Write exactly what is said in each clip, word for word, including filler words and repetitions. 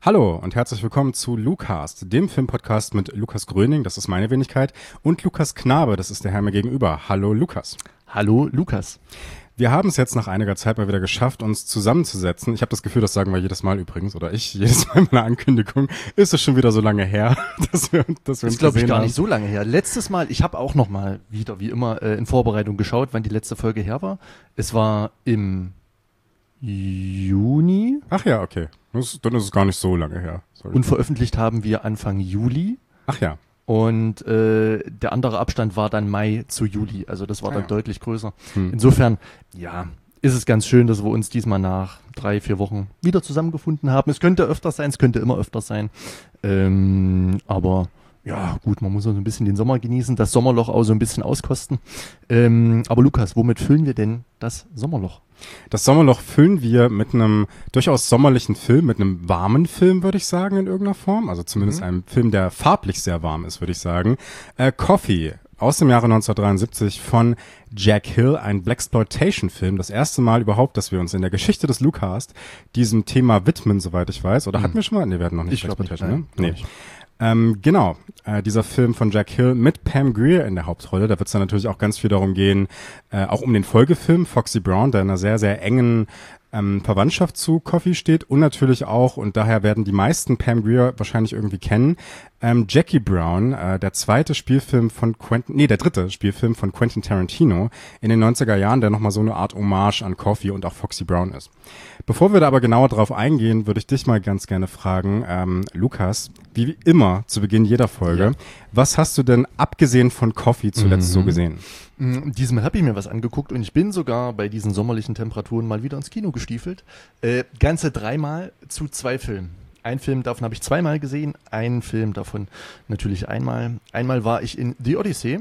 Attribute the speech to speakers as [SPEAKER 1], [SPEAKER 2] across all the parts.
[SPEAKER 1] Hallo und herzlich willkommen zu Lucast, dem Filmpodcast mit Lukas Gröning, das ist meine Wenigkeit, und Lukas Knabe, das ist der Herr mir gegenüber. Hallo Lukas.
[SPEAKER 2] Hallo Lukas.
[SPEAKER 1] Wir haben es jetzt nach einiger Zeit mal wieder geschafft, uns zusammenzusetzen. Ich habe das Gefühl, das sagen wir jedes Mal übrigens, oder ich, jedes Mal in meiner Ankündigung, ist es schon wieder so lange her, dass wir, dass wir uns
[SPEAKER 2] Das glaube ich gar
[SPEAKER 1] haben.
[SPEAKER 2] nicht so lange her. Letztes Mal, ich habe auch noch mal wieder, wie immer, äh, in Vorbereitung geschaut, wann die letzte Folge her war. Es war im Juni.
[SPEAKER 1] Ach ja, okay. Das, dann ist es gar nicht so lange her. Sorry.
[SPEAKER 2] Und veröffentlicht haben wir Anfang Juli.
[SPEAKER 1] Ach ja.
[SPEAKER 2] Und äh, der andere Abstand war dann Mai zu Juli. Also das war
[SPEAKER 1] Ah,
[SPEAKER 2] dann
[SPEAKER 1] ja.
[SPEAKER 2] deutlich größer.
[SPEAKER 1] Hm.
[SPEAKER 2] Insofern, ja, ist es ganz schön, dass wir uns diesmal nach drei, vier Wochen wieder zusammengefunden haben. Es könnte öfter sein, es könnte immer öfter sein. Ähm, aber ja, gut, man muss auch so ein bisschen den Sommer genießen, das Sommerloch auch so ein bisschen auskosten. Ähm, aber Lukas, womit füllen wir denn das Sommerloch?
[SPEAKER 1] Das Sommerloch füllen wir mit einem durchaus sommerlichen Film, mit einem warmen Film, würde ich sagen, in irgendeiner Form. Also zumindest
[SPEAKER 2] Mhm.
[SPEAKER 1] einem Film, der farblich sehr warm ist, würde ich sagen. Äh, Coffee aus dem Jahre neunzehnhundertdreiundsiebzig von Jack Hill, ein Blaxploitation-Film. Das erste Mal überhaupt, dass wir uns in der Geschichte des Lucast diesem Thema widmen, soweit ich weiß. Oder
[SPEAKER 2] Mhm.
[SPEAKER 1] hatten wir schon mal? Nee, wir hatten noch nicht
[SPEAKER 2] Ich glaube nicht,
[SPEAKER 1] Blaxploitation,
[SPEAKER 2] nein,
[SPEAKER 1] ne?
[SPEAKER 2] glaub
[SPEAKER 1] Nee. Ähm, genau, äh, dieser Film von Jack Hill mit Pam Grier in der Hauptrolle. Da wird es dann natürlich auch ganz viel darum gehen, äh, auch um den Folgefilm Foxy Brown, der in einer sehr, sehr engen ähm, Verwandtschaft zu Coffee steht und natürlich auch, und daher werden die meisten Pam Grier wahrscheinlich irgendwie kennen, ähm, Jackie Brown, äh, der zweite Spielfilm von Quentin, nee, der dritte Spielfilm von Quentin Tarantino in den neunziger Jahren, der nochmal so eine Art Hommage an Coffee und auch Foxy Brown ist. Bevor wir da aber genauer drauf eingehen, würde ich dich mal ganz gerne fragen, ähm, Lukas, wie immer zu Beginn jeder Folge,
[SPEAKER 2] Ja.
[SPEAKER 1] was hast du denn abgesehen von Coffee zuletzt
[SPEAKER 2] Mhm.
[SPEAKER 1] so gesehen?
[SPEAKER 2] Mm, Diesmal habe ich mir was angeguckt und ich bin sogar bei diesen sommerlichen Temperaturen mal wieder ins Kino gestiefelt. Äh, ganze dreimal zu zwei Filmen. Ein Film davon habe ich zweimal gesehen, einen Film davon natürlich einmal. Einmal war ich in The Odyssey.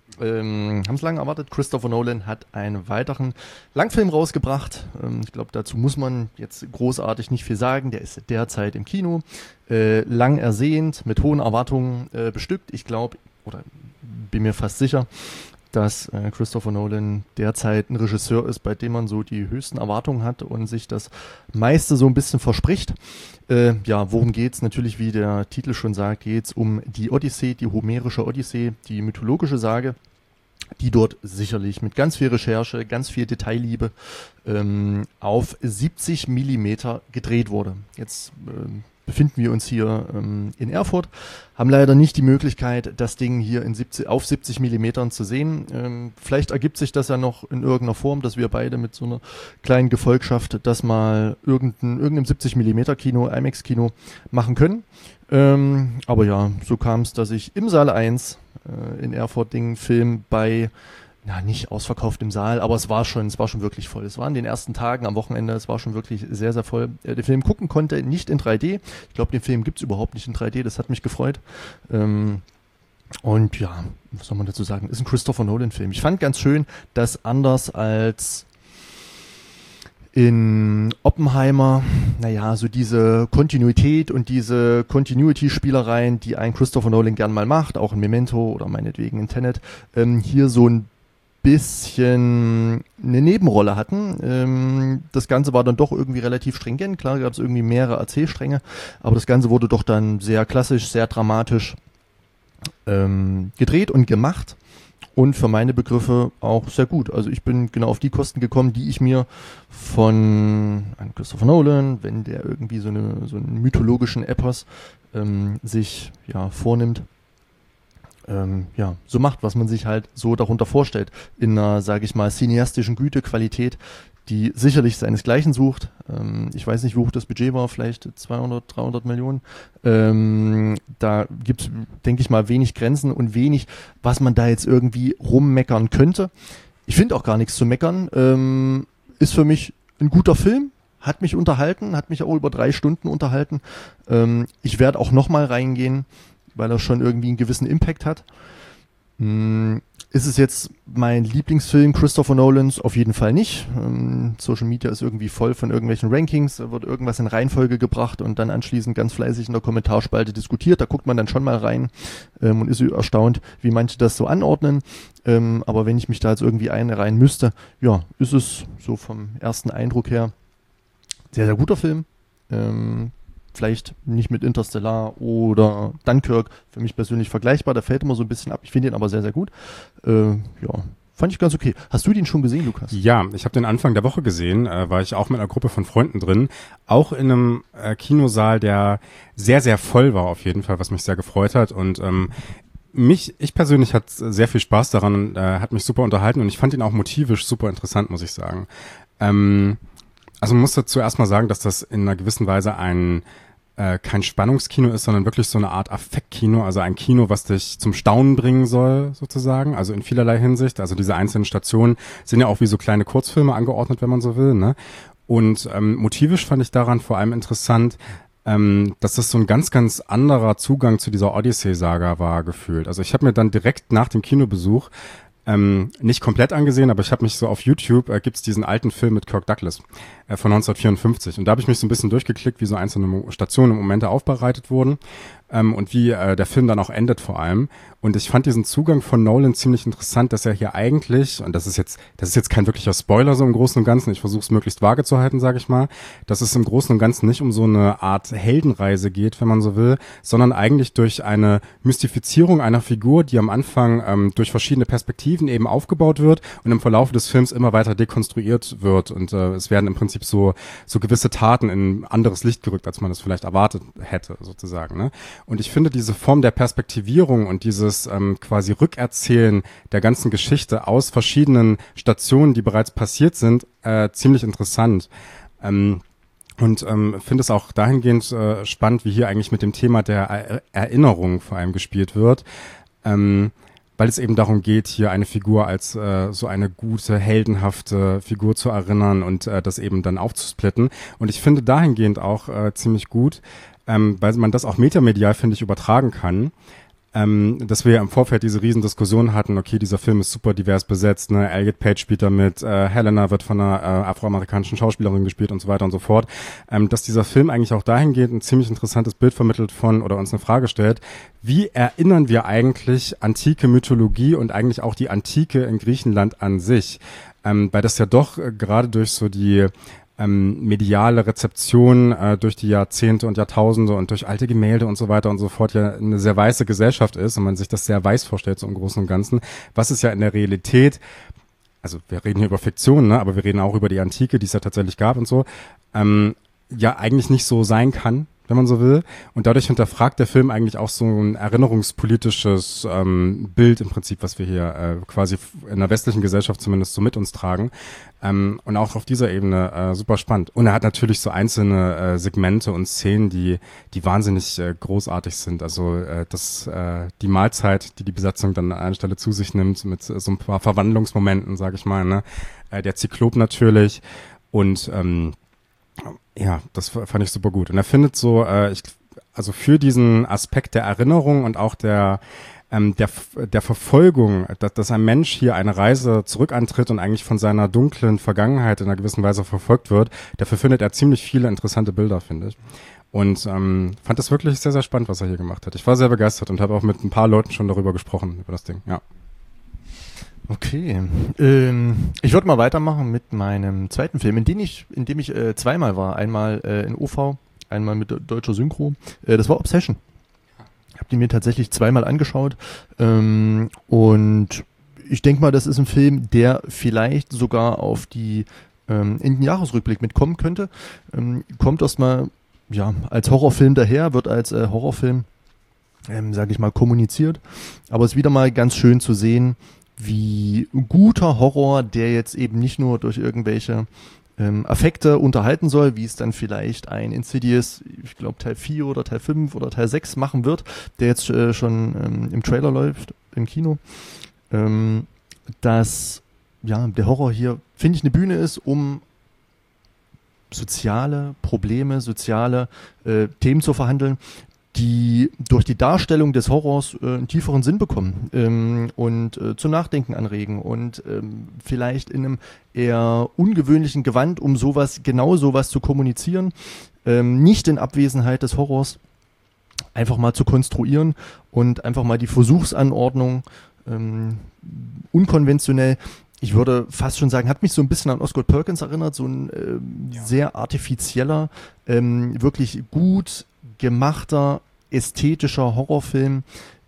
[SPEAKER 2] Ähm, haben es lange erwartet. Christopher Nolan hat einen weiteren Langfilm rausgebracht. Ähm, ich glaube, dazu muss man jetzt großartig nicht viel sagen. Der ist derzeit im Kino. Äh, lang ersehnt, mit hohen Erwartungen äh, bestückt. Ich glaube, oder bin mir fast sicher, dass äh, Christopher Nolan derzeit ein Regisseur ist, bei dem man so die höchsten Erwartungen hat und sich das meiste so ein bisschen verspricht. Äh, ja, worum geht's? Natürlich, wie der Titel schon sagt, geht's um die Odyssee, die homerische Odyssee, die mythologische Sage, die dort sicherlich mit ganz viel Recherche, ganz viel Detailliebe ähm, auf siebzig Millimeter gedreht wurde. Jetzt ähm, befinden wir uns hier ähm, in Erfurt, haben leider nicht die Möglichkeit, das Ding hier in siebzig, auf siebzig Millimetern zu sehen. Ähm, vielleicht ergibt sich das ja noch in irgendeiner Form, dass wir beide mit so einer kleinen Gefolgschaft das mal irgendein, irgendeinem siebzig Millimeter Kino, IMAX-Kino machen können. Ähm, aber ja, so kam es, dass ich im Saal eins äh, in Erfurt den Film bei, na, nicht ausverkauft im Saal, aber es war schon, es war schon wirklich voll. Es war in den ersten Tagen am Wochenende, es war schon wirklich sehr, sehr voll. Äh, den Film gucken konnte, nicht in drei D. Ich glaube, den Film gibt's überhaupt nicht in drei D, das hat mich gefreut. Ähm, und ja, was soll man dazu sagen? Ist ein Christopher Nolan-Film. Ich fand ganz schön, dass anders als in Oppenheimer, naja, so diese Kontinuität und diese Continuity-Spielereien, die ein Christopher Nolan gern mal macht, auch in Memento oder meinetwegen in Tenet, ähm, hier so ein bisschen eine Nebenrolle hatten. Ähm, das Ganze war dann doch irgendwie relativ stringent. Klar gab es irgendwie mehrere Erzählstränge, aber das Ganze wurde doch dann sehr klassisch, sehr dramatisch ähm, gedreht und gemacht. Und für meine Begriffe auch sehr gut. Also ich bin genau auf die Kosten gekommen, die ich mir von einem Christopher Nolan, wenn der irgendwie so, eine, so einen mythologischen Epos ähm, sich ja vornimmt, ähm, ja, so macht, was man sich halt so darunter vorstellt. In einer, sage ich mal, cineastischen Güte, Qualität, die sicherlich seinesgleichen sucht. Ähm, ich weiß nicht, wie hoch das Budget war, vielleicht zweihundert, dreihundert Millionen. Ähm, da gibt es, denke ich mal, wenig Grenzen und wenig, was man da jetzt irgendwie rummeckern könnte. Ich finde auch gar nichts zu meckern. Ähm, ist für mich ein guter Film, hat mich unterhalten, hat mich auch über drei Stunden unterhalten. Ähm, ich werde auch nochmal reingehen, weil er schon irgendwie einen gewissen Impact hat. Hm, ist es jetzt mein Lieblingsfilm Christopher Nolans? Auf jeden Fall nicht. Ähm, Social Media ist irgendwie voll von irgendwelchen Rankings, da wird irgendwas in Reihenfolge gebracht und dann anschließend ganz fleißig in der Kommentarspalte diskutiert. Da guckt man dann schon mal rein ähm, und ist erstaunt, wie manche das so anordnen. Ähm, aber wenn ich mich da jetzt irgendwie einreihen müsste, ja, ist es so vom ersten Eindruck her sehr, sehr guter Film. Ähm, vielleicht nicht mit Interstellar oder Dunkirk für mich persönlich vergleichbar. Da fällt immer so ein bisschen ab. Ich finde ihn aber sehr, sehr gut. Äh, ja, fand ich ganz okay. Hast du den schon gesehen, Lukas?
[SPEAKER 1] Ja, ich habe den Anfang der Woche gesehen, äh, war ich auch mit einer Gruppe von Freunden drin, auch in einem äh, Kinosaal, der sehr, sehr voll war auf jeden Fall, was mich sehr gefreut hat und ähm, mich, ich persönlich hatte sehr viel Spaß daran und äh, hat mich super unterhalten und ich fand ihn auch motivisch super interessant, muss ich sagen. Ähm, also man muss dazu erstmal sagen, dass das in einer gewissen Weise ein äh, kein Spannungskino ist, sondern wirklich so eine Art Affektkino, also ein Kino, was dich zum Staunen bringen soll, sozusagen, also in vielerlei Hinsicht. Also diese einzelnen Stationen sind ja auch wie so kleine Kurzfilme angeordnet, wenn man so will, ne? Und ähm, motivisch fand ich daran vor allem interessant, ähm, dass das so ein ganz, ganz anderer Zugang zu dieser Odyssey-Saga war gefühlt. Also ich habe mir dann direkt nach dem Kinobesuch ähm, nicht komplett angesehen, aber ich habe mich so auf YouTube, äh, gibt's diesen alten Film mit Kirk Douglas äh, von neunzehnhundertvierundfünfzig und da habe ich mich so ein bisschen durchgeklickt, wie so einzelne Mo- Stationen und Momente aufbereitet wurden ähm, und wie äh, der Film dann auch endet vor allem. Und ich fand diesen Zugang von Nolan ziemlich interessant, dass er hier eigentlich, und das ist jetzt, das ist jetzt kein wirklicher Spoiler so im Großen und Ganzen, ich versuche es möglichst vage zu halten, sage ich mal, dass es im Großen und Ganzen nicht um so eine Art Heldenreise geht, wenn man so will, sondern eigentlich durch eine Mystifizierung einer Figur, die am Anfang ähm, durch verschiedene Perspektiven eben aufgebaut wird und im Verlauf des Films immer weiter dekonstruiert wird und äh, es werden im Prinzip so so gewisse Taten in ein anderes Licht gerückt, als man das vielleicht erwartet hätte, sozusagen, ne? Und ich finde diese Form der Perspektivierung und dieses ähm, quasi Rückerzählen der ganzen Geschichte aus verschiedenen Stationen, die bereits passiert sind, äh, ziemlich interessant. Ähm, und ähm, finde es auch dahingehend äh, spannend, wie hier eigentlich mit dem Thema der er- Erinnerung vor allem gespielt wird. Ähm, weil es eben darum geht, hier eine Figur als äh, so eine gute, heldenhafte Figur zu erinnern und äh, das eben dann aufzusplitten. Und ich finde dahingehend auch äh, ziemlich gut, ähm, weil man das auch metamedial, finde ich, übertragen kann. Ähm, dass wir ja im Vorfeld diese Riesendiskussion hatten, okay, dieser Film ist super divers besetzt, ne, Elliot Page spielt da mit, äh, Helena wird von einer äh, afroamerikanischen Schauspielerin gespielt und so weiter und so fort, ähm, dass dieser Film eigentlich auch dahingehend ein ziemlich interessantes Bild vermittelt von, oder uns eine Frage stellt, wie erinnern wir eigentlich antike Mythologie und eigentlich auch die Antike in Griechenland an sich? Ähm, weil das ja doch äh, gerade durch so die ähm, mediale Rezeption äh, durch die Jahrzehnte und Jahrtausende und durch alte Gemälde und so weiter und so fort ja eine sehr weiße Gesellschaft ist und man sich das sehr weiß vorstellt, so im Großen und Ganzen, was es ja in der Realität, also wir reden hier über Fiktion, ne, aber wir reden auch über die Antike, die es ja tatsächlich gab und so, ähm, ja eigentlich nicht so sein kann, wenn man so will. Und dadurch hinterfragt der Film eigentlich auch so ein erinnerungspolitisches ähm, Bild im Prinzip, was wir hier äh, quasi in der westlichen Gesellschaft zumindest so mit uns tragen. Ähm, und auch auf dieser Ebene äh, super spannend. Und er hat natürlich so einzelne äh, Segmente und Szenen, die die wahnsinnig äh, großartig sind. Also äh, das äh, die Mahlzeit, die die Besatzung dann an einer Stelle zu sich nimmt, mit äh, so ein paar Verwandlungsmomenten, sage ich mal. Ne? Äh, der Zyklop natürlich und ähm, ja, das fand ich super gut. Und er findet so, äh, ich, also für diesen Aspekt der Erinnerung und auch der ähm, der der Verfolgung, dass, dass ein Mensch hier eine Reise zurück antritt und eigentlich von seiner dunklen Vergangenheit in einer gewissen Weise verfolgt wird, dafür findet er ziemlich viele interessante Bilder, finde ich. Und ähm, fand das wirklich sehr, sehr spannend, was er hier gemacht hat. Ich war sehr begeistert und habe auch mit ein paar Leuten schon darüber gesprochen, über das Ding, ja.
[SPEAKER 2] Okay, ähm, ich würde mal weitermachen mit meinem zweiten Film, in dem ich, in dem ich äh, zweimal war. Einmal äh, in O V, einmal mit deutscher Synchro. Äh, das war Obsession. Ich habe die mir tatsächlich zweimal angeschaut. Ähm, und ich denke mal, das ist ein Film, der vielleicht sogar auf die ähm, in den Jahresrückblick mitkommen könnte. Ähm, kommt erstmal ja, als Horrorfilm daher, wird als äh, Horrorfilm, ähm, sage ich mal, kommuniziert. Aber es ist wieder mal ganz schön zu sehen, wie guter Horror, der jetzt eben nicht nur durch irgendwelche ähm, Affekte unterhalten soll, wie es dann vielleicht ein Insidious, ich glaube Teil vier oder Teil fünf oder Teil sechs machen wird, der jetzt äh, schon ähm, im Trailer läuft, im Kino, ähm, dass ja, der Horror hier, finde ich, eine Bühne ist, um soziale Probleme, soziale äh, Themen zu verhandeln, die durch die Darstellung des Horrors äh, einen tieferen Sinn bekommen ähm, und äh, zu Nachdenken anregen und ähm, vielleicht in einem eher ungewöhnlichen Gewand, um sowas, genau sowas zu kommunizieren, ähm, nicht in Abwesenheit des Horrors, einfach mal zu konstruieren und einfach mal die Versuchsanordnung ähm, unkonventionell ich würde fast schon sagen, hat mich so ein bisschen an Osgood Perkins erinnert, so ein äh,
[SPEAKER 1] Ja.
[SPEAKER 2] sehr artifizieller, ähm, wirklich gut gemachter, ästhetischer Horrorfilm,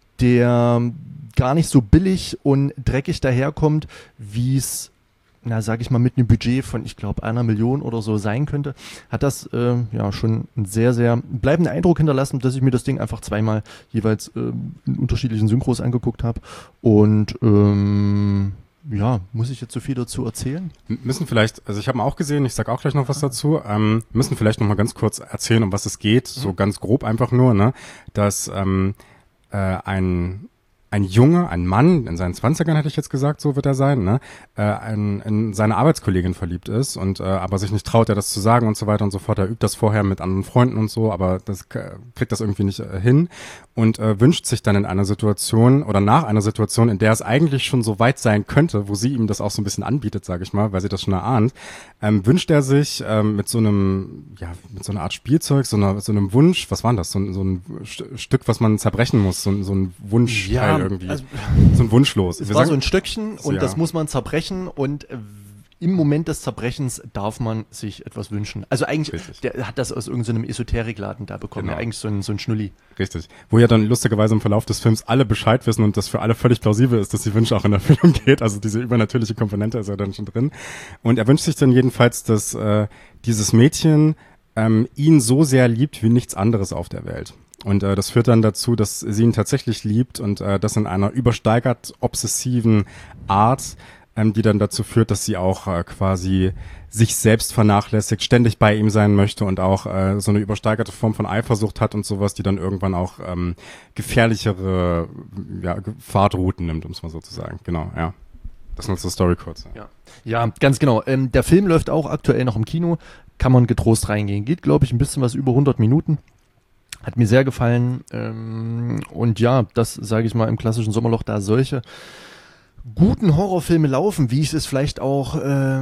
[SPEAKER 2] der gar nicht so billig und dreckig daherkommt, wie es, na sag ich mal, mit einem Budget von, ich glaube, einer Million oder so sein könnte, hat das äh, ja schon einen sehr, sehr bleibenden Eindruck hinterlassen, dass ich mir das Ding einfach zweimal jeweils ähm, in unterschiedlichen Synchros angeguckt habe. Und ähm, ja, muss ich jetzt so viel dazu erzählen?
[SPEAKER 1] M- Müssen vielleicht, also ich habe ihn auch gesehen, ich sag auch gleich noch was dazu, ähm, müssen vielleicht noch mal ganz kurz erzählen, um was es geht, so ganz grob einfach nur, ne, dass ähm, äh, ein ein Junge, ein Mann, in seinen Zwanzigern hätte ich jetzt gesagt, so wird er sein, ne, äh, ein, in seine Arbeitskollegin verliebt ist und äh, aber sich nicht traut, er das zu sagen und so weiter und so fort. Er übt das vorher mit anderen Freunden und so, aber das k- kriegt das irgendwie nicht äh, hin und äh, wünscht sich dann in einer Situation oder nach einer Situation, in der es eigentlich schon so weit sein könnte, wo sie ihm das auch so ein bisschen anbietet, sage ich mal, weil sie das schon erahnt, ähm, wünscht er sich ähm, mit so einem, ja, mit so einer Art Spielzeug, so, einer, so einem Wunsch, was war das, so, ein- so ein St- Stück, was man zerbrechen muss, so, ein- so ein Wunschteil irgendwie,
[SPEAKER 2] also,
[SPEAKER 1] so ein Wunschlos.
[SPEAKER 2] es
[SPEAKER 1] Wir
[SPEAKER 2] war
[SPEAKER 1] sagen-
[SPEAKER 2] so ein Stöckchen und
[SPEAKER 1] Ja.
[SPEAKER 2] das muss man zerbrechen und äh, im Moment des Zerbrechens darf man sich etwas wünschen. Also eigentlich,
[SPEAKER 1] Richtig.
[SPEAKER 2] der hat das aus irgendeinem Esoterikladen da bekommen.
[SPEAKER 1] Genau.
[SPEAKER 2] Ja, eigentlich so ein, so ein Schnulli.
[SPEAKER 1] Richtig. Wo ja dann lustigerweise im Verlauf des Films alle Bescheid wissen und das für alle völlig plausibel ist, dass die Wünsche auch in Erfüllung geht. Also diese übernatürliche Komponente ist ja dann schon drin. Und er wünscht sich dann jedenfalls, dass äh, dieses Mädchen ähm, ihn so sehr liebt wie nichts anderes auf der Welt. Und äh, das führt dann dazu, dass sie ihn tatsächlich liebt und äh, das in einer übersteigert obsessiven Art, ähm, die dann dazu führt, dass sie auch äh, quasi sich selbst vernachlässigt, ständig bei ihm sein möchte und auch äh, so eine übersteigerte Form von Eifersucht hat und sowas, die dann irgendwann auch ähm, gefährlichere ja, Ge- Fahrtrouten nimmt, um es mal so zu sagen. Genau, ja. Das ist unsere Story kurz.
[SPEAKER 2] Ja, ja, ganz genau. Ähm, der Film läuft auch aktuell noch im Kino. Kann man getrost reingehen. Geht, glaube ich, ein bisschen was über hundert Minuten. Hat mir sehr gefallen. Ähm, und ja, das sage ich mal im klassischen Sommerloch, da solche guten Horrorfilme laufen, wie ich es vielleicht auch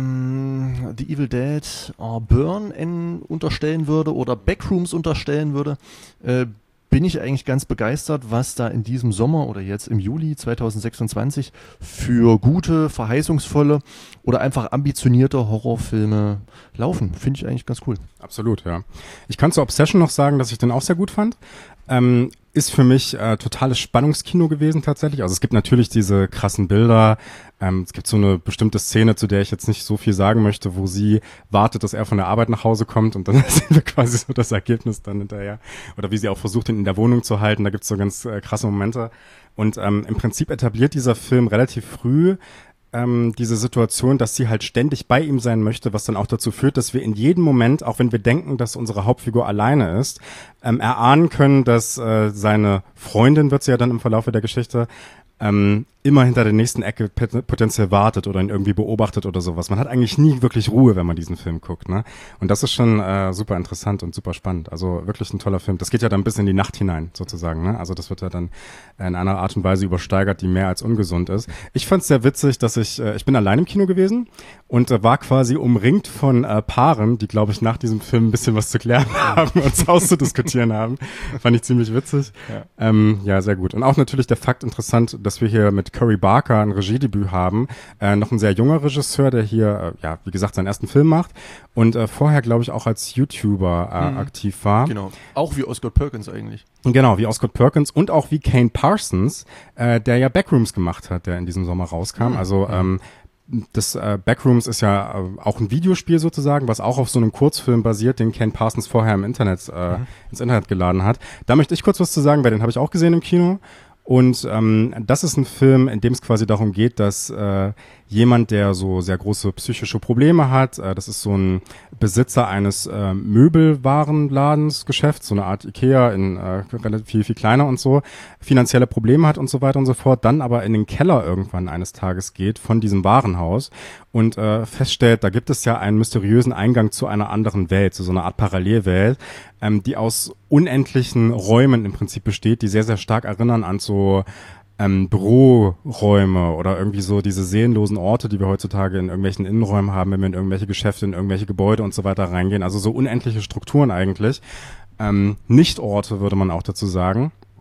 [SPEAKER 2] ähm, The Evil Dead or Burn in, unterstellen würde oder Backrooms unterstellen würde, äh, bin ich eigentlich ganz begeistert, was da in diesem Sommer oder jetzt im Juli zwanzig sechsundzwanzig für gute, verheißungsvolle oder einfach ambitionierte Horrorfilme laufen. Finde ich eigentlich ganz cool.
[SPEAKER 1] Absolut, ja. Ich kann zu Obsession noch sagen, dass ich den auch sehr gut fand. Ähm, ist für mich äh, totales Spannungskino gewesen tatsächlich. Also es gibt natürlich diese krassen Bilder. Ähm, es gibt so eine bestimmte Szene, zu der ich jetzt nicht so viel sagen möchte, wo sie wartet, dass er von der Arbeit nach Hause kommt und dann sehen wir quasi so das Ergebnis dann hinterher. Oder wie sie auch versucht, ihn in der Wohnung zu halten. Da gibt's so ganz äh, krasse Momente. Und ähm, im Prinzip etabliert dieser Film relativ früh ähm, diese Situation, dass sie halt ständig bei ihm sein möchte, was dann auch dazu führt, dass wir in jedem Moment, auch wenn wir denken, dass unsere Hauptfigur alleine ist, ähm, erahnen können, dass äh, seine Freundin, wird sie ja dann im Verlauf der Geschichte, ähm, immer hinter der nächsten Ecke pot- potenziell wartet oder ihn irgendwie beobachtet oder sowas. Man hat eigentlich nie wirklich Ruhe, wenn man diesen Film guckt, ne? Und das ist schon äh, super interessant und super spannend. Also wirklich ein toller Film. Das geht ja dann bis in die Nacht hinein, sozusagen, ne? Also das wird ja dann in einer Art und Weise übersteigert, die mehr als ungesund ist. Ich fand es sehr witzig, dass ich, äh, ich bin allein im Kino gewesen und äh, war quasi umringt von äh, Paaren, die, glaube ich, nach diesem Film ein bisschen was zu klären haben und auszudiskutieren haben. Fand ich ziemlich witzig. Ja. Ähm, ja, sehr gut. Und auch natürlich der Fakt interessant, dass wir hier mit Curry Barker ein Regiedebüt haben. Äh, noch ein sehr junger Regisseur, der hier, äh, ja, wie gesagt, seinen ersten Film macht und äh, vorher, glaube ich, auch als YouTuber äh, mhm. aktiv war.
[SPEAKER 2] Genau. Auch wie Osgood Perkins eigentlich.
[SPEAKER 1] Genau, wie Osgood Perkins und auch wie Kane Parsons, äh, der ja Backrooms gemacht hat, der in diesem Sommer rauskam. Mhm. Also ähm, das äh, Backrooms ist ja äh, auch ein Videospiel sozusagen, was auch auf so einem Kurzfilm basiert, den Kane Parsons vorher im Internet äh, mhm. ins Internet geladen hat. Da möchte ich kurz was zu sagen, weil den habe ich auch gesehen im Kino. Und ähm, das ist ein Film, in dem es quasi darum geht, dass äh, jemand, der so sehr große psychische Probleme hat, äh, das ist so ein Besitzer eines äh, Möbelwarenladensgeschäfts, so eine Art Ikea in äh, relativ viel, viel kleiner und so, finanzielle Probleme hat und so weiter und so fort, dann aber in den Keller irgendwann eines Tages geht von diesem Warenhaus und äh, feststellt, da gibt es ja einen mysteriösen Eingang zu einer anderen Welt, zu so einer Art Parallelwelt, ähm, die aus unendlichen Räumen im Prinzip besteht, die sehr, sehr stark erinnern an so ähm, Büroräume oder irgendwie so diese seelenlosen Orte, die wir heutzutage in irgendwelchen Innenräumen haben, wenn wir in irgendwelche Geschäfte, in irgendwelche Gebäude und so weiter reingehen. Also so unendliche Strukturen eigentlich. Ähm, Nicht-Orte würde man auch dazu sagen.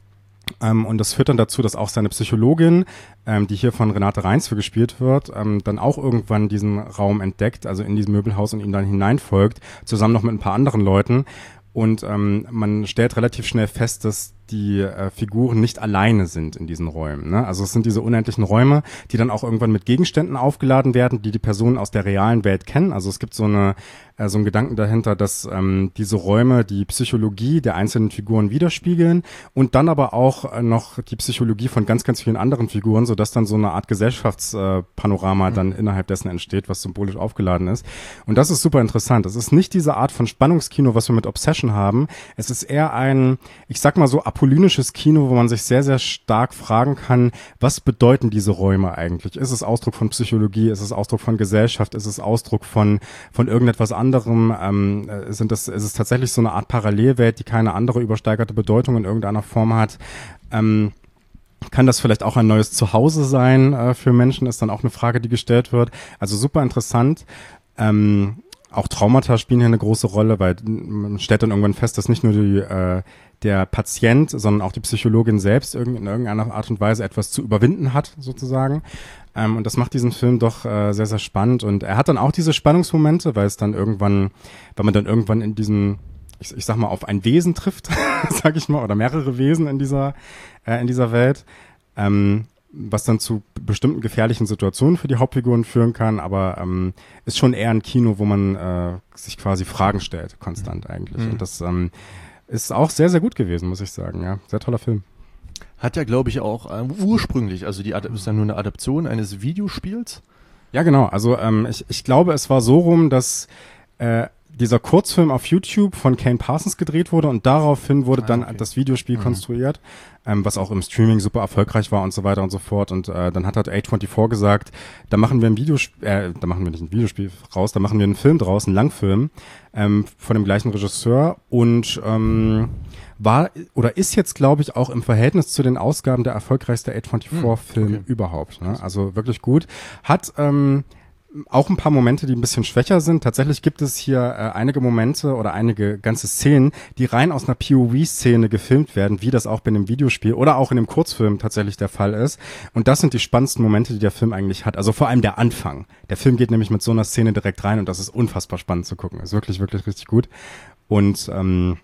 [SPEAKER 1] Ähm, und das führt dann dazu, dass auch seine Psychologin, ähm, die hier von Renate Reinsve gespielt wird, ähm, dann auch irgendwann diesen Raum entdeckt, also in diesem Möbelhaus und ihm dann hineinfolgt, zusammen noch mit ein paar anderen Leuten. Und ähm, man stellt relativ schnell fest, dass die äh, Figuren nicht alleine sind in diesen Räumen. Ne? Also es sind diese unendlichen Räume, die dann auch irgendwann mit Gegenständen aufgeladen werden, die die Personen aus der realen Welt kennen. Also es gibt so eine äh, so einen Gedanken dahinter, dass ähm, diese Räume die Psychologie der einzelnen Figuren widerspiegeln und dann aber auch äh, noch die Psychologie von ganz, ganz vielen anderen Figuren, sodass dann so eine Art Gesellschaftspanorama äh, dann mhm. innerhalb dessen entsteht, was symbolisch aufgeladen ist. Und das ist super interessant. Es ist nicht diese Art von Spannungskino, was wir mit Obsession haben. Es ist eher ein, ich sag mal so, apollinisches Kino, wo man sich sehr, sehr stark fragen kann, was bedeuten diese Räume eigentlich? Ist es Ausdruck von Psychologie? Ist es Ausdruck von Gesellschaft? Ist es Ausdruck von von irgendetwas anderem? Ähm, sind das, ist es tatsächlich so eine Art Parallelwelt, die keine andere übersteigerte Bedeutung in irgendeiner Form hat? Ähm, kann das vielleicht auch ein neues Zuhause sein äh, für Menschen? Ist dann auch eine Frage, die gestellt wird. Also super interessant. Ähm, Auch Traumata spielen hier eine große Rolle, weil man stellt dann irgendwann fest, dass nicht nur die, äh, der Patient, sondern auch die Psychologin selbst irg- in irgendeiner Art und Weise etwas zu überwinden hat, sozusagen. Ähm, und das macht diesen Film doch äh, sehr, sehr spannend. Und er hat dann auch diese Spannungsmomente, weil es dann irgendwann, weil man dann irgendwann in diesem, ich, ich sag mal, auf ein Wesen trifft, sag ich mal, oder mehrere Wesen in dieser, äh, in dieser Welt. Ähm, was dann zu bestimmten gefährlichen Situationen für die Hauptfiguren führen kann, aber ähm, ist schon eher ein Kino, wo man äh, sich quasi Fragen stellt, konstant eigentlich. Mhm. Und das ähm, ist auch sehr, sehr gut gewesen, muss ich sagen. Ja, sehr toller Film.
[SPEAKER 2] Hat ja, glaube ich, auch äh, ursprünglich, also die Ad- ist ja nur eine Adaption eines Videospiels.
[SPEAKER 1] Ja, genau. Also ähm, ich, ich glaube, es war so rum, dass äh, dieser Kurzfilm auf YouTube von Kane Parsons gedreht wurde und daraufhin wurde ah, dann okay. das Videospiel mhm. konstruiert, ähm, was auch im Streaming super erfolgreich war und so weiter und so fort. Und äh, dann hat halt A vierundzwanzig gesagt, da machen wir ein Videospiel, äh, da machen wir nicht ein Videospiel raus, da machen wir einen Film draus, einen Langfilm ähm, von dem gleichen Regisseur und ähm, war oder ist jetzt, glaube ich, auch im Verhältnis zu den Ausgaben der erfolgreichste A vierundzwanzig-Film hm, okay. überhaupt. Ne? Also wirklich gut. Hat ähm, auch ein paar Momente, die ein bisschen schwächer sind. Tatsächlich gibt es hier äh, einige Momente oder einige ganze Szenen, die rein aus einer P O V-Szene gefilmt werden, wie das auch bei einem Videospiel oder auch in einem Kurzfilm tatsächlich der Fall ist. Und das sind die spannendsten Momente, die der Film eigentlich hat. Also vor allem der Anfang. Der Film geht nämlich mit so einer Szene direkt rein und das ist unfassbar spannend zu gucken. Ist wirklich, wirklich richtig gut. Und ähm,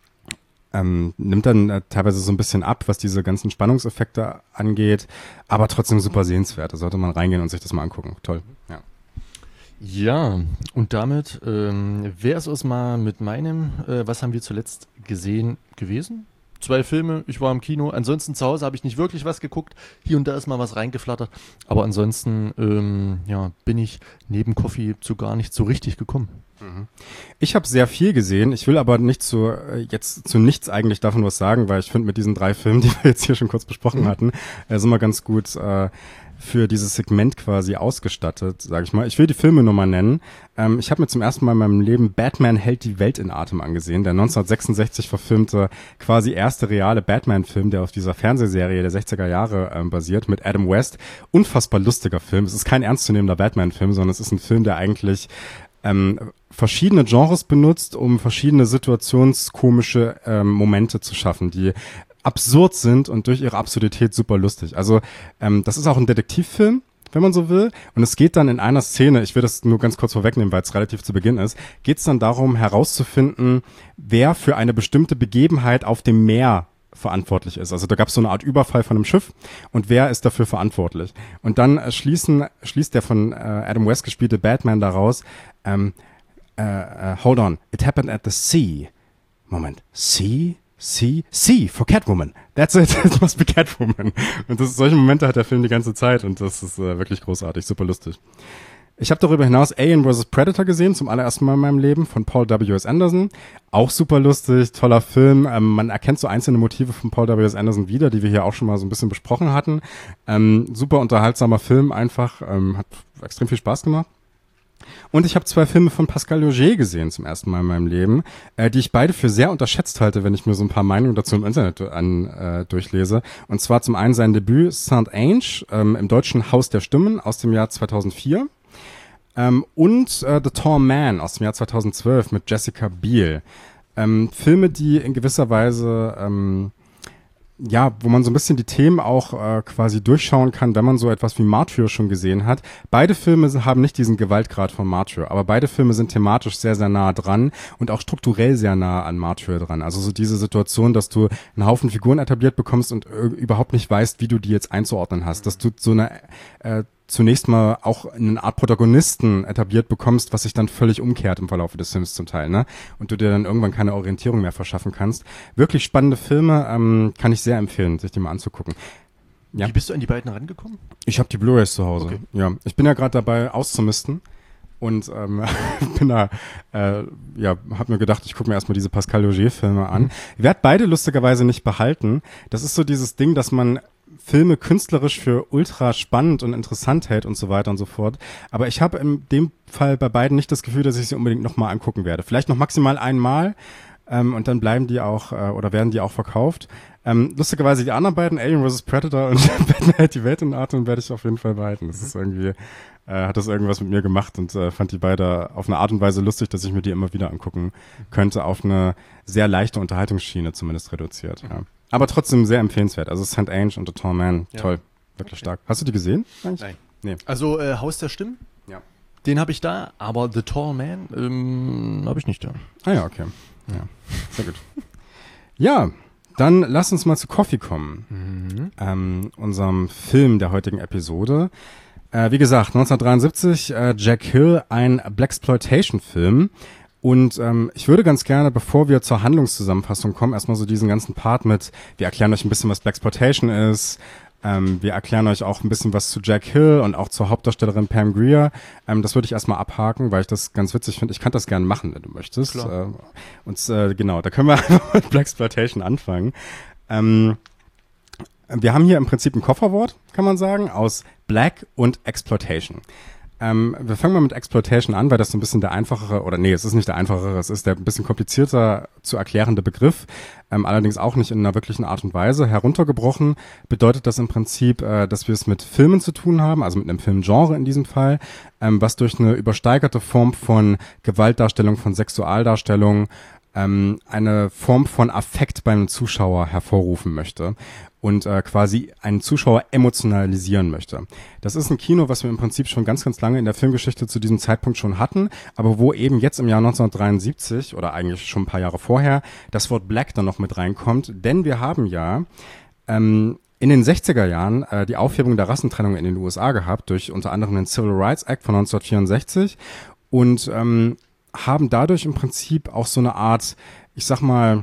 [SPEAKER 1] ähm, nimmt dann äh, teilweise so ein bisschen ab, was diese ganzen Spannungseffekte angeht, aber trotzdem super sehenswert. Da sollte man reingehen und sich das mal angucken. Toll, ja.
[SPEAKER 2] Ja, und damit ähm, wäre es mal mit meinem, äh, was haben wir zuletzt gesehen gewesen? Zwei Filme, ich war im Kino, ansonsten zu Hause habe ich nicht wirklich was geguckt, hier und da ist mal was reingeflattert, aber ansonsten ähm, ja, bin ich neben Coffee zu gar nicht so richtig gekommen.
[SPEAKER 1] Ich habe sehr viel gesehen, ich will aber nicht zu, äh, jetzt zu nichts eigentlich davon was sagen, weil ich finde, mit diesen drei Filmen, die wir jetzt hier schon kurz besprochen mhm. hatten, äh, sind wir ganz gut äh, für dieses Segment quasi ausgestattet, sage ich mal. Ich will die Filme nur mal nennen. Ähm, ich habe mir zum ersten Mal in meinem Leben Batman hält die Welt in Atem angesehen, der neunzehnhundertsechsundsechzig verfilmte, quasi erste reale Batman-Film, der auf dieser Fernsehserie der sechziger Jahre ähm, basiert, mit Adam West. Unfassbar lustiger Film. Es ist kein ernstzunehmender Batman-Film, sondern es ist ein Film, der eigentlich ähm, verschiedene Genres benutzt, um verschiedene situationskomische ähm, Momente zu schaffen, die absurd sind und durch ihre Absurdität super lustig. Also ähm, das ist auch ein Detektivfilm, wenn man so will. Und es geht dann in einer Szene, ich will das nur ganz kurz vorwegnehmen, weil es relativ zu Beginn ist, geht es dann darum herauszufinden, wer für eine bestimmte Begebenheit auf dem Meer verantwortlich ist. Also da gab es so eine Art Überfall von einem Schiff und wer ist dafür verantwortlich? Und dann äh, schließen, schließt der von äh, Adam West gespielte Batman daraus, ähm, äh, äh, hold on, it happened at the sea. Moment, sea? Sea? Sea for Catwoman. That's it. It must be Catwoman. Und das, solche Momente hat der Film die ganze Zeit und das ist äh, wirklich großartig, super lustig. Ich habe darüber hinaus Alien versus. Predator gesehen, zum allerersten Mal in meinem Leben, von Paul W S. Anderson. Auch super lustig, toller Film. Ähm, man erkennt so einzelne Motive von Paul W S. Anderson wieder, die wir hier auch schon mal so ein bisschen besprochen hatten. Ähm, super unterhaltsamer Film einfach, ähm, hat extrem viel Spaß gemacht. Und ich habe zwei Filme von Pascal Laugier gesehen zum ersten Mal in meinem Leben, äh, die ich beide für sehr unterschätzt halte, wenn ich mir so ein paar Meinungen dazu im Internet an, äh, durchlese. Und zwar zum einen sein Debüt Saint-Ange ähm, im deutschen Haus der Stimmen aus dem Jahr zweitausendvier ähm, und äh, The Tall Man aus dem Jahr zweitausendzwölf mit Jessica Biel. Ähm, Filme, die in gewisser Weise ähm, ja, wo man so ein bisschen die Themen auch äh, quasi durchschauen kann, wenn man so etwas wie Martyr schon gesehen hat. Beide Filme haben nicht diesen Gewaltgrad von Martyr, aber beide Filme sind thematisch sehr, sehr nah dran und auch strukturell sehr nah an Martyr dran. Also so diese Situation, dass du einen Haufen Figuren etabliert bekommst und äh, überhaupt nicht weißt, wie du die jetzt einzuordnen hast. Dass du so eine äh, zunächst mal auch eine Art Protagonisten etabliert bekommst, was sich dann völlig umkehrt im Verlauf des Films zum Teil, ne? Und du dir dann irgendwann keine Orientierung mehr verschaffen kannst. Wirklich spannende Filme, ähm, kann ich sehr empfehlen, sich die mal anzugucken. Ja.
[SPEAKER 2] Wie bist du an die beiden rangekommen?
[SPEAKER 1] Ich habe die Blu-rays zu Hause.
[SPEAKER 2] Okay.
[SPEAKER 1] Ja, ich bin ja gerade dabei auszumisten und ähm, bin da, äh, ja, habe mir gedacht, ich gucke mir erstmal diese Pascal Laugier-Filme an. Mhm. Ich werde beide lustigerweise nicht behalten. Das ist so dieses Ding, dass man Filme künstlerisch für ultra spannend und interessant hält und so weiter und so fort. Aber ich habe in dem Fall bei beiden nicht das Gefühl, dass ich sie unbedingt nochmal angucken werde. Vielleicht noch maximal einmal ähm, und dann bleiben die auch äh, oder werden die auch verkauft. Ähm, lustigerweise die anderen beiden, Alien versus. Predator und Batman hält die Welt in Atem, werde ich auf jeden Fall behalten. Das ist irgendwie, äh, hat das irgendwas mit mir gemacht und äh, fand die beide auf eine Art und Weise lustig, dass ich mir die immer wieder angucken könnte, auf eine sehr leichte Unterhaltungsschiene zumindest reduziert, ja. Aber trotzdem sehr empfehlenswert. Also Saint Ange und The Tall Man, ja. Toll, wirklich okay. stark. Hast du die gesehen eigentlich?
[SPEAKER 2] Nein.
[SPEAKER 1] Nee.
[SPEAKER 2] Also äh, Haus der Stimmen?
[SPEAKER 1] Ja.
[SPEAKER 2] Den habe ich da, aber The Tall Man ähm, habe ich nicht da.
[SPEAKER 1] Ah ja, okay. Ja, sehr gut. Ja, dann lass uns mal zu Coffee kommen. Mhm. Ähm, unserem Film der heutigen Episode. Äh, wie gesagt, neunzehnhundertdreiundsiebzig, äh, Jack Hill, ein Blaxploitation-Film. Und ähm, ich würde ganz gerne, bevor wir zur Handlungszusammenfassung kommen, erstmal so diesen ganzen Part mit, wir erklären euch ein bisschen, was Blaxploitation ist, ähm, wir erklären euch auch ein bisschen was zu Jack Hill und auch zur Hauptdarstellerin Pam Grier. Ähm, das würde ich erstmal abhaken, weil ich das ganz witzig finde. Ich kann das gerne machen, wenn du möchtest. Äh, und äh, genau, da können wir einfach mit Blaxploitation anfangen. Ähm, wir haben hier im Prinzip ein Kofferwort, kann man sagen, aus Black und Exploitation. Ähm, wir fangen mal mit Exploitation an, weil das so ein bisschen der einfachere, oder nee, es ist nicht der einfachere, es ist der ein bisschen komplizierter zu erklärende Begriff, ähm, allerdings auch nicht in einer wirklichen Art und Weise. Heruntergebrochen bedeutet das im Prinzip, äh, dass wir es mit Filmen zu tun haben, also mit einem Filmgenre in diesem Fall, ähm, was durch eine übersteigerte Form von Gewaltdarstellung, von Sexualdarstellung, ähm, eine Form von Affekt beim Zuschauer hervorrufen möchte und äh, quasi einen Zuschauer emotionalisieren möchte. Das ist ein Kino, was wir im Prinzip schon ganz, ganz lange in der Filmgeschichte zu diesem Zeitpunkt schon hatten, aber wo eben jetzt im Jahr neunzehnhundertdreiundsiebzig oder eigentlich schon ein paar Jahre vorher das Wort Black dann noch mit reinkommt, denn wir haben ja ähm, in den sechziger Jahren äh, die Aufhebung der Rassentrennung in den U S A gehabt, durch unter anderem den Civil Rights Act von neunzehnhundertvierundsechzig und ähm, haben dadurch im Prinzip auch so eine Art, ich sag mal,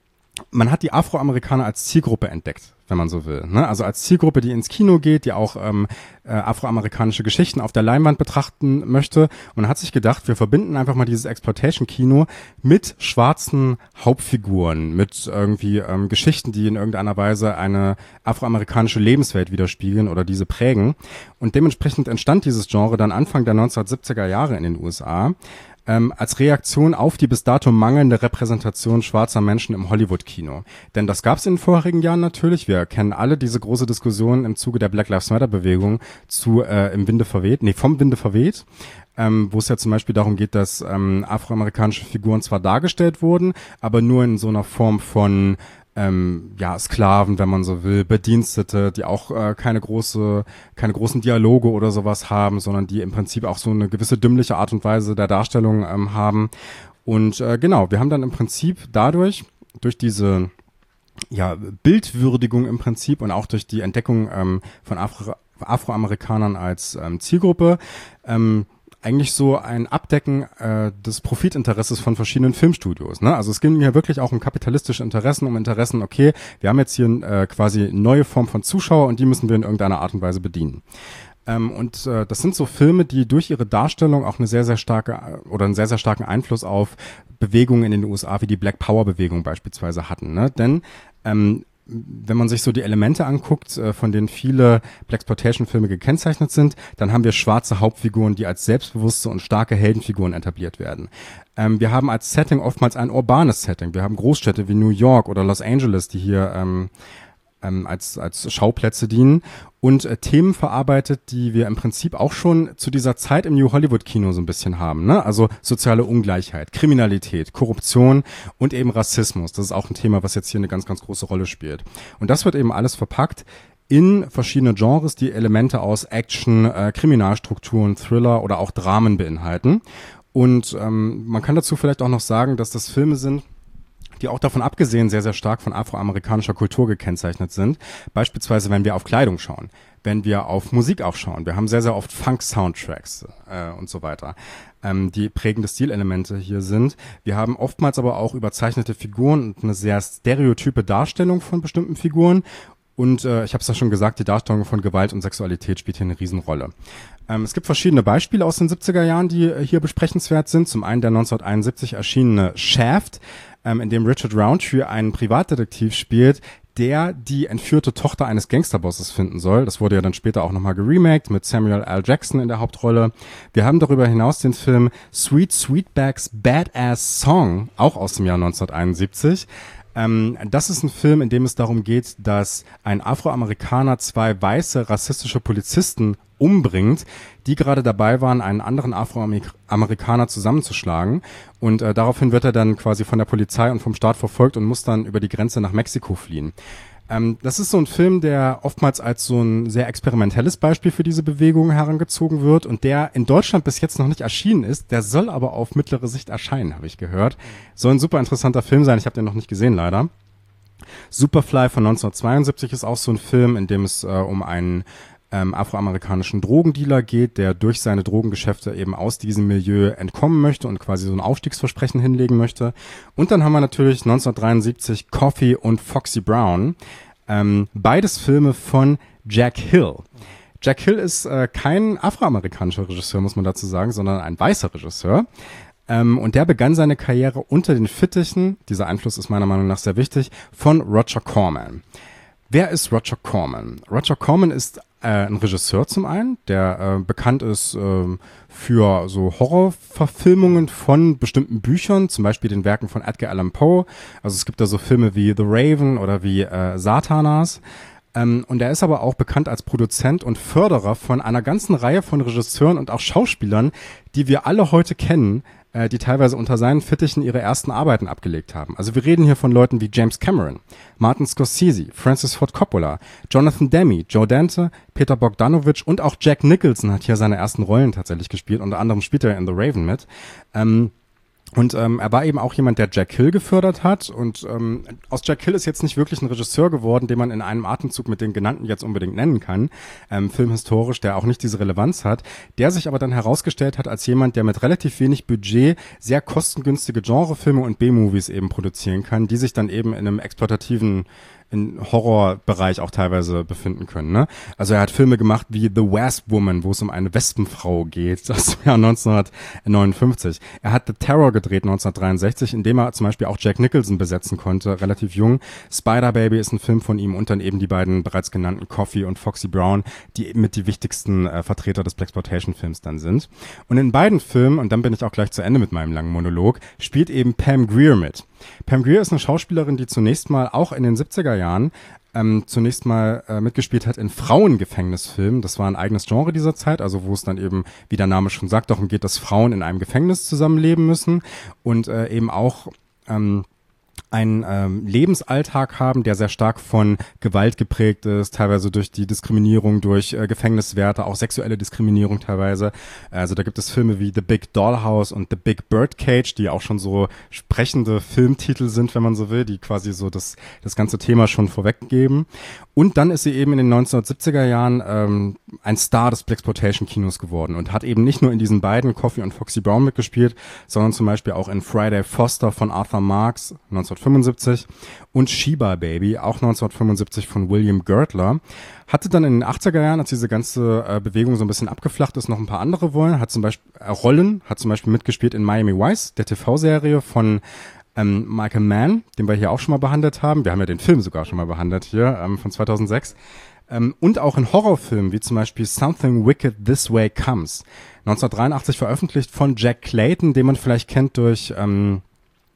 [SPEAKER 1] man hat die Afroamerikaner als Zielgruppe entdeckt, wenn man so will, ne? Also als Zielgruppe, die ins Kino geht, die auch ähm, äh, afroamerikanische Geschichten auf der Leinwand betrachten möchte. Und man hat sich gedacht, wir verbinden einfach mal dieses Exploitation-Kino mit schwarzen Hauptfiguren, mit irgendwie ähm, Geschichten, die in irgendeiner Weise eine afroamerikanische Lebenswelt widerspiegeln oder diese prägen. Und dementsprechend entstand dieses Genre dann Anfang der neunzehnhundertsiebziger Jahre in den U S A. Ähm, als Reaktion auf die bis dato mangelnde Repräsentation schwarzer Menschen im Hollywood-Kino. Denn das gab es in den vorherigen Jahren natürlich. Wir kennen alle diese große Diskussion im Zuge der Black Lives Matter-Bewegung zu äh, im Winde verweht, nee, vom Winde verweht, ähm, wo es ja zum Beispiel darum geht, dass ähm, afroamerikanische Figuren zwar dargestellt wurden, aber nur in so einer Form von Ähm, ja, Sklaven, wenn man so will, Bedienstete, die auch äh, keine große, keine großen Dialoge oder sowas haben, sondern die im Prinzip auch so eine gewisse dümmliche Art und Weise der Darstellung ähm, haben. Und äh, genau, wir haben dann im Prinzip dadurch, durch diese ja, Bildwürdigung im Prinzip und auch durch die Entdeckung ähm, von Afro- Afroamerikanern als ähm, Zielgruppe, ähm, eigentlich so ein Abdecken äh, des Profitinteresses von verschiedenen Filmstudios. Ne? Also es ging hier wirklich auch um kapitalistische Interessen, um Interessen, okay, wir haben jetzt hier äh, quasi eine neue Form von Zuschauer und die müssen wir in irgendeiner Art und Weise bedienen. Ähm, und äh, das sind so Filme, die durch ihre Darstellung auch eine sehr, sehr starke oder einen sehr, sehr starken Einfluss auf Bewegungen in den U S A wie die Black Power Bewegung beispielsweise hatten. Ne? Denn ähm, wenn man sich so die Elemente anguckt, äh, von denen viele Blaxploitation-Filme gekennzeichnet sind, dann haben wir schwarze Hauptfiguren, die als selbstbewusste und starke Heldenfiguren etabliert werden. Ähm, wir haben als Setting oftmals ein urbanes Setting. Wir haben Großstädte wie New York oder Los Angeles, die hier ähm, ähm, als, als Schauplätze dienen und äh, Themen verarbeitet, die wir im Prinzip auch schon zu dieser Zeit im New Hollywood Kino so ein bisschen haben, ne? Also soziale Ungleichheit, Kriminalität, Korruption und eben Rassismus. Das ist auch ein Thema, was jetzt hier eine ganz, ganz große Rolle spielt. Und das wird eben alles verpackt in verschiedene Genres, die Elemente aus Action, äh, Kriminalstrukturen, Thriller oder auch Dramen beinhalten. Und ähm, man kann dazu vielleicht auch noch sagen, dass das Filme sind, die auch davon abgesehen sehr, sehr stark von afroamerikanischer Kultur gekennzeichnet sind. Beispielsweise, wenn wir auf Kleidung schauen, wenn wir auf Musik auch schauen. Wir haben sehr, sehr oft Funk-Soundtracks äh, und so weiter, ähm, die prägende Stilelemente hier sind. Wir haben oftmals aber auch überzeichnete Figuren und eine sehr stereotype Darstellung von bestimmten Figuren. Und äh, ich habe es ja schon gesagt, die Darstellung von Gewalt und Sexualität spielt hier eine Riesenrolle. Ähm, es gibt verschiedene Beispiele aus den siebziger Jahren, die äh, hier besprechenswert sind. Zum einen der neunzehnhunderteinundsiebzig erschienene Shaft, ähm, in dem Richard Roundtree einen Privatdetektiv spielt, der die entführte Tochter eines Gangsterbosses finden soll. Das wurde ja dann später auch nochmal geremaked mit Samuel L. Jackson in der Hauptrolle. Wir haben darüber hinaus den Film Sweet Sweetback's Badass Song, auch aus dem Jahr neunzehnhunderteinundsiebzig. Ähm, das ist ein Film, in dem es darum geht, dass ein Afroamerikaner zwei weiße rassistische Polizisten umbringt, die gerade dabei waren, einen anderen Afroamerikaner zusammenzuschlagen. Und äh, daraufhin wird er dann quasi von der Polizei und vom Staat verfolgt und muss dann über die Grenze nach Mexiko fliehen. Ähm, das ist so ein Film, der oftmals als so ein sehr experimentelles Beispiel für diese Bewegung herangezogen wird und der in Deutschland bis jetzt noch nicht erschienen ist. Der soll aber auf mittlere Sicht erscheinen, habe ich gehört. Soll ein super interessanter Film sein. Ich habe den noch nicht gesehen, leider. Superfly von neunzehnhundertzweiundsiebzig ist auch so ein Film, in dem es äh, um einen ähm, afroamerikanischen Drogendealer geht, der durch seine Drogengeschäfte eben aus diesem Milieu entkommen möchte und quasi so ein Aufstiegsversprechen hinlegen möchte. Und dann haben wir natürlich neunzehnhundertdreiundsiebzig Coffee und Foxy Brown. Ähm, beides Filme von Jack Hill. Jack Hill ist äh, kein afroamerikanischer Regisseur, muss man dazu sagen, sondern ein weißer Regisseur. Ähm, und der begann seine Karriere unter den Fittichen, dieser Einfluss ist meiner Meinung nach sehr wichtig, von Roger Corman. Wer ist Roger Corman? Roger Corman ist äh, ein Regisseur zum einen, der äh, bekannt ist äh, für so Horrorverfilmungen von bestimmten Büchern, zum Beispiel den Werken von Edgar Allan Poe. Also es gibt da so Filme wie The Raven oder wie äh, Satanas. Ähm, und er ist aber auch bekannt als Produzent und Förderer von einer ganzen Reihe von Regisseuren und auch Schauspielern, die wir alle heute kennen, äh, die teilweise unter seinen Fittichen ihre ersten Arbeiten abgelegt haben. Also wir reden hier von Leuten wie James Cameron, Martin Scorsese, Francis Ford Coppola, Jonathan Demme, Joe Dante, Peter Bogdanovich und auch Jack Nicholson hat hier seine ersten Rollen tatsächlich gespielt. Unter anderem spielt er in The Raven mit. Ähm, Und ähm, er war eben auch jemand, der Jack Hill gefördert hat. Und ähm, aus Jack Hill ist jetzt nicht wirklich ein Regisseur geworden, den man in einem Atemzug mit den genannten jetzt unbedingt nennen kann, ähm, filmhistorisch, der auch nicht diese Relevanz hat, der sich aber dann herausgestellt hat als jemand, der mit relativ wenig Budget sehr kostengünstige Genrefilme und B-Movies eben produzieren kann, die sich dann eben in einem exploitativen in Horrorbereich auch teilweise befinden können. Ne? Also er hat Filme gemacht wie The Wasp Woman, wo es um eine Wespenfrau geht, aus dem Jahr neunzehnhundertneunundfünfzig. Er hat The Terror gedreht neunzehnhundertdreiundsechzig, in dem er zum Beispiel auch Jack Nicholson besetzen konnte, relativ jung. Spider Baby ist ein Film von ihm und dann eben die beiden bereits genannten Coffee und Foxy Brown, die eben mit die wichtigsten äh, Vertreter des Blaxploitation-Films dann sind. Und in beiden Filmen, und dann bin ich auch gleich zu Ende mit meinem langen Monolog, spielt eben Pam Grier mit. Pam Grier ist eine Schauspielerin, die zunächst mal auch in den siebziger Jahren ähm, zunächst mal äh, mitgespielt hat in Frauengefängnisfilmen. Das war ein eigenes Genre dieser Zeit, also wo es dann eben, wie der Name schon sagt, darum geht, dass Frauen in einem Gefängnis zusammenleben müssen und äh, eben auch ähm, einen ähm, Lebensalltag haben, der sehr stark von Gewalt geprägt ist, teilweise durch die Diskriminierung, durch äh, Gefängniswärter, auch sexuelle Diskriminierung teilweise. Also da gibt es Filme wie The Big Dollhouse und The Big Birdcage, die auch schon so sprechende Filmtitel sind, wenn man so will, die quasi so das, das ganze Thema schon vorweggeben. Und dann ist sie eben in den neunzehnhundertsiebziger Jahren ähm, ein Star des Blaxploitation-Kinos geworden und hat eben nicht nur in diesen beiden, Coffee und Foxy Brown, mitgespielt, sondern zum Beispiel auch in Friday Foster von Arthur Marks neunzehnhundertfünfundsiebzig und Sheba Baby, auch neunzehnhundertfünfundsiebzig von William Girdler. Hatte dann in den achtziger Jahren, als diese ganze äh, Bewegung so ein bisschen abgeflacht ist, noch ein paar andere Rollen, hat zum Beispiel äh, Rollen, hat zum Beispiel mitgespielt in Miami Vice, der T V-Serie von ähm, Michael Mann, den wir hier auch schon mal behandelt haben. Wir haben ja den Film sogar schon mal behandelt hier, ähm, von zweitausendsechs. Ähm, und auch in Horrorfilmen, wie zum Beispiel Something Wicked This Way Comes. neunzehnhundertdreiundachtzig veröffentlicht von Jack Clayton, den man vielleicht kennt durch ähm,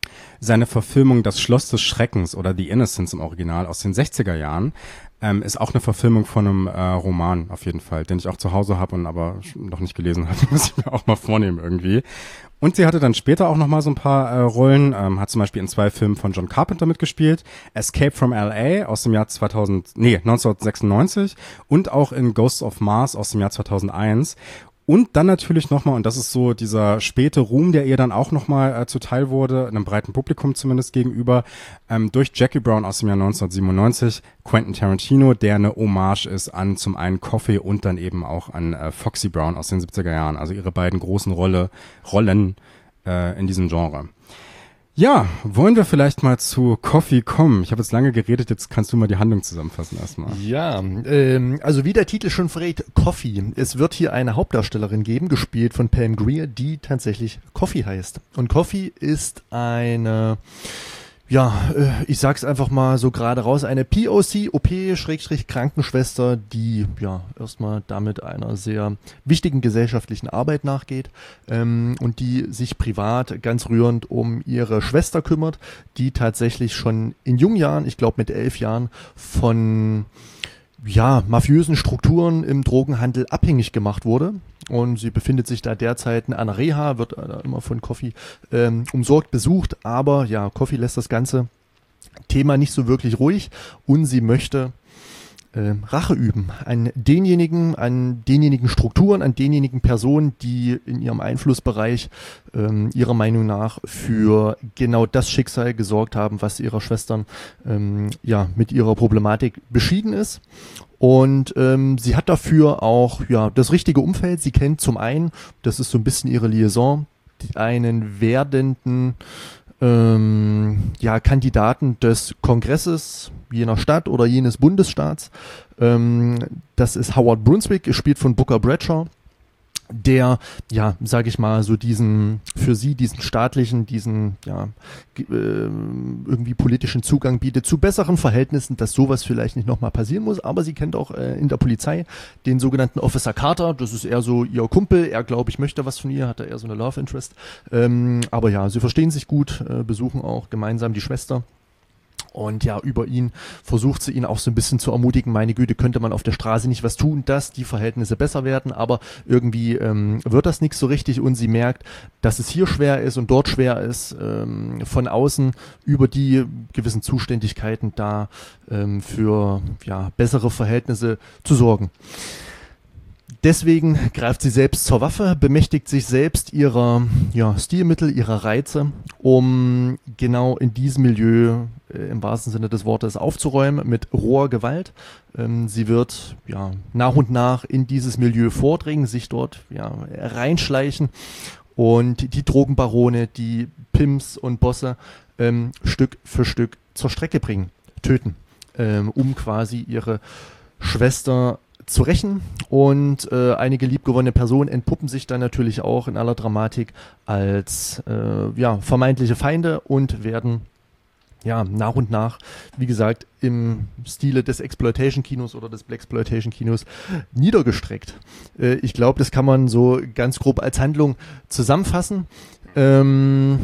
[SPEAKER 1] Seine Verfilmung Das Schloss des Schreckens oder The Innocents im Original aus den sechziger Jahren ähm, ist auch eine Verfilmung von einem äh, Roman auf jeden Fall, den ich auch zu Hause habe und aber noch nicht gelesen habe. Muss ich mir auch mal vornehmen irgendwie. Und sie hatte dann später auch noch mal so ein paar äh, Rollen, ähm, hat zum Beispiel in zwei Filmen von John Carpenter mitgespielt, Escape from L A aus dem Jahr zweitausend, nee, neunzehnhundertsechsundneunzig und auch in Ghosts of Mars aus dem Jahr zweitausendeins. Und dann natürlich nochmal, und das ist so dieser späte Ruhm, der ihr dann auch nochmal äh, zuteil wurde, einem breiten Publikum zumindest gegenüber, ähm, durch Jackie Brown aus dem Jahr neunzehnhundertsiebenundneunzig, Quentin Tarantino, der eine Hommage ist an zum einen Coffey und dann eben auch an äh, Foxy Brown aus den siebziger Jahren, also ihre beiden großen Rolle, Rollen äh, in diesem Genre. Ja, wollen wir vielleicht mal zu Coffey kommen? Ich habe jetzt lange geredet, jetzt kannst du mal die Handlung zusammenfassen erstmal.
[SPEAKER 2] Ja, ähm, also wie der Titel schon verrät, Coffey. Es wird hier eine Hauptdarstellerin geben, gespielt von Pam Grier, die tatsächlich Coffey heißt. Und Coffey ist eine, ja, äh, ich sag's einfach mal so gerade raus, eine P O C, O P-Krankenschwester, die ja erstmal damit einer sehr wichtigen gesellschaftlichen Arbeit nachgeht ähm, und die sich privat ganz rührend um ihre Schwester kümmert, die tatsächlich schon in jungen Jahren, ich glaube mit elf Jahren, von ja, mafiösen Strukturen im Drogenhandel abhängig gemacht wurde. Und sie befindet sich da derzeit in einer Reha, wird äh, immer von Coffey ähm, umsorgt, besucht. Aber ja, Coffey lässt das ganze Thema nicht so wirklich ruhig und sie möchte äh, Rache üben an denjenigen, an denjenigen Strukturen, an denjenigen Personen, die in ihrem Einflussbereich ähm, ihrer Meinung nach für genau das Schicksal gesorgt haben, was ihrer Schwestern ähm, ja mit ihrer Problematik beschieden ist. Und ähm, sie hat dafür auch ja das richtige Umfeld. Sie kennt zum einen, das ist so ein bisschen ihre Liaison, einen werdenden ähm, ja, Kandidaten des Kongresses jener Stadt oder jenes Bundesstaats. Ähm, das ist Howard Brunswick, gespielt von Booker Bradshaw, der, ja, sage ich mal, so diesen, für sie diesen staatlichen, diesen, ja, äh, irgendwie politischen Zugang bietet zu besseren Verhältnissen, dass sowas vielleicht nicht nochmal passieren muss, aber sie kennt auch äh, in der Polizei den sogenannten Officer Carter, das ist eher so ihr Kumpel, er, glaube ich, möchte was von ihr, hat er eher so eine Love Interest, ähm, aber ja, sie verstehen sich gut, äh, besuchen auch gemeinsam die Schwester. Und ja, über ihn versucht sie ihn auch so ein bisschen zu ermutigen, meine Güte, könnte man auf der Straße nicht was tun, dass die Verhältnisse besser werden, aber irgendwie ähm, wird das nichts so richtig und sie merkt, dass es hier schwer ist und dort schwer ist, ähm, von außen über die gewissen Zuständigkeiten da ähm, für ja, bessere Verhältnisse zu sorgen. Deswegen greift sie selbst zur Waffe, bemächtigt sich selbst ihrer ja, Stilmittel, ihrer Reize, um genau in diesem Milieu äh, im wahrsten Sinne des Wortes aufzuräumen mit roher Gewalt. Ähm, sie wird ja, nach und nach in dieses Milieu vordringen, sich dort ja, reinschleichen und die Drogenbarone, die Pimps und Bosse ähm, Stück für Stück zur Strecke bringen, töten, ähm, um quasi ihre Schwester zu rächen, und äh, einige liebgewonnene Personen entpuppen sich dann natürlich auch in aller Dramatik als äh, ja, vermeintliche Feinde und werden ja nach und nach, wie gesagt, im Stile des Exploitation-Kinos oder des Blaxploitation-Kinos niedergestreckt. Äh, ich glaube, das kann man so ganz grob als Handlung zusammenfassen. Ähm,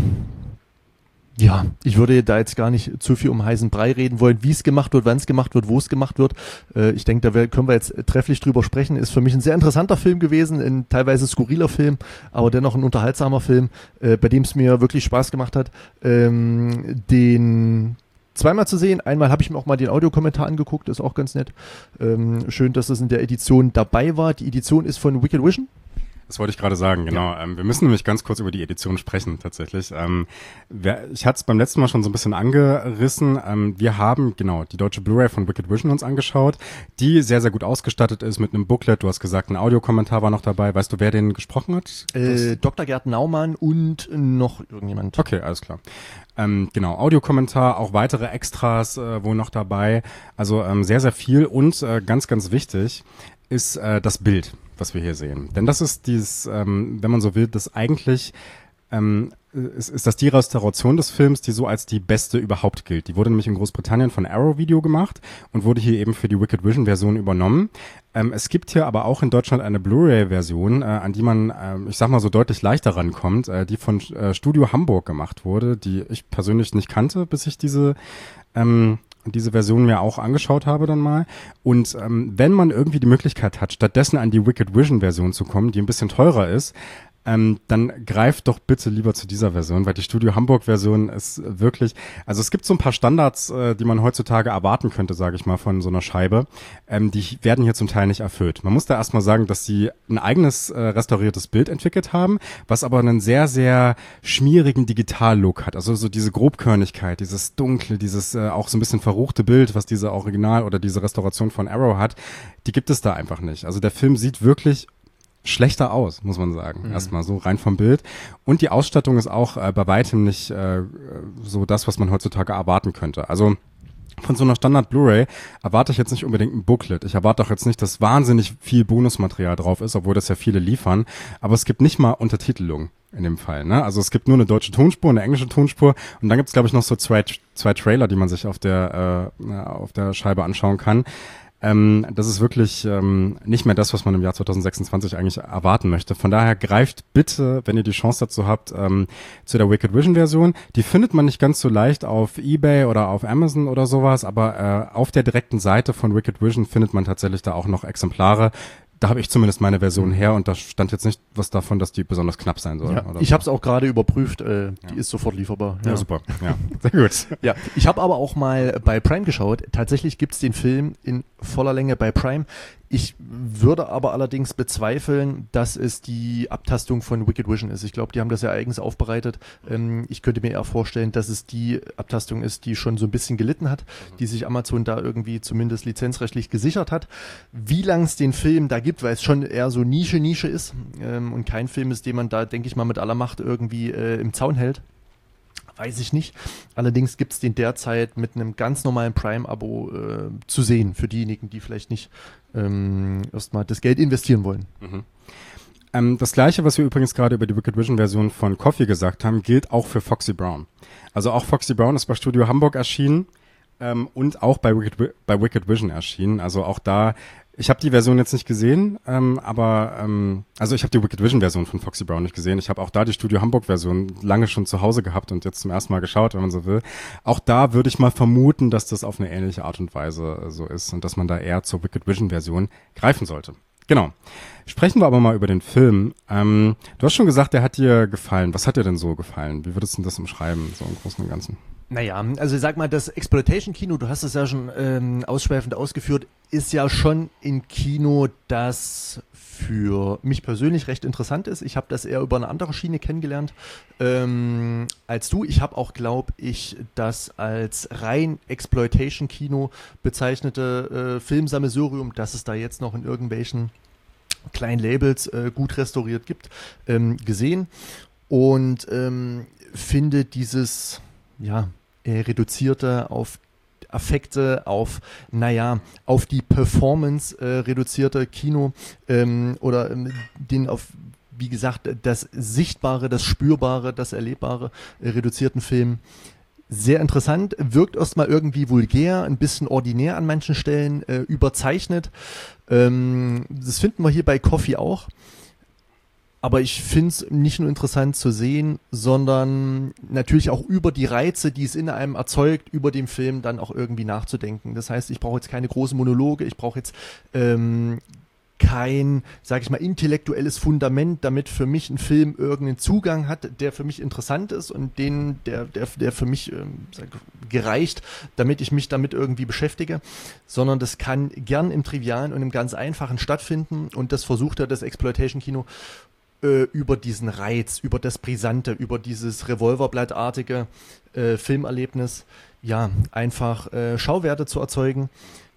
[SPEAKER 2] Ja, ich würde da jetzt gar nicht zu viel um heißen Brei reden wollen, wie es gemacht wird, wann es gemacht wird, wo es gemacht wird. Äh, ich denke, da können wir jetzt trefflich drüber sprechen. Ist für mich ein sehr interessanter Film gewesen, ein teilweise skurriler Film, aber dennoch ein unterhaltsamer Film, äh, bei dem es mir wirklich Spaß gemacht hat, ähm, den zweimal zu sehen. Einmal habe ich mir auch mal den Audiokommentar angeguckt, ist auch ganz nett. Ähm, schön, dass es in der Edition dabei war. Die Edition ist von Wicked Vision.
[SPEAKER 1] Das wollte ich gerade sagen, genau. Ja. Ähm, wir müssen nämlich ganz kurz über die Edition sprechen, tatsächlich. Ähm, wer, ich hatte es beim letzten Mal schon so ein bisschen angerissen. Ähm, wir haben, genau, die deutsche Blu-ray von Wicked Vision uns angeschaut, die sehr, sehr gut ausgestattet ist mit einem Booklet. Du hast gesagt, ein Audiokommentar war noch dabei. Weißt du, wer den gesprochen hat?
[SPEAKER 2] Äh, Doktor Gerd Naumann und noch irgendjemand.
[SPEAKER 1] Okay, alles klar. Ähm, genau, Audiokommentar, auch weitere Extras äh, wohl noch dabei. Also ähm, sehr, sehr viel und äh, ganz, ganz wichtig ist äh, das Bild, was wir hier sehen. Denn das ist dieses, ähm, wenn man so will, das eigentlich ähm, ist, ist das die Restauration des Films, die so als die beste überhaupt gilt. Die wurde nämlich in Großbritannien von Arrow Video gemacht und wurde hier eben für die Wicked Vision Version übernommen. Ähm, es gibt hier aber auch in Deutschland eine Blu-ray-Version, äh, an die man, äh, ich sag mal so deutlich leichter rankommt, äh, die von äh, Studio Hamburg gemacht wurde, die ich persönlich nicht kannte, bis ich diese ähm, diese Version mir auch angeschaut habe dann mal. Und ähm, wenn man irgendwie die Möglichkeit hat, stattdessen an die Wicked Vision Version zu kommen, die ein bisschen teurer ist, Ähm, dann greift doch bitte lieber zu dieser Version, weil die Studio Hamburg Version ist wirklich, also es gibt so ein paar Standards, äh, die man heutzutage erwarten könnte, sage ich mal, von so einer Scheibe, ähm, die werden hier zum Teil nicht erfüllt. Man muss da erstmal sagen, dass sie ein eigenes äh, restauriertes Bild entwickelt haben, was aber einen sehr, sehr schmierigen Digital-Look hat, also so diese Grobkörnigkeit, dieses Dunkle, dieses äh, auch so ein bisschen verruchte Bild, was diese Original- oder diese Restauration von Arrow hat, die gibt es da einfach nicht. Also der Film sieht wirklich schlechter aus, muss man sagen. Mhm. Erstmal so rein vom Bild. Und die Ausstattung ist auch äh, bei weitem nicht äh, so das, was man heutzutage erwarten könnte. Also von so einer Standard-Blu-ray erwarte ich jetzt nicht unbedingt ein Booklet. Ich erwarte auch jetzt nicht, dass wahnsinnig viel Bonusmaterial drauf ist, obwohl das ja viele liefern. Aber es gibt nicht mal Untertitelung in dem Fall. Ne? Also es gibt nur eine deutsche Tonspur, eine englische Tonspur und dann gibt es, glaube ich, noch so zwei, zwei Trailer, die man sich auf der, äh, auf der Scheibe anschauen kann. Ähm, das ist wirklich ähm, nicht mehr das, was man im Jahr zwanzig sechsundzwanzig eigentlich erwarten möchte. Von daher greift bitte, wenn ihr die Chance dazu habt, ähm, zu der Wicked Vision Version. Die findet man nicht ganz so leicht auf eBay oder auf Amazon oder sowas, aber äh, auf der direkten Seite von Wicked Vision findet man tatsächlich da auch noch Exemplare. Da habe ich zumindest meine Version her und da stand jetzt nicht was davon, dass die besonders knapp sein soll.
[SPEAKER 2] Ja,
[SPEAKER 1] oder
[SPEAKER 2] ich
[SPEAKER 1] so.
[SPEAKER 2] habe es auch gerade überprüft, äh, die
[SPEAKER 1] Ja.
[SPEAKER 2] ist sofort lieferbar.
[SPEAKER 1] Ja,
[SPEAKER 2] Ja,
[SPEAKER 1] super. Ja, sehr gut.
[SPEAKER 2] Ja, ich habe aber auch mal bei Prime geschaut. Tatsächlich gibt's den Film in voller Länge bei Prime. Ich würde aber allerdings bezweifeln, dass es die Abtastung von Wicked Vision ist. Ich glaube, die haben das ja eigens aufbereitet. Ähm, ich könnte mir eher vorstellen, dass es die Abtastung ist, die schon so ein bisschen gelitten hat, mhm. die sich Amazon da irgendwie zumindest lizenzrechtlich gesichert hat. Wie lang es den Film da gibt, weil es schon eher so Nische-Nische ist ähm, und kein Film ist, den man da, denke ich mal, mit aller Macht irgendwie äh, im Zaun hält. Weiß ich nicht. Allerdings gibt es den derzeit mit einem ganz normalen Prime-Abo äh, zu sehen, für diejenigen, die vielleicht nicht ähm, erstmal das Geld investieren wollen.
[SPEAKER 1] Mhm. Ähm, das Gleiche, was wir übrigens gerade über die Wicked Vision Version von Coffee gesagt haben, gilt auch für Foxy Brown. Also auch Foxy Brown ist bei Studio Hamburg erschienen ähm, und auch bei Wicked, bei Wicked Vision erschienen. Also auch da, ich habe die Version jetzt nicht gesehen, ähm, aber ähm, also ich habe die Wicked Vision Version von Foxy Brown nicht gesehen. Ich habe auch da die Studio Hamburg Version lange schon zu Hause gehabt und jetzt zum ersten Mal geschaut, wenn man so will. Auch da würde ich mal vermuten, dass das auf eine ähnliche Art und Weise äh, so ist und dass man da eher zur Wicked Vision Version greifen sollte. Genau. Sprechen wir aber mal über den Film. Ähm, du hast schon gesagt, der hat dir gefallen. Was hat dir denn so gefallen? Wie würdest du das umschreiben, so im Großen und Ganzen?
[SPEAKER 2] Naja, also sag mal, das Exploitation-Kino, du hast es ja schon ähm, ausschweifend ausgeführt, ist ja schon ein Kino, das für mich persönlich recht interessant ist. Ich habe das eher über eine andere Schiene kennengelernt ähm, als du. Ich habe auch, glaube ich, das als rein Exploitation-Kino bezeichnete äh, Filmsammelsurium, das es da jetzt noch in irgendwelchen kleinen Labels äh, gut restauriert gibt, ähm, gesehen und ähm, finde dieses, ja, äh, reduzierte auf Affekte, auf, naja, auf die Performance äh, reduzierte Kino ähm, oder ähm, den auf, wie gesagt, das Sichtbare, das Spürbare, das Erlebbare äh, reduzierten Film sehr interessant, wirkt erstmal irgendwie vulgär, ein bisschen ordinär an manchen Stellen, äh, überzeichnet. Ähm, das finden wir hier bei Coffee auch. Aber ich finde es nicht nur interessant zu sehen, sondern natürlich auch über die Reize, die es in einem erzeugt, über den Film dann auch irgendwie nachzudenken. Das heißt, ich brauche jetzt keine großen Monologe, ich brauche jetzt ähm, kein, sag ich mal, intellektuelles Fundament, damit für mich ein Film irgendeinen Zugang hat, der für mich interessant ist und den, der, der, der für mich ähm, sag, gereicht, damit ich mich damit irgendwie beschäftige, sondern das kann gern im Trivialen und im ganz Einfachen stattfinden und das versucht ja das Exploitation-Kino über diesen Reiz, über das Brisante, über dieses Revolverblattartige äh, Filmerlebnis, ja, einfach äh, Schauwerte zu erzeugen,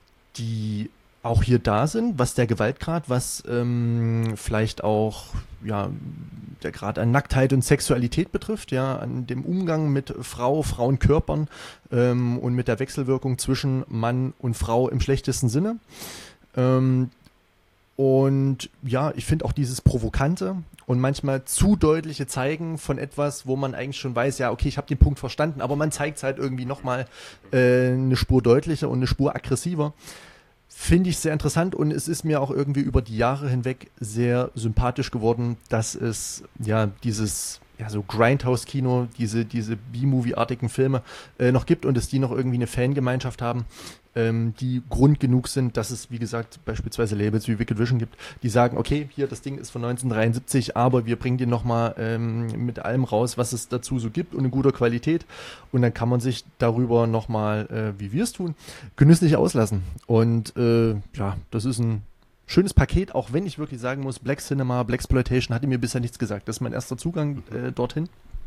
[SPEAKER 2] die auch hier da sind, was der Gewaltgrad, was ähm, vielleicht auch, ja, der Grad an Nacktheit und Sexualität betrifft, ja, an dem Umgang mit Frau, Frauenkörpern ähm, und mit der Wechselwirkung zwischen Mann und Frau im schlechtesten Sinne. Ähm, Und ja, ich finde auch dieses Provokante und manchmal zu deutliche Zeigen von etwas, wo man eigentlich schon weiß, ja, okay, ich habe den Punkt verstanden, aber man zeigt es halt irgendwie nochmal äh, eine Spur deutlicher und eine Spur aggressiver. Finde ich sehr interessant und es ist mir auch irgendwie über die Jahre hinweg sehr sympathisch geworden, dass es ja dieses ja, so Grindhouse-Kino, diese, diese B-Movie-artigen Filme äh, noch gibt und dass die noch irgendwie eine Fangemeinschaft haben, ähm, die Grund genug sind, dass es, wie gesagt, beispielsweise Labels wie Wicked Vision gibt, die sagen, okay, hier, das Ding ist von neunzehnhundertdreiundsiebzig, aber wir bringen den nochmal ähm, mit allem raus, was es dazu so gibt und in guter Qualität und dann kann man sich darüber nochmal, äh, wie wir es tun, genüsslich auslassen und äh, ja, das ist ein schönes Paket, auch wenn ich wirklich sagen muss, Black Cinema, Blaxploitation hatte mir bisher nichts gesagt. Das ist mein erster Zugang äh, dorthin.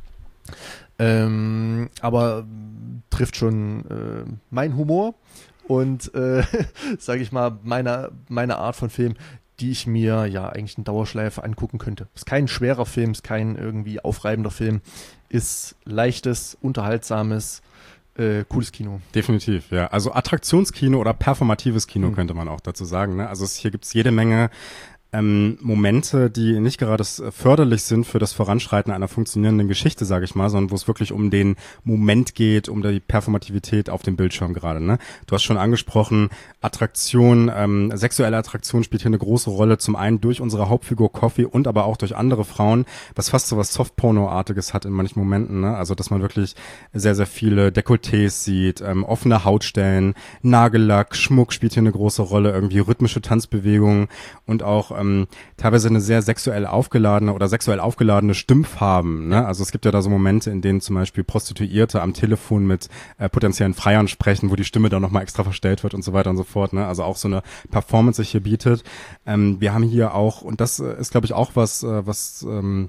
[SPEAKER 2] Ähm, aber trifft schon äh, mein Humor und, äh, sage ich mal, meine, meine Art von Film, die ich mir ja eigentlich in Dauerschleife angucken könnte. Ist kein schwerer Film, ist kein irgendwie aufreibender Film, ist leichtes, unterhaltsames, Äh, cooles Kino.
[SPEAKER 1] Definitiv, ja. Also Attraktionskino oder performatives Kino mhm. könnte man auch dazu sagen. Ne? Also es, hier gibt's jede Menge ähm, Momente, die nicht gerade förderlich sind für das Voranschreiten einer funktionierenden Geschichte, sage ich mal, sondern wo es wirklich um den Moment geht, um die Performativität auf dem Bildschirm gerade. Ne? Du hast schon angesprochen, Attraktion, ähm, sexuelle Attraktion spielt hier eine große Rolle, zum einen durch unsere Hauptfigur Coffee und aber auch durch andere Frauen, was fast so was Softporno-artiges hat in manchen Momenten. Ne? Also dass man wirklich sehr, sehr viele Dekolletés sieht, ähm, offene Hautstellen, Nagellack, Schmuck spielt hier eine große Rolle, irgendwie rhythmische Tanzbewegungen und auch ähm, teilweise eine sehr sexuell aufgeladene oder sexuell aufgeladene Stimmfarben. Ne? Also es gibt ja da so Momente, in denen zum Beispiel Prostituierte am Telefon mit äh, potenziellen Freiern sprechen, wo die Stimme dann nochmal extra verstellt wird und so weiter und so fort. Ne? Also auch so eine Performance sich hier bietet. Ähm, wir haben hier auch, und das äh, ist glaube ich auch was, äh, was ähm,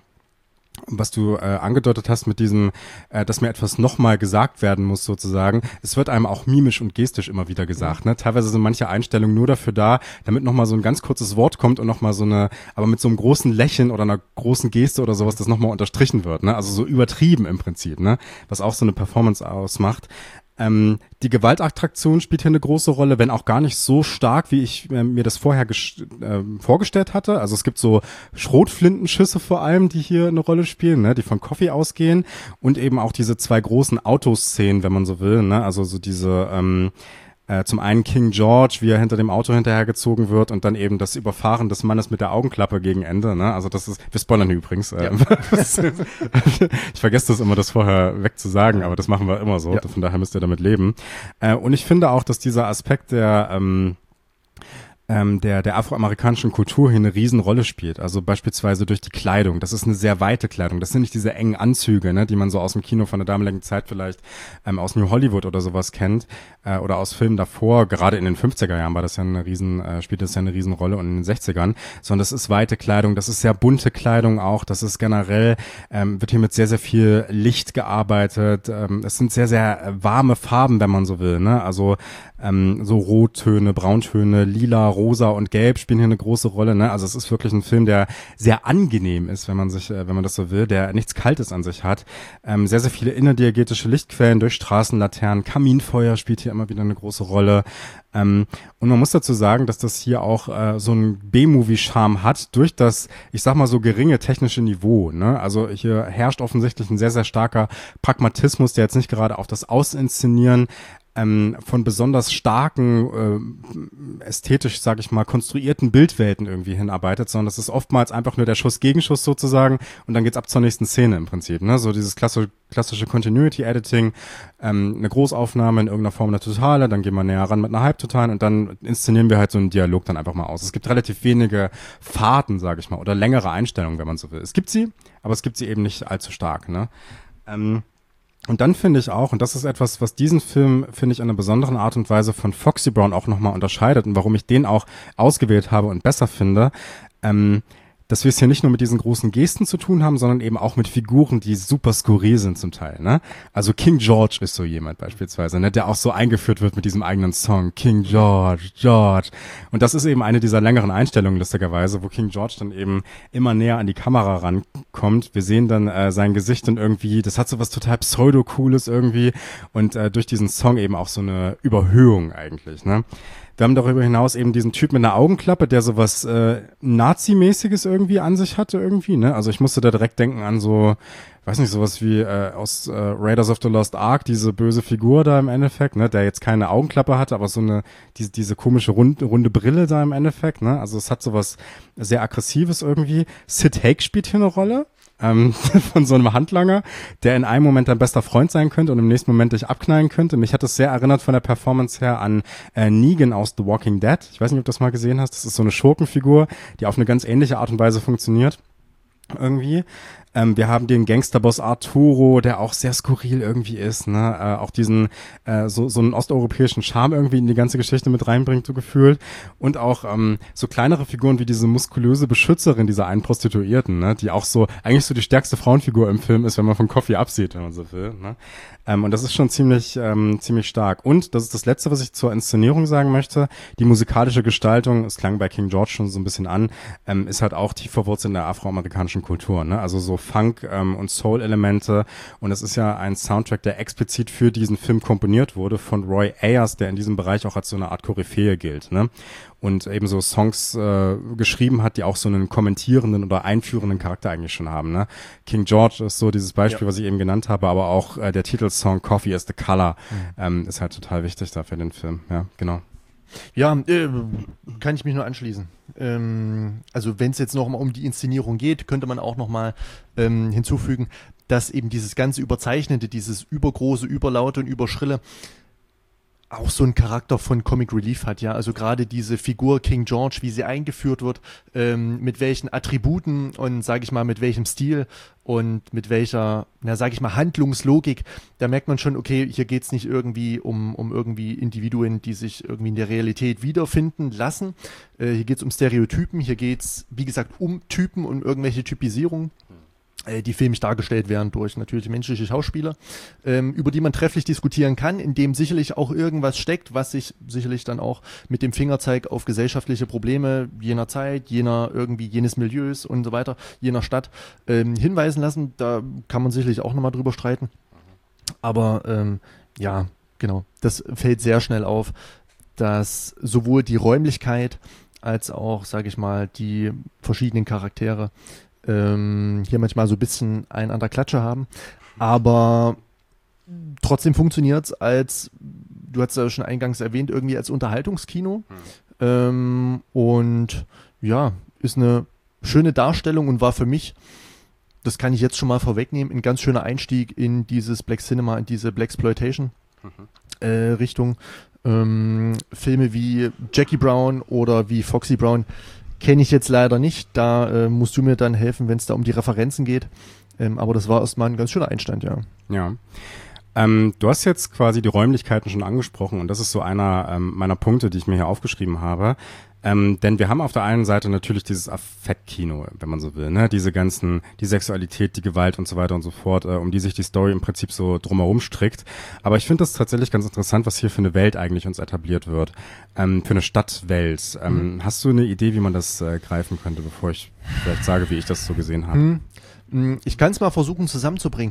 [SPEAKER 1] was du äh, angedeutet hast mit diesem, äh, dass mir etwas nochmal gesagt werden muss sozusagen. Es wird einem auch mimisch und gestisch immer wieder gesagt. Ne? Teilweise sind manche Einstellungen nur dafür da, damit nochmal so ein ganz kurzes Wort kommt und nochmal so eine, aber mit so einem großen Lächeln oder einer großen Geste oder sowas, das nochmal unterstrichen wird. Ne? Also so übertrieben im Prinzip, ne? Was auch so eine Performance ausmacht. Ähm, die Gewaltattraktion spielt hier eine große Rolle, wenn auch gar nicht so stark, wie ich äh, mir das vorher äh, vorgestellt hatte. Also es gibt so Schrotflintenschüsse vor allem, die hier eine Rolle spielen, ne, die von Coffee ausgehen und eben auch diese zwei großen Autoszenen, wenn man so will, ne, also so diese ähm, Äh, zum einen King George, wie er hinter dem Auto hinterhergezogen wird und dann eben das Überfahren des Mannes mit der Augenklappe gegen Ende, ne? Also das ist, wir spoilern hier übrigens. Äh, ja. Ich vergesse das immer, das vorher wegzusagen, aber das machen wir immer so. Ja. Von daher müsst ihr damit leben. Äh, und ich finde auch, dass dieser Aspekt der ähm, Ähm, der der afroamerikanischen Kultur hier eine Riesenrolle spielt. Also beispielsweise durch die Kleidung. Das ist eine sehr weite Kleidung. Das sind nicht diese engen Anzüge, ne, die man so aus dem Kino von der damaligen Zeit vielleicht ähm, aus New Hollywood oder sowas kennt äh, oder aus Filmen davor. Gerade in den fünfziger Jahren war das ja eine Riesen, äh, spielt das ja eine Riesenrolle und in den sechzigern. Sondern das ist weite Kleidung. Das ist sehr bunte Kleidung auch. Das ist generell, ähm, wird hier mit sehr, sehr viel Licht gearbeitet. Ähm, es sind sehr, sehr warme Farben, wenn man so will, ne. Also ähm, so Rottöne, Brauntöne, Lila, Rosa und Gelb spielen hier eine große Rolle, ne? Also es ist wirklich ein Film, der sehr angenehm ist, wenn man sich, äh, wenn man das so will, der nichts Kaltes an sich hat. Ähm, sehr, sehr viele innerdiegetische Lichtquellen durch Straßenlaternen, Kaminfeuer spielt hier immer wieder eine große Rolle. Ähm, und man muss dazu sagen, dass das hier auch äh, so ein B-Movie-Charme hat durch das, ich sag mal so geringe technische Niveau, ne? Also hier herrscht offensichtlich ein sehr, sehr starker Pragmatismus, der jetzt nicht gerade auf das Ausinszenieren Ähm, von besonders starken, äh, ästhetisch, sage ich mal, konstruierten Bildwelten irgendwie hinarbeitet, sondern das ist oftmals einfach nur der Schuss-Gegenschuss sozusagen und dann geht's ab zur nächsten Szene im Prinzip. Ne? So dieses klassische, klassische Continuity-Editing, ähm, eine Großaufnahme in irgendeiner Form eine Totale, dann gehen wir näher ran mit einer Halbtotalen und dann inszenieren wir halt so einen Dialog dann einfach mal aus. Es gibt relativ wenige Fahrten, sage ich mal, oder längere Einstellungen, wenn man so will. Es gibt sie, aber es gibt sie eben nicht allzu stark. Ne? Ähm, Und dann finde ich auch, und das ist etwas, was diesen Film, finde ich, in einer besonderen Art und Weise von Foxy Brown auch nochmal unterscheidet und warum ich den auch ausgewählt habe und besser finde, ähm, dass wir es hier nicht nur mit diesen großen Gesten zu tun haben, sondern eben auch mit Figuren, die super skurril sind zum Teil, ne? Also King George ist so jemand beispielsweise, ne, der auch so eingeführt wird mit diesem eigenen Song, King George, George. Und das ist eben eine dieser längeren Einstellungen, lustigerweise, wo King George dann eben immer näher an die Kamera rankommt. Wir sehen dann äh, sein Gesicht dann irgendwie, das hat so was total Pseudo-Cooles irgendwie und äh, durch diesen Song eben auch so eine Überhöhung eigentlich, ne? Wir haben darüber hinaus eben diesen Typ mit einer Augenklappe, der sowas äh, Nazi-mäßiges irgendwie an sich hatte irgendwie, ne? Also ich musste da direkt denken an so, weiß nicht, sowas wie äh, aus äh, Raiders of the Lost Ark, diese böse Figur da im Endeffekt, ne? Der jetzt keine Augenklappe hatte, aber so eine, diese, diese komische rund, runde Brille da im Endeffekt, ne? Also es hat sowas sehr Aggressives irgendwie. Sid Haig spielt hier eine Rolle. Ähm, von so einem Handlanger, der in einem Moment dein bester Freund sein könnte und im nächsten Moment dich abknallen könnte. Mich hat es sehr erinnert von der Performance her an äh, Negan aus The Walking Dead. Ich weiß nicht, ob du das mal gesehen hast. Das ist so eine Schurkenfigur, die auf eine ganz ähnliche Art und Weise funktioniert. Irgendwie. Ähm, wir haben den Gangsterboss Arturo, der auch sehr skurril irgendwie ist, ne? Äh, auch diesen, äh, so, so einen osteuropäischen Charme irgendwie in die ganze Geschichte mit reinbringt, so gefühlt. Und auch ähm, so kleinere Figuren wie diese muskulöse Beschützerin dieser einen Prostituierten, ne? Die auch so, eigentlich so die stärkste Frauenfigur im Film ist, wenn man von Coffee absieht, wenn man so will, ne? Ähm, und das ist schon ziemlich, ähm, ziemlich stark. Und das ist das Letzte, was ich zur Inszenierung sagen möchte. Die musikalische Gestaltung, es klang bei King George schon so ein bisschen an, ähm, ist halt auch tief verwurzelt in der afroamerikanischen Kultur, ne? Also so Funk ähm, und Soul-Elemente. Und es ist ja ein Soundtrack, der explizit für diesen Film komponiert wurde von Roy Ayers, der in diesem Bereich auch als so eine Art Koryphäe gilt, ne? Und eben so Songs äh, geschrieben hat, die auch so einen kommentierenden oder einführenden Charakter eigentlich schon haben, ne? King George ist so dieses Beispiel, ja, was ich eben genannt habe, aber auch äh, der Titelsong Coffee is the Color mhm. ähm, ist halt total wichtig da für den Film, ja, genau.
[SPEAKER 2] Ja, äh, kann ich mich nur anschließen. Ähm, also wenn es jetzt noch mal um die Inszenierung geht, könnte man auch noch mal ähm, hinzufügen, dass eben dieses ganze Überzeichnete, dieses übergroße, überlaute und überschrille auch so einen Charakter von Comic Relief hat, ja, also gerade diese Figur King George, wie sie eingeführt wird, ähm, mit welchen Attributen und, sage ich mal, mit welchem Stil und mit welcher, na, sage ich mal, Handlungslogik, da merkt man schon, okay, hier geht's nicht irgendwie um, um irgendwie Individuen, die sich irgendwie in der Realität wiederfinden lassen, äh, hier geht's um Stereotypen, hier geht's, wie gesagt, um Typen und irgendwelche Typisierungen, die filmisch dargestellt werden durch natürlich menschliche Schauspieler, ähm, über die man trefflich diskutieren kann, in dem sicherlich auch irgendwas steckt, was sich sicherlich dann auch mit dem Fingerzeig auf gesellschaftliche Probleme jener Zeit, jener irgendwie jenes Milieus und so weiter, jener Stadt ähm, hinweisen lassen. Da kann man sicherlich auch nochmal drüber streiten. Aber ähm, ja, genau, das fällt sehr schnell auf, dass sowohl die Räumlichkeit als auch, sage ich mal, die verschiedenen Charaktere Ähm, hier manchmal so ein bisschen einen an der Klatsche haben, aber trotzdem funktioniert es als, du hast ja schon eingangs erwähnt, irgendwie als Unterhaltungskino, hm. ähm, und ja, ist eine schöne Darstellung und war für mich, das kann ich jetzt schon mal vorwegnehmen, ein ganz schöner Einstieg in dieses Black Cinema, in diese Blaxploitation mhm. äh, Richtung. Ähm, Filme wie Jackie Brown oder wie Foxy Brown kenne ich jetzt leider nicht. Da äh, musst du mir dann helfen, wenn es da um die Referenzen geht. Ähm, aber das war erstmal ein ganz schöner Einstand, ja.
[SPEAKER 1] Ja. Ähm, du hast jetzt quasi die Räumlichkeiten schon angesprochen und das ist so einer ähm, meiner Punkte, die ich mir hier aufgeschrieben habe. Ähm, denn wir haben auf der einen Seite natürlich dieses Affektkino, wenn man so will, ne? Diese ganzen, die Sexualität, die Gewalt und so weiter und so fort, äh, um die sich die Story im Prinzip so drumherum strickt. Aber ich finde das tatsächlich ganz interessant, was hier für eine Welt eigentlich uns etabliert wird. Ähm, für eine Stadtwelt. Ähm, mhm. Hast du eine Idee, wie man das äh, greifen könnte, bevor ich vielleicht sage, wie ich das so gesehen habe?
[SPEAKER 2] Mhm. Ich kann es mal versuchen zusammenzubringen.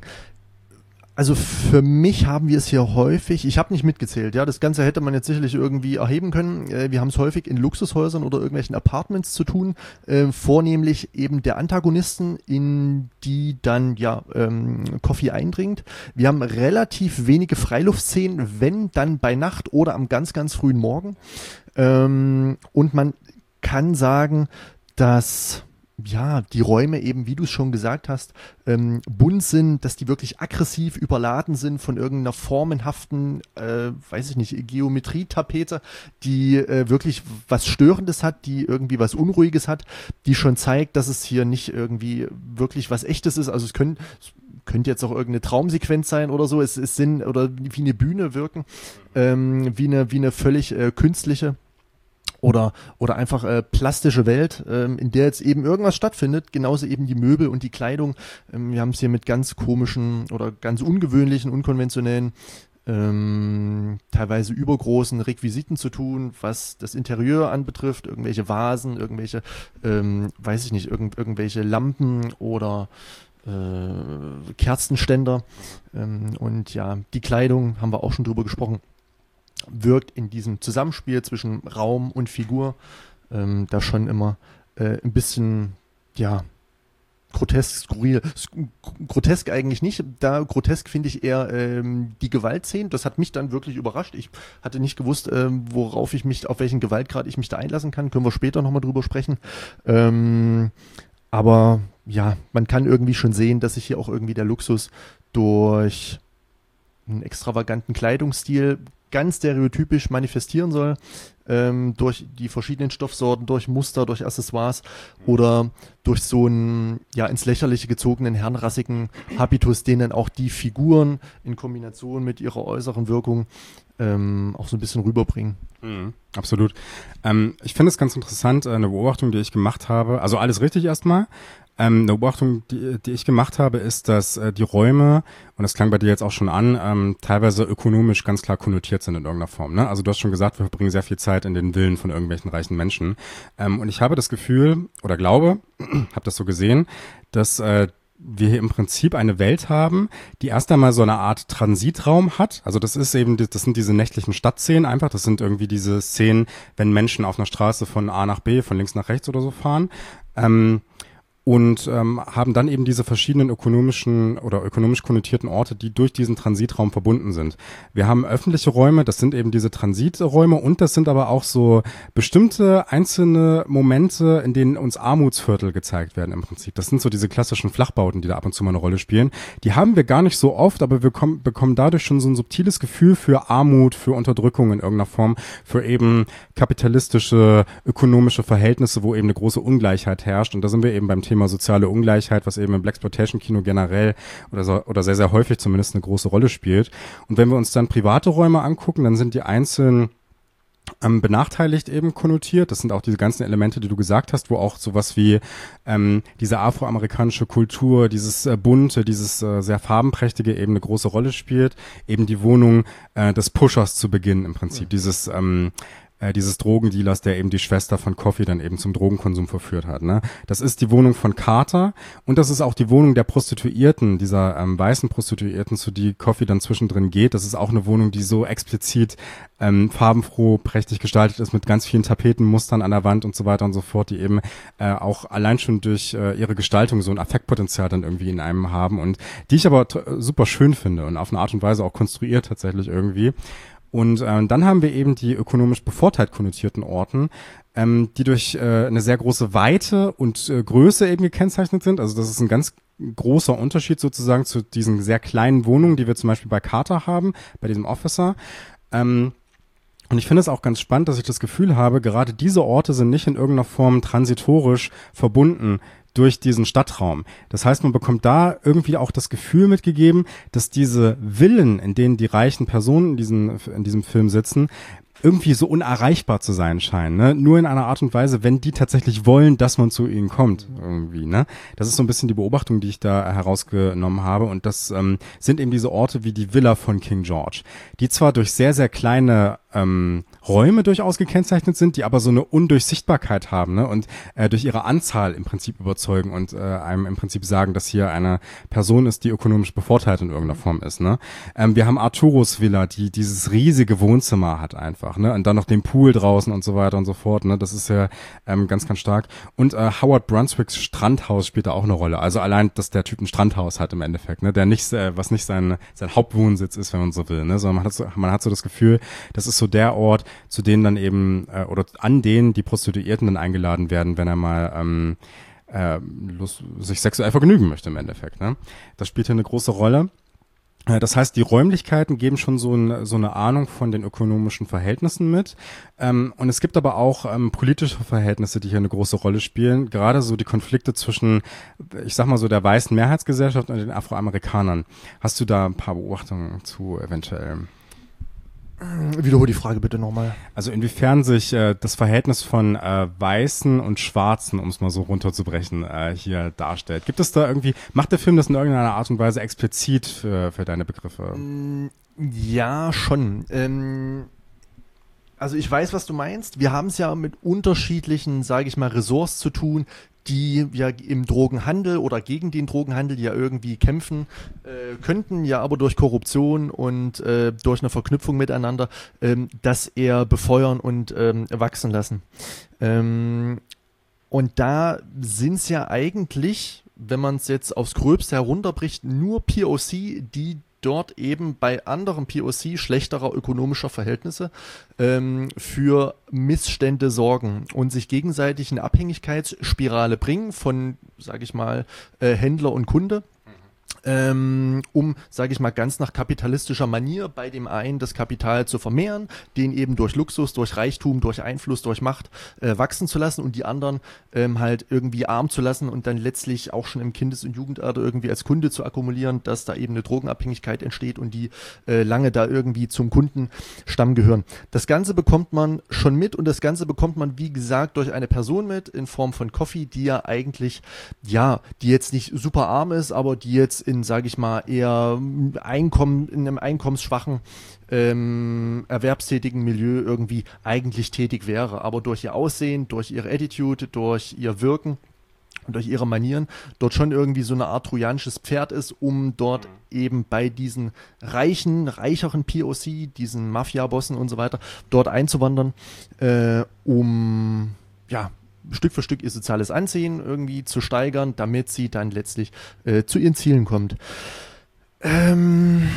[SPEAKER 2] Also für mich haben wir es hier häufig, ich habe nicht mitgezählt, ja, das Ganze hätte man jetzt sicherlich irgendwie erheben können. Äh, wir haben es häufig in Luxushäusern oder irgendwelchen Apartments zu tun, äh, vornehmlich eben der Antagonisten, in die dann ja ähm, Coffee eindringt. Wir haben relativ wenige Freiluftszenen, wenn dann bei Nacht oder am ganz, ganz frühen Morgen. Ähm, und man kann sagen, dass ja, die Räume eben, wie du es schon gesagt hast, ähm, bunt sind, dass die wirklich aggressiv überladen sind von irgendeiner formenhaften, äh, weiß ich nicht, Geometrietapete, die äh, wirklich was Störendes hat, die irgendwie was Unruhiges hat, die schon zeigt, dass es hier nicht irgendwie wirklich was Echtes ist. Also es können, es könnte jetzt auch irgendeine Traumsequenz sein oder so, es, es sind, oder wie eine Bühne wirken, ähm, wie eine, wie eine völlig äh, künstliche. Oder, oder einfach äh, plastische Welt, ähm, in der jetzt eben irgendwas stattfindet, genauso eben die Möbel und die Kleidung. Ähm, wir haben es hier mit ganz komischen oder ganz ungewöhnlichen, unkonventionellen, ähm, teilweise übergroßen Requisiten zu tun, was das Interieur anbetrifft, irgendwelche Vasen, irgendwelche, ähm, weiß ich nicht, irgend, irgendwelche Lampen oder äh, Kerzenständer. Ähm, und ja, die Kleidung, haben wir auch schon drüber gesprochen, wirkt in diesem Zusammenspiel zwischen Raum und Figur ähm, da schon immer äh, ein bisschen, ja, grotesk, skurril. Grotesk eigentlich nicht. Da grotesk finde ich eher ähm, die Gewaltszenen. Das hat mich dann wirklich überrascht. Ich hatte nicht gewusst, ähm, worauf ich mich, auf welchen Gewaltgrad ich mich da einlassen kann. Können wir später nochmal drüber sprechen. Ähm, aber ja, man kann irgendwie schon sehen, dass sich hier auch irgendwie der Luxus durch einen extravaganten Kleidungsstil ganz stereotypisch manifestieren soll, ähm, durch die verschiedenen Stoffsorten, durch Muster, durch Accessoires oder durch so einen ja ins Lächerliche gezogenen, herrenrassigen Habitus, den dann auch die Figuren in Kombination mit ihrer äußeren Wirkung ähm, auch so ein bisschen rüberbringen.
[SPEAKER 1] Mhm, absolut. Ähm, ich finde es ganz interessant, eine Beobachtung, die ich gemacht habe, also alles richtig erstmal. Ähm, eine Beobachtung, die, die ich gemacht habe, ist, dass äh, die Räume, und das klang bei dir jetzt auch schon an, ähm, teilweise ökonomisch ganz klar konnotiert sind in irgendeiner Form. Ne? Also du hast schon gesagt, wir verbringen sehr viel Zeit in den Villen von irgendwelchen reichen Menschen. Ähm, und ich habe das Gefühl, oder glaube, habe das so gesehen, dass äh, wir hier im Prinzip eine Welt haben, die erst einmal so eine Art Transitraum hat. Also das ist eben, das sind diese nächtlichen Stadtszenen einfach. Das sind irgendwie diese Szenen, wenn Menschen auf einer Straße von A nach B, von links nach rechts oder so fahren. Ähm, und ähm, haben dann eben diese verschiedenen ökonomischen oder ökonomisch konnotierten Orte, die durch diesen Transitraum verbunden sind. Wir haben öffentliche Räume, das sind eben diese Transiträume und das sind aber auch so bestimmte einzelne Momente, in denen uns Armutsviertel gezeigt werden im Prinzip. Das sind so diese klassischen Flachbauten, die da ab und zu mal eine Rolle spielen. Die haben wir gar nicht so oft, aber wir kommen, bekommen dadurch schon so ein subtiles Gefühl für Armut, für Unterdrückung in irgendeiner Form, für eben kapitalistische, ökonomische Verhältnisse, wo eben eine große Ungleichheit herrscht. Und da sind wir eben beim Thema Thema soziale Ungleichheit, was eben im Blaxploitation-Kino generell oder, so, oder sehr, sehr häufig zumindest eine große Rolle spielt. Und wenn wir uns dann private Räume angucken, dann sind die einzeln ähm, benachteiligt eben konnotiert. Das sind auch diese ganzen Elemente, die du gesagt hast, wo auch sowas wie ähm, diese afroamerikanische Kultur, dieses äh, bunte, dieses äh, sehr farbenprächtige eben eine große Rolle spielt. Eben die Wohnung äh, des Pushers zu Beginn im Prinzip. Ja. Dieses ähm, Äh, dieses Drogendealers, der eben die Schwester von Coffee dann eben zum Drogenkonsum verführt hat. Ne? Das ist die Wohnung von Carter und das ist auch die Wohnung der Prostituierten, dieser ähm, weißen Prostituierten, zu die Coffee dann zwischendrin geht. Das ist auch eine Wohnung, die so explizit ähm, farbenfroh, prächtig gestaltet ist, mit ganz vielen Tapetenmustern an der Wand und so weiter und so fort, die eben äh, auch allein schon durch äh, ihre Gestaltung so ein Affektpotenzial dann irgendwie in einem haben und die ich aber t- super schön finde und auf eine Art und Weise auch konstruiert tatsächlich irgendwie. Und äh, dann haben wir eben die ökonomisch bevorteilt konnotierten Orten, ähm, die durch äh, eine sehr große Weite und äh, Größe eben gekennzeichnet sind. Also das ist ein ganz großer Unterschied sozusagen zu diesen sehr kleinen Wohnungen, die wir zum Beispiel bei Carter haben, bei diesem Officer. Ähm, und ich finde es auch ganz spannend, dass ich das Gefühl habe, gerade diese Orte sind nicht in irgendeiner Form transitorisch verbunden durch diesen Stadtraum. Das heißt, man bekommt da irgendwie auch das Gefühl mitgegeben, dass diese Villen, in denen die reichen Personen in diesem, in diesem Film sitzen, irgendwie so unerreichbar zu sein scheinen, ne? Nur in einer Art und Weise, wenn die tatsächlich wollen, dass man zu ihnen kommt, irgendwie, ne? Das ist so ein bisschen die Beobachtung, die ich da herausgenommen habe und das ähm, sind eben diese Orte wie die Villa von King George, die zwar durch sehr, sehr kleine ähm, Räume durchaus gekennzeichnet sind, die aber so eine Undurchsichtbarkeit haben, ne? Und äh, durch ihre Anzahl im Prinzip überzeugen und äh, einem im Prinzip sagen, dass hier eine Person ist, die ökonomisch bevorteilt in irgendeiner Form ist, ne? Ähm, wir haben Arturos Villa, die dieses riesige Wohnzimmer hat einfach, ne? Und dann noch den Pool draußen und so weiter und so fort, ne? Das ist ja ähm, ganz, ganz stark. Und äh, Howard Brunswicks Strandhaus spielt da auch eine Rolle. Also allein, dass der Typ ein Strandhaus hat im Endeffekt, ne? Der nicht, äh, was nicht sein sein Hauptwohnsitz ist, wenn man so will, ne? Sondern man hat so, man hat so das Gefühl, das ist so der Ort, zu denen dann eben äh, oder an denen die Prostituierten dann eingeladen werden, wenn er mal ähm, äh, Lust, sich sexuell vergnügen möchte im Endeffekt, ne? Das spielt hier eine große Rolle. Das heißt, die Räumlichkeiten geben schon so, ein, so eine Ahnung von den ökonomischen Verhältnissen mit. Ähm, und es gibt aber auch ähm, politische Verhältnisse, die hier eine große Rolle spielen. Gerade so die Konflikte zwischen, ich sag mal so, der weißen Mehrheitsgesellschaft und den Afroamerikanern. Hast du da ein paar Beobachtungen zu eventuell?
[SPEAKER 2] Wiederhol die Frage bitte nochmal.
[SPEAKER 1] Also inwiefern sich äh, das Verhältnis von äh, Weißen und Schwarzen, um es mal so runterzubrechen, äh, hier darstellt. Gibt es da irgendwie, macht der Film das in irgendeiner Art und Weise explizit für, für deine Begriffe?
[SPEAKER 2] Ja, schon. Ähm, also ich weiß, was du meinst. Wir haben es ja mit unterschiedlichen, sage ich mal, Ressorts zu tun, die ja im Drogenhandel oder gegen den Drogenhandel ja irgendwie kämpfen äh, könnten, ja aber durch Korruption und äh, durch eine Verknüpfung miteinander ähm, das eher befeuern und ähm, wachsen lassen. Ähm, und da sind es ja eigentlich, wenn man es jetzt aufs Gröbste herunterbricht, nur P O C, die dort eben bei anderen P O C schlechterer ökonomischer Verhältnisse ähm, für Missstände sorgen und sich gegenseitig eine Abhängigkeitsspirale bringen von, sage ich mal, äh, Händler und Kunde. Ähm, um, sage ich mal, ganz nach kapitalistischer Manier bei dem einen das Kapital zu vermehren, den eben durch Luxus, durch Reichtum, durch Einfluss, durch Macht äh, wachsen zu lassen und die anderen ähm, halt irgendwie arm zu lassen und dann letztlich auch schon im Kindes- und Jugendalter irgendwie als Kunde zu akkumulieren, dass da eben eine Drogenabhängigkeit entsteht und die äh, lange da irgendwie zum Kundenstamm gehören. Das Ganze bekommt man schon mit und das Ganze bekommt man, wie gesagt, durch eine Person mit in Form von Coffee, die ja eigentlich, ja, die jetzt nicht super arm ist, aber die jetzt in, sage ich mal, eher Einkommen, in einem einkommensschwachen, ähm, erwerbstätigen Milieu irgendwie eigentlich tätig wäre. Aber durch ihr Aussehen, durch ihre Attitude, durch ihr Wirken und durch ihre Manieren dort schon irgendwie so eine Art trojanisches Pferd ist, um dort mhm. eben bei diesen reichen, reicheren P O C, diesen Mafia-Bossen und so weiter, dort einzuwandern, äh, um, ja, Stück für Stück ihr soziales Ansehen irgendwie zu steigern, damit sie dann letztlich äh, zu ihren Zielen kommt. Ähm,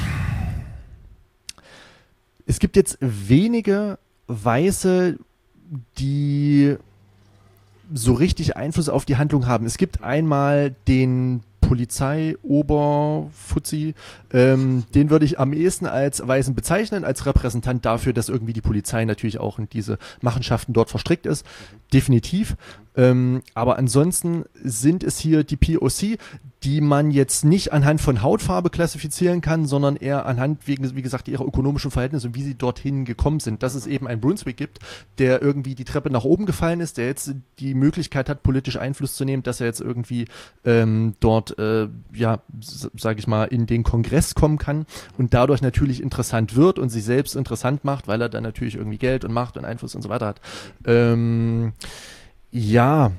[SPEAKER 2] es gibt jetzt wenige Weiße, die so richtig Einfluss auf die Handlung haben. Es gibt einmal den Polizei-Ober-Fuzzi, ähm, den würde ich am ehesten als Weißen bezeichnen, als Repräsentant dafür, dass irgendwie die Polizei natürlich auch in diese Machenschaften dort verstrickt ist. Definitiv. Ähm, aber ansonsten sind es hier die P O C, die man jetzt nicht anhand von Hautfarbe klassifizieren kann, sondern eher anhand, wie, wie gesagt, ihrer ökonomischen Verhältnisse und wie sie dorthin gekommen sind. Dass es eben einen Brunswick gibt, der irgendwie die Treppe nach oben gefallen ist, der jetzt die Möglichkeit hat, politisch Einfluss zu nehmen, dass er jetzt irgendwie ähm, dort, äh, ja, sage ich mal, in den Kongress kommen kann und dadurch natürlich interessant wird und sich selbst interessant macht, weil er dann natürlich irgendwie Geld und Macht und Einfluss und so weiter hat. Ähm, ja,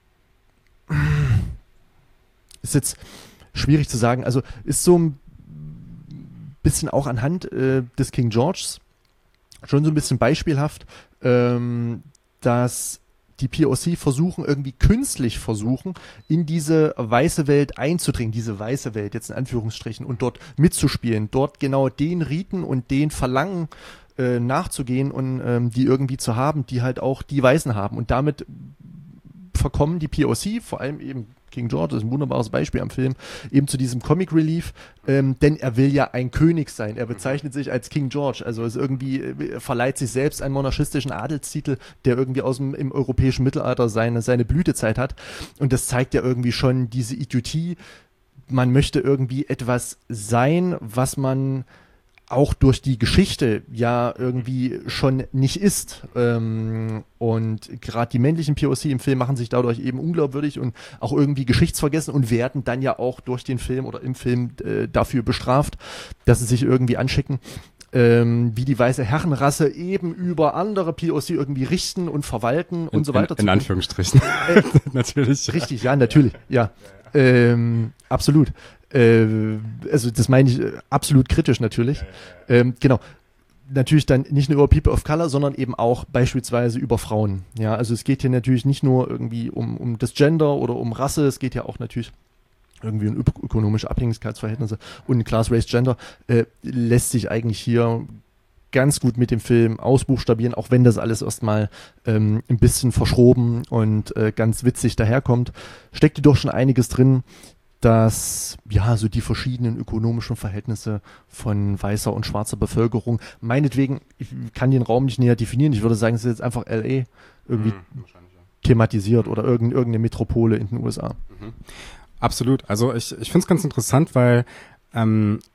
[SPEAKER 2] ist jetzt schwierig zu sagen. Also ist so ein bisschen auch anhand äh, des King Georges schon so ein bisschen beispielhaft, ähm, dass die P O C versuchen, irgendwie künstlich versuchen, in diese weiße Welt einzudringen, diese weiße Welt jetzt in Anführungsstrichen, und dort mitzuspielen, dort genau den Riten und den Verlangen äh, nachzugehen und ähm, die irgendwie zu haben, die halt auch die Weißen haben. Und damit verkommen die P O C, vor allem eben King George, das ist ein wunderbares Beispiel am Film, eben zu diesem Comic Relief, ähm, denn er will ja ein König sein. Er bezeichnet sich als King George, also es irgendwie äh, verleiht sich selbst einen monarchistischen Adelstitel, der irgendwie aus dem im europäischen Mittelalter seine, seine Blütezeit hat. Und das zeigt ja irgendwie schon diese Idiotie. Man möchte irgendwie etwas sein, was man auch durch die Geschichte ja irgendwie schon nicht ist. Ähm, und gerade die männlichen P O C im Film machen sich dadurch eben unglaubwürdig und auch irgendwie geschichtsvergessen und werden dann ja auch durch den Film oder im Film äh, dafür bestraft, dass sie sich irgendwie anschicken, ähm, wie die weiße Herrenrasse eben über andere P O C irgendwie richten und verwalten und
[SPEAKER 1] in,
[SPEAKER 2] so weiter.
[SPEAKER 1] In, in Anführungsstrichen.
[SPEAKER 2] Äh,
[SPEAKER 1] natürlich.
[SPEAKER 2] Richtig, ja, natürlich, ja. Ähm, absolut. Äh, also das meine ich äh, absolut kritisch natürlich. Ja, ja, ja. Ähm, genau. Natürlich dann nicht nur über People of Color, sondern eben auch beispielsweise über Frauen. Ja, also es geht hier natürlich nicht nur irgendwie um, um das Gender oder um Rasse, es geht ja auch natürlich irgendwie um ökonomische Abhängigkeitsverhältnisse und Class, Race, Gender äh, lässt sich eigentlich hier ganz gut mit dem Film ausbuchstabieren, auch wenn das alles erstmal ähm, ein bisschen verschroben und äh, ganz witzig daherkommt, steckt doch schon einiges drin, dass ja so die verschiedenen ökonomischen Verhältnisse von weißer und schwarzer Bevölkerung, meinetwegen, ich kann den Raum nicht näher definieren, ich würde sagen, es ist jetzt einfach L A irgendwie mhm, ja. thematisiert oder irgendeine, irgendeine Metropole in den U S A.
[SPEAKER 1] Mhm. Absolut, also ich, ich finde es ganz interessant, weil ähm,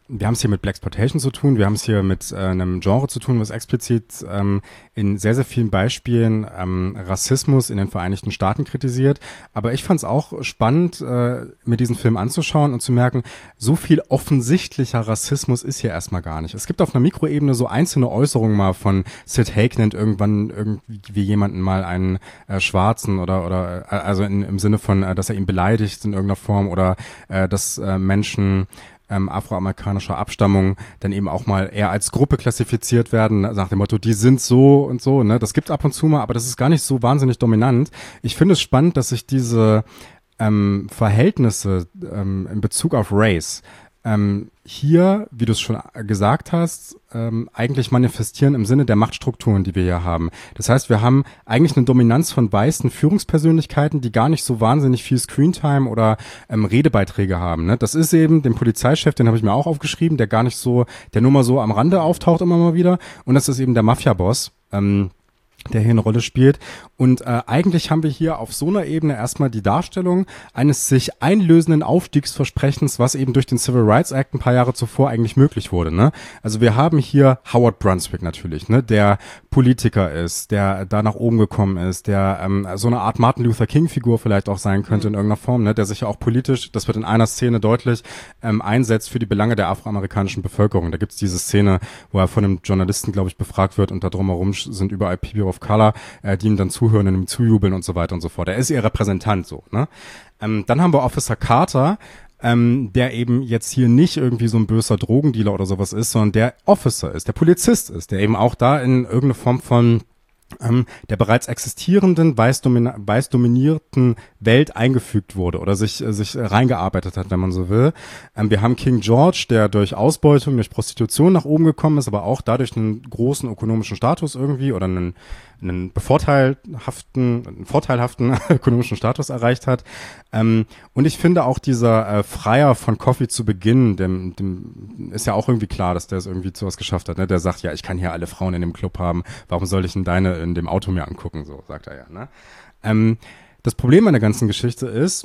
[SPEAKER 1] wir haben es hier mit Blaxploitation zu tun, wir haben es hier mit äh, einem Genre zu tun, was explizit ähm, in sehr, sehr vielen Beispielen ähm, Rassismus in den Vereinigten Staaten kritisiert. Aber ich fand es auch spannend, äh, mir diesen Film anzuschauen und zu merken, so viel offensichtlicher Rassismus ist hier erstmal gar nicht. Es gibt auf einer Mikroebene so einzelne Äußerungen mal von Sid Haig nennt irgendwann irgendwie jemanden mal einen äh, Schwarzen oder, oder äh, also in, im Sinne von, äh, dass er ihn beleidigt in irgendeiner Form oder äh, dass äh, Menschen Ähm, afroamerikanischer Abstammung dann eben auch mal eher als Gruppe klassifiziert werden, nach dem Motto, die sind so und so, ne? Das gibt ab und zu mal, aber das ist gar nicht so wahnsinnig dominant. Ich finde es spannend, dass sich diese ähm, Verhältnisse ähm, in Bezug auf Race ähm, hier, wie du es schon gesagt hast, ähm, eigentlich manifestieren im Sinne der Machtstrukturen, die wir hier haben. Das heißt, wir haben eigentlich eine Dominanz von weißen Führungspersönlichkeiten, die gar nicht so wahnsinnig viel Screentime oder ähm, Redebeiträge haben. Ne? Das ist eben den Polizeichef, den habe ich mir auch aufgeschrieben, der gar nicht so, der nur mal so am Rande auftaucht immer mal wieder. Und das ist eben der Mafia-Boss, ähm, der hier eine Rolle spielt. Und äh, eigentlich haben wir hier auf so einer Ebene erstmal die Darstellung eines sich einlösenden Aufstiegsversprechens, was eben durch den Civil Rights Act ein paar Jahre zuvor eigentlich möglich wurde. Ne? Also wir haben hier Howard Brunswick natürlich, ne, der Politiker ist, der da nach oben gekommen ist, der ähm, so eine Art Martin Luther King-Figur vielleicht auch sein könnte mhm. in irgendeiner Form, ne, der sich ja auch politisch, das wird in einer Szene deutlich, ähm, einsetzt für die Belange der afroamerikanischen Bevölkerung. Da gibt's diese Szene, wo er von einem Journalisten, glaube ich, befragt wird und da drumherum sind überall People of Color, äh, die ihm dann zuhören und ihm zujubeln und so weiter und so fort. Er ist ihr Repräsentant so. Ne? Ähm, dann haben wir Officer Carter, ähm, der eben jetzt hier nicht irgendwie so ein böser Drogendealer oder sowas ist, sondern der Officer ist, der Polizist ist, der eben auch da in irgendeine Form von ähm, der bereits existierenden, weiß, domina- weiß dominierten Welt eingefügt wurde oder sich äh, sich äh, reingearbeitet hat, wenn man so will. Ähm, wir haben King George, der durch Ausbeutung, durch Prostitution nach oben gekommen ist, aber auch dadurch einen großen ökonomischen Status irgendwie oder einen einen bevorteilhaften, einen vorteilhaften ökonomischen Status erreicht hat. Ähm, und ich finde auch dieser äh, Freier von Coffee zu Beginn, dem, dem ist ja auch irgendwie klar, dass der es irgendwie zu was geschafft hat. Ne? Der sagt, ja, ich kann hier alle Frauen in dem Club haben, warum soll ich denn deine in dem Auto mir angucken? So sagt er ja. Ne? Ähm, das Problem an der ganzen Geschichte ist,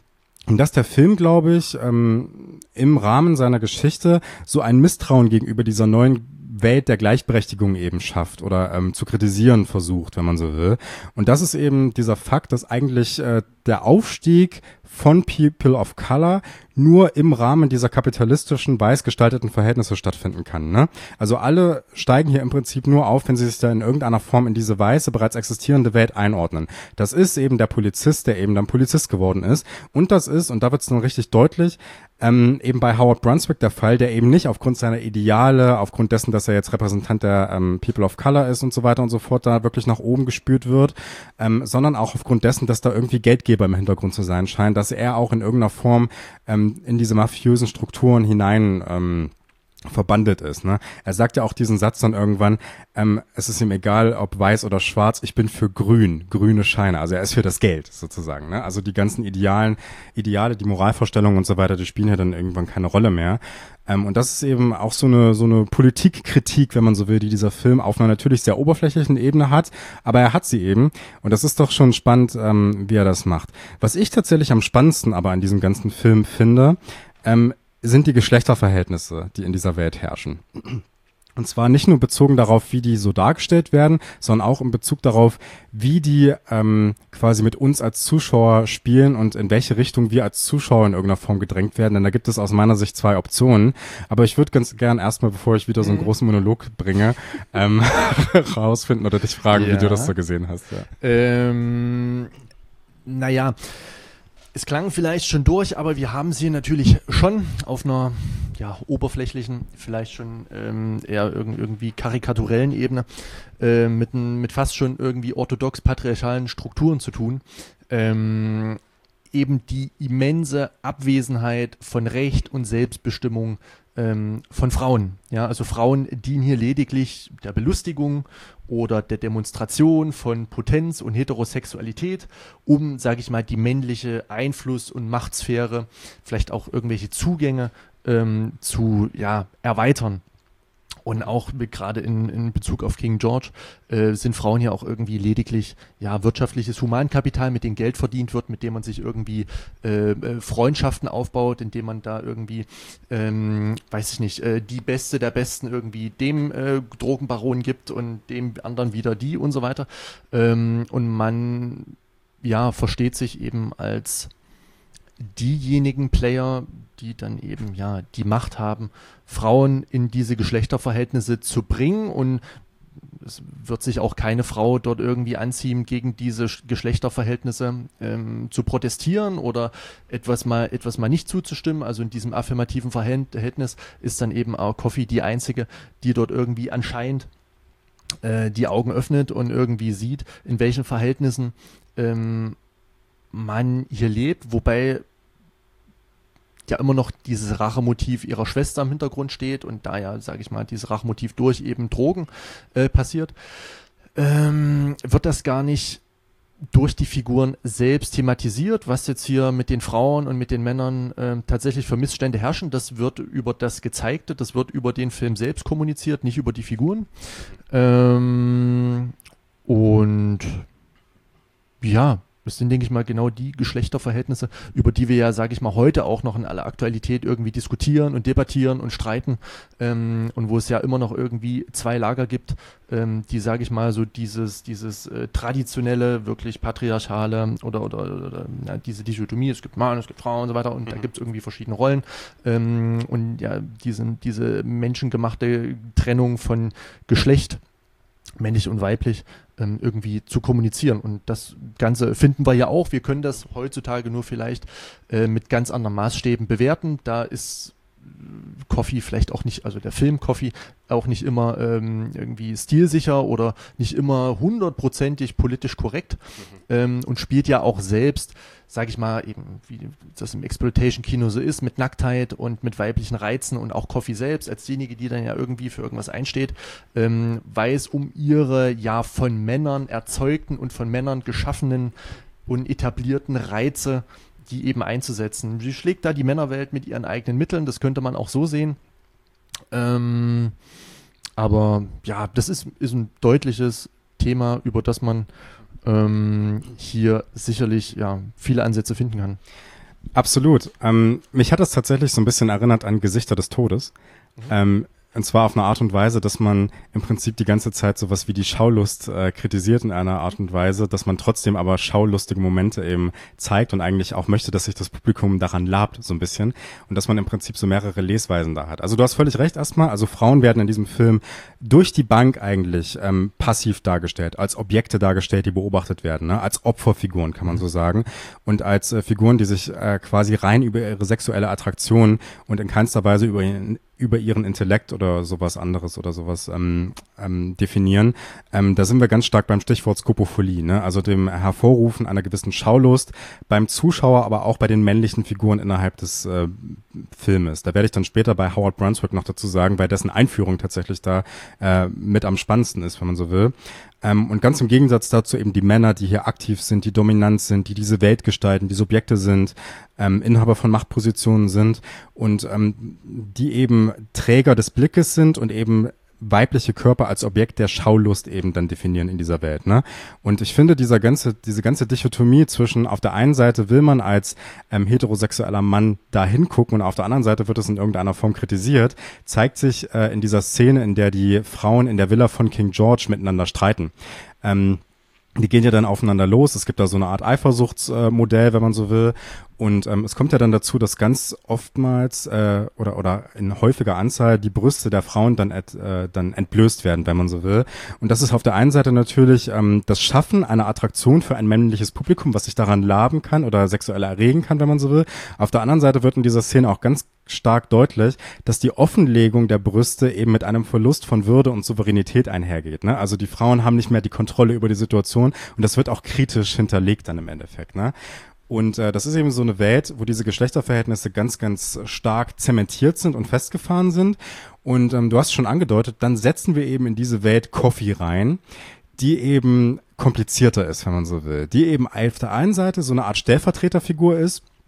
[SPEAKER 1] dass der Film, glaube ich, ähm, im Rahmen seiner Geschichte so ein Misstrauen gegenüber dieser neuen Welt der Gleichberechtigung eben schafft oder ähm, zu kritisieren versucht, wenn man so will. Und das ist eben dieser Fakt, dass eigentlich äh, der Aufstieg von People of Color nur im Rahmen dieser kapitalistischen, weiß gestalteten Verhältnisse stattfinden kann. Ne? Also alle steigen hier im Prinzip nur auf, wenn sie sich da in irgendeiner Form in diese weiße, bereits existierende Welt einordnen. Das ist eben der Polizist, der eben dann Polizist geworden ist. Und das ist, und da wird es dann richtig deutlich, ähm, eben bei Howard Brunswick der Fall, der eben nicht aufgrund seiner Ideale, aufgrund dessen, dass er jetzt Repräsentant der ähm, People of Color ist und so weiter und so fort, da wirklich nach oben gespürt wird, ähm, sondern auch aufgrund dessen, dass da irgendwie Geldgeber im Hintergrund zu sein scheint, dass er auch in irgendeiner Form ähm, in diese mafiösen Strukturen hinein ähm, verbandelt ist. Ne? Er sagt ja auch diesen Satz dann irgendwann, ähm, es ist ihm egal, ob weiß oder schwarz, ich bin für grün, grüne Scheine. Also er ist für das Geld sozusagen. Ne? Also die ganzen Idealen, Ideale, die Moralvorstellungen und so weiter, die spielen ja dann irgendwann keine Rolle mehr. Ähm, und das ist eben auch so eine so eine Politikkritik, wenn man so will, die dieser Film auf einer natürlich sehr oberflächlichen Ebene hat, aber er hat sie eben. Und das ist doch schon spannend, ähm, wie er das macht. Was ich tatsächlich am spannendsten aber an diesem ganzen Film finde, ähm, sind die Geschlechterverhältnisse, die in dieser Welt herrschen. Und zwar nicht nur bezogen darauf, wie die so dargestellt werden, sondern auch in Bezug darauf, wie die ähm, quasi mit uns als Zuschauer spielen und in welche Richtung wir als Zuschauer in irgendeiner Form gedrängt werden. Denn da gibt es aus meiner Sicht zwei Optionen. Aber ich würde ganz gern erstmal, bevor ich wieder so einen großen Monolog bringe, ähm, rausfinden oder dich fragen, ja. wie du das so gesehen hast. Ja.
[SPEAKER 2] Ähm, naja, es klang vielleicht schon durch, aber wir haben sie natürlich schon auf einer ja, oberflächlichen, vielleicht schon ähm, eher irg- irgendwie karikaturellen Ebene äh, mit, mit fast schon irgendwie orthodox-patriarchalen Strukturen zu tun. Ähm, eben die immense Abwesenheit von Recht und Selbstbestimmung ähm, von Frauen. Ja, also Frauen dienen hier lediglich der Belustigung oder der Demonstration von Potenz und Heterosexualität, um, sage ich mal, die männliche Einfluss- und Machtsphäre, vielleicht auch irgendwelche Zugänge ähm, zu ja, erweitern. Und auch gerade in, in Bezug auf King George äh, sind Frauen ja auch irgendwie lediglich ja wirtschaftliches Humankapital, mit dem Geld verdient wird, mit dem man sich irgendwie äh, Freundschaften aufbaut, indem man da irgendwie, ähm, weiß ich nicht, äh, die Beste der Besten irgendwie dem äh, Drogenbaron gibt und dem anderen wieder die und so weiter. Ähm, und man ja versteht sich eben als diejenigen Player, die dann eben ja die Macht haben, Frauen in diese Geschlechterverhältnisse zu bringen, und es wird sich auch keine Frau dort irgendwie anziehen, gegen diese Geschlechterverhältnisse ähm, zu protestieren oder etwas mal etwas mal nicht zuzustimmen. Also in diesem affirmativen Verhältnis ist dann eben auch Coffee die einzige, die dort irgendwie anscheinend äh, die Augen öffnet und irgendwie sieht, in welchen Verhältnissen ähm, man hier lebt, wobei ja immer noch dieses Rachemotiv ihrer Schwester im Hintergrund steht und da ja, sage ich mal, dieses Rachemotiv durch eben Drogen äh, passiert, ähm, wird das gar nicht durch die Figuren selbst thematisiert, was jetzt hier mit den Frauen und mit den Männern äh, tatsächlich für Missstände herrschen. Das wird über das Gezeigte, das wird über den Film selbst kommuniziert, nicht über die Figuren. Ähm, und ja, das sind, denke ich mal, genau die Geschlechterverhältnisse, über die wir ja, sage ich mal, heute auch noch in aller Aktualität irgendwie diskutieren und debattieren und streiten, ähm, und wo es ja immer noch irgendwie zwei Lager gibt, ähm, die, sage ich mal, so dieses, dieses äh, traditionelle, wirklich patriarchale oder, oder, oder, oder ja, diese Dichotomie, es gibt Mann, es gibt Frauen und so weiter, und mhm. da gibt es irgendwie verschiedene Rollen, ähm, und ja, diese, diese menschengemachte Trennung von Geschlecht, männlich und weiblich, ähm, irgendwie zu kommunizieren. Und das Ganze finden wir ja auch. Wir können das heutzutage nur vielleicht äh, mit ganz anderen Maßstäben bewerten. Da ist Coffee vielleicht auch nicht, also der Film Coffee, auch nicht immer ähm, irgendwie stilsicher oder nicht immer hundertprozentig politisch korrekt, mhm. ähm, und spielt ja auch selbst, sage ich mal, eben, wie das im Exploitation-Kino so ist, mit Nacktheit und mit weiblichen Reizen, und auch Coffee selbst als diejenige, die dann ja irgendwie für irgendwas einsteht, ähm, weiß um ihre ja von Männern erzeugten und von Männern geschaffenen und etablierten Reize, die eben einzusetzen. Sie schlägt da die Männerwelt mit ihren eigenen Mitteln, das könnte man auch so sehen. Ähm, aber ja, das ist, ist ein deutliches Thema, über das man ähm, hier sicherlich ja viele Ansätze finden kann.
[SPEAKER 1] Absolut. Ähm, mich hat das tatsächlich so ein bisschen erinnert an Gesichter des Todes. Mhm. Ähm, Und zwar auf eine Art und Weise, dass man im Prinzip die ganze Zeit sowas wie die Schaulust äh, kritisiert in einer Art und Weise, dass man trotzdem aber schaulustige Momente eben zeigt und eigentlich auch möchte, dass sich das Publikum daran labt so ein bisschen, und dass man im Prinzip so mehrere Lesweisen da hat. Also du hast völlig recht erstmal, also Frauen werden in diesem Film durch die Bank eigentlich ähm, passiv dargestellt, als Objekte dargestellt, die beobachtet werden, ne? Als Opferfiguren kann man so sagen, und als äh, Figuren, die sich äh, quasi rein über ihre sexuelle Attraktion und in keinster Weise über ihren über ihren Intellekt oder sowas anderes oder sowas ähm, ähm, definieren. Ähm, da sind wir ganz stark beim Stichwort Skopophilie, ne? Also dem Hervorrufen einer gewissen Schaulust beim Zuschauer, aber auch bei den männlichen Figuren innerhalb des äh, Filmes. Da werde ich dann später bei Howard Brunswick noch dazu sagen, weil dessen Einführung tatsächlich da äh, mit am spannendsten ist, wenn man so will. Ähm, und ganz im Gegensatz dazu eben die Männer, die hier aktiv sind, die dominant sind, die diese Welt gestalten, die Subjekte sind, ähm, Inhaber von Machtpositionen sind und ähm, die eben Träger des Blickes sind und eben weibliche Körper als Objekt der Schaulust eben dann definieren in dieser Welt, ne? Und ich finde, dieser ganze, diese ganze Dichotomie zwischen, auf der einen Seite will man als ähm, heterosexueller Mann da hingucken und auf der anderen Seite wird es in irgendeiner Form kritisiert, zeigt sich äh, in dieser Szene, in der die Frauen in der Villa von King George miteinander streiten. Ähm, Die gehen ja dann aufeinander los. Es gibt da so eine Art Eifersuchtsmodell, äh, wenn man so will. Und ähm, es kommt ja dann dazu, dass ganz oftmals äh, oder oder in häufiger Anzahl die Brüste der Frauen dann et, äh, dann entblößt werden, wenn man so will. Und das ist auf der einen Seite natürlich ähm, das Schaffen einer Attraktion für ein männliches Publikum, was sich daran laben kann oder sexuell erregen kann, wenn man so will. Auf der anderen Seite wird in dieser Szene auch ganz stark deutlich, dass die Offenlegung der Brüste eben mit einem Verlust von Würde und Souveränität einhergeht, ne? Also die Frauen haben nicht mehr die Kontrolle über die Situation und das wird auch kritisch hinterlegt dann im Endeffekt, ne? Und äh, das ist eben so eine Welt, wo diese Geschlechterverhältnisse ganz, ganz stark zementiert sind und festgefahren sind. Und ähm, du hast schon angedeutet, dann setzen wir eben in diese Welt Coffee rein, die eben komplizierter ist, wenn man so will. Die eben auf der einen Seite so eine Art Stellvertreterfigur ist,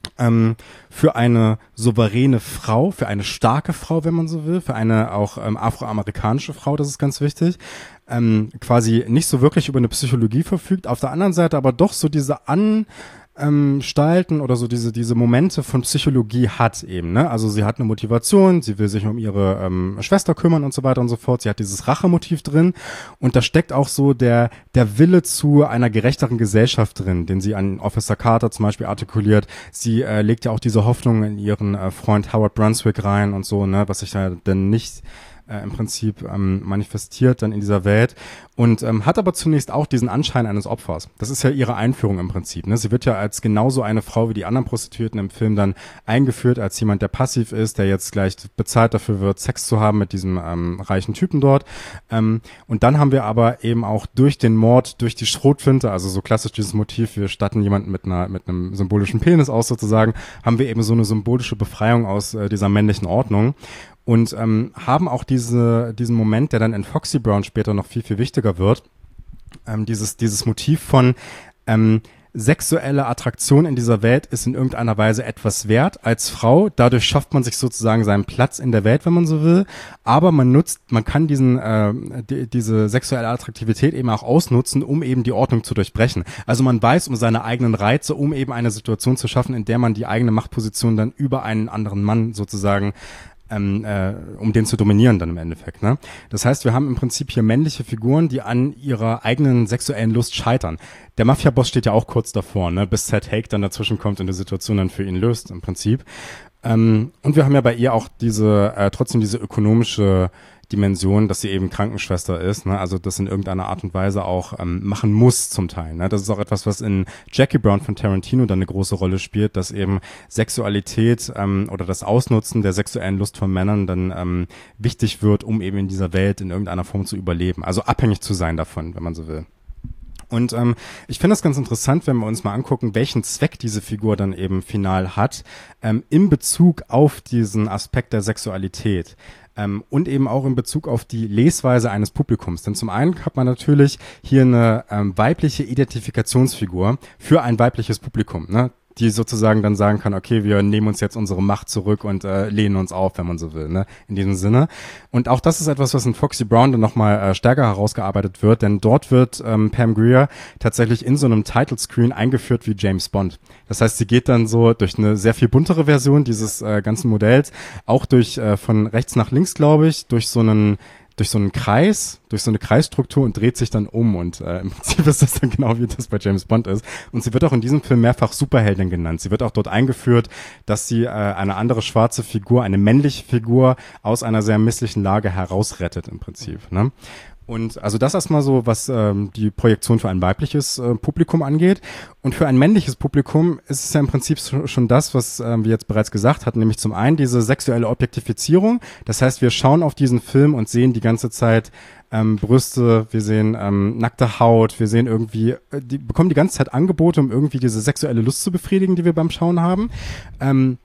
[SPEAKER 1] ähm, für eine souveräne Frau, für eine starke Frau, wenn man so will, für eine auch ähm, afroamerikanische Frau, das ist ganz wichtig, ähm, quasi nicht so wirklich über eine Psychologie verfügt, auf der anderen Seite aber doch so diese an ähm, Gestalten oder so diese diese Momente von Psychologie hat eben, ne? Also sie hat eine Motivation, sie will sich um ihre ähm, Schwester kümmern und so weiter und so fort. Sie hat dieses Rachemotiv drin und da steckt auch so der der Wille zu einer gerechteren Gesellschaft drin, den sie an Officer Carter zum Beispiel artikuliert. Sie äh, legt ja auch diese Hoffnung in ihren äh, Freund Howard Brunswick rein und so, ne? Was sich da denn nicht Äh, im Prinzip ähm, manifestiert dann in dieser Welt und ähm, hat aber zunächst auch diesen Anschein eines Opfers. Das ist ja ihre Einführung im Prinzip. Ne? Sie wird ja als genauso eine Frau wie die anderen Prostituierten im Film dann eingeführt, als jemand, der passiv ist, der jetzt gleich bezahlt dafür wird, Sex zu haben mit diesem ähm, reichen Typen dort. Ähm, und dann haben wir aber eben auch durch den Mord, durch die Schrotflinte, also so klassisch dieses Motiv, wir statten jemanden mit einer mit einem symbolischen Penis aus sozusagen, haben wir eben so eine symbolische Befreiung aus äh, dieser männlichen Ordnung. Und ähm, haben auch diese diesen Moment, der dann in Foxy Brown später noch viel, viel wichtiger wird, ähm, dieses dieses Motiv von ähm, sexuelle Attraktion in dieser Welt ist in irgendeiner Weise etwas wert als Frau. Dadurch schafft man sich sozusagen seinen Platz in der Welt, wenn man so will. Aber man nutzt, man kann diesen äh, die, diese sexuelle Attraktivität eben auch ausnutzen, um eben die Ordnung zu durchbrechen. Also man weiß um seine eigenen Reize, um eben eine Situation zu schaffen, in der man die eigene Machtposition dann über einen anderen Mann sozusagen Ähm, äh, um den zu dominieren dann im Endeffekt. Ne? Das heißt, wir haben im Prinzip hier männliche Figuren, die an ihrer eigenen sexuellen Lust scheitern. Der Mafia-Boss steht ja auch kurz davor, ne? Bis Seth Haig dann dazwischen kommt und die Situation dann für ihn löst im Prinzip. Ähm, und wir haben ja bei ihr auch diese äh, trotzdem diese ökonomische Dimension, dass sie eben Krankenschwester ist, ne? Also das in irgendeiner Art und Weise auch ähm, machen muss zum Teil. Ne? Das ist auch etwas, was in Jackie Brown von Tarantino dann eine große Rolle spielt, dass eben Sexualität ähm, oder das Ausnutzen der sexuellen Lust von Männern dann ähm, wichtig wird, um eben in dieser Welt in irgendeiner Form zu überleben. Also abhängig zu sein davon, wenn man so will. Und ähm, ich finde das ganz interessant, wenn wir uns mal angucken, welchen Zweck diese Figur dann eben final hat, ähm, in Bezug auf diesen Aspekt der Sexualität. Ähm, und eben auch in Bezug auf die Lesweise eines Publikums. Denn zum einen hat man natürlich hier eine ähm, weibliche Identifikationsfigur für ein weibliches Publikum, ne? Die sozusagen dann sagen kann, okay, wir nehmen uns jetzt unsere Macht zurück und äh, lehnen uns auf, wenn man so will, ne? In diesem Sinne. Und auch das ist etwas, was in Foxy Brown dann nochmal äh, stärker herausgearbeitet wird, denn dort wird ähm, Pam Grier tatsächlich in so einem Title-Screen eingeführt wie James Bond. Das heißt, sie geht dann so durch eine sehr viel buntere Version dieses äh, ganzen Modells, auch durch äh, von rechts nach links, glaube ich, durch so einen durch so einen Kreis, durch so eine Kreisstruktur und dreht sich dann um und äh, im Prinzip ist das dann genau wie das bei James Bond ist. Und sie wird auch in diesem Film mehrfach Superheldin genannt. Sie wird auch dort eingeführt, dass sie äh, eine andere schwarze Figur, eine männliche Figur aus einer sehr misslichen Lage herausrettet im Prinzip, ne? Und also das erstmal so, was ähm, die Projektion für ein weibliches äh, Publikum angeht. Und für ein männliches Publikum ist es ja im Prinzip schon das, was ähm, wir jetzt bereits gesagt hatten, nämlich zum einen diese sexuelle Objektifizierung. Das heißt, wir schauen auf diesen Film und sehen die ganze Zeit ähm, Brüste, wir sehen ähm, nackte Haut, wir sehen irgendwie, äh, die bekommen die ganze Zeit Angebote, um irgendwie diese sexuelle Lust zu befriedigen, die wir beim Schauen haben. Ähm,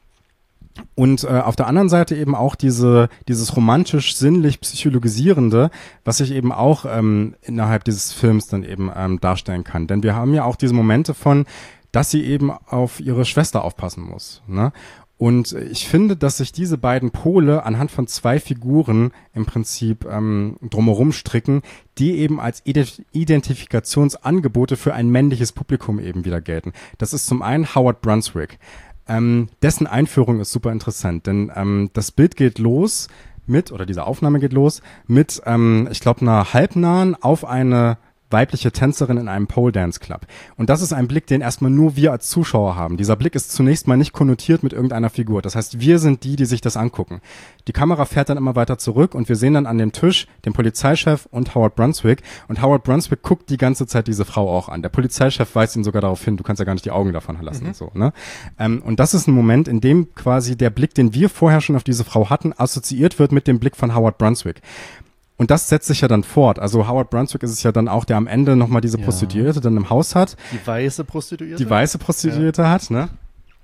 [SPEAKER 1] Und äh, auf der anderen Seite eben auch diese dieses romantisch sinnlich psychologisierende, was sich eben auch ähm, innerhalb dieses Films dann eben ähm, darstellen kann. Denn wir haben ja auch diese Momente von, dass sie eben auf ihre Schwester aufpassen muss, ne? Und ich finde, dass sich diese beiden Pole anhand von zwei Figuren im Prinzip ähm, drumherum stricken, die eben als Ident- Identifikationsangebote für ein männliches Publikum eben wieder gelten. Das ist zum einen Howard Brunswick. Ähm, dessen Einführung ist super interessant, denn ähm, das Bild geht los mit, oder diese Aufnahme geht los mit, ähm, ich glaube, einer halbnahen auf eine weibliche Tänzerin in einem Pole Dance Club. Und das ist ein Blick, den erstmal nur wir als Zuschauer haben. Dieser Blick ist zunächst mal nicht konnotiert mit irgendeiner Figur. Das heißt, wir sind die, die sich das angucken. Die Kamera fährt dann immer weiter zurück und wir sehen dann an dem Tisch den Polizeichef und Howard Brunswick. Und Howard Brunswick guckt die ganze Zeit diese Frau auch an. Der Polizeichef weist ihn sogar darauf hin, du kannst ja gar nicht die Augen davon lassen. Mhm. So, ne? Ähm, und das ist ein Moment, in dem quasi der Blick, den wir vorher schon auf diese Frau hatten, assoziiert wird mit dem Blick von Howard Brunswick. Und das setzt sich ja dann fort. Also Howard Brunswick ist es ja dann auch, der am Ende nochmal diese ja. Prostituierte dann im Haus hat.
[SPEAKER 2] Die weiße Prostituierte?
[SPEAKER 1] Die weiße Prostituierte ja. hat, ne?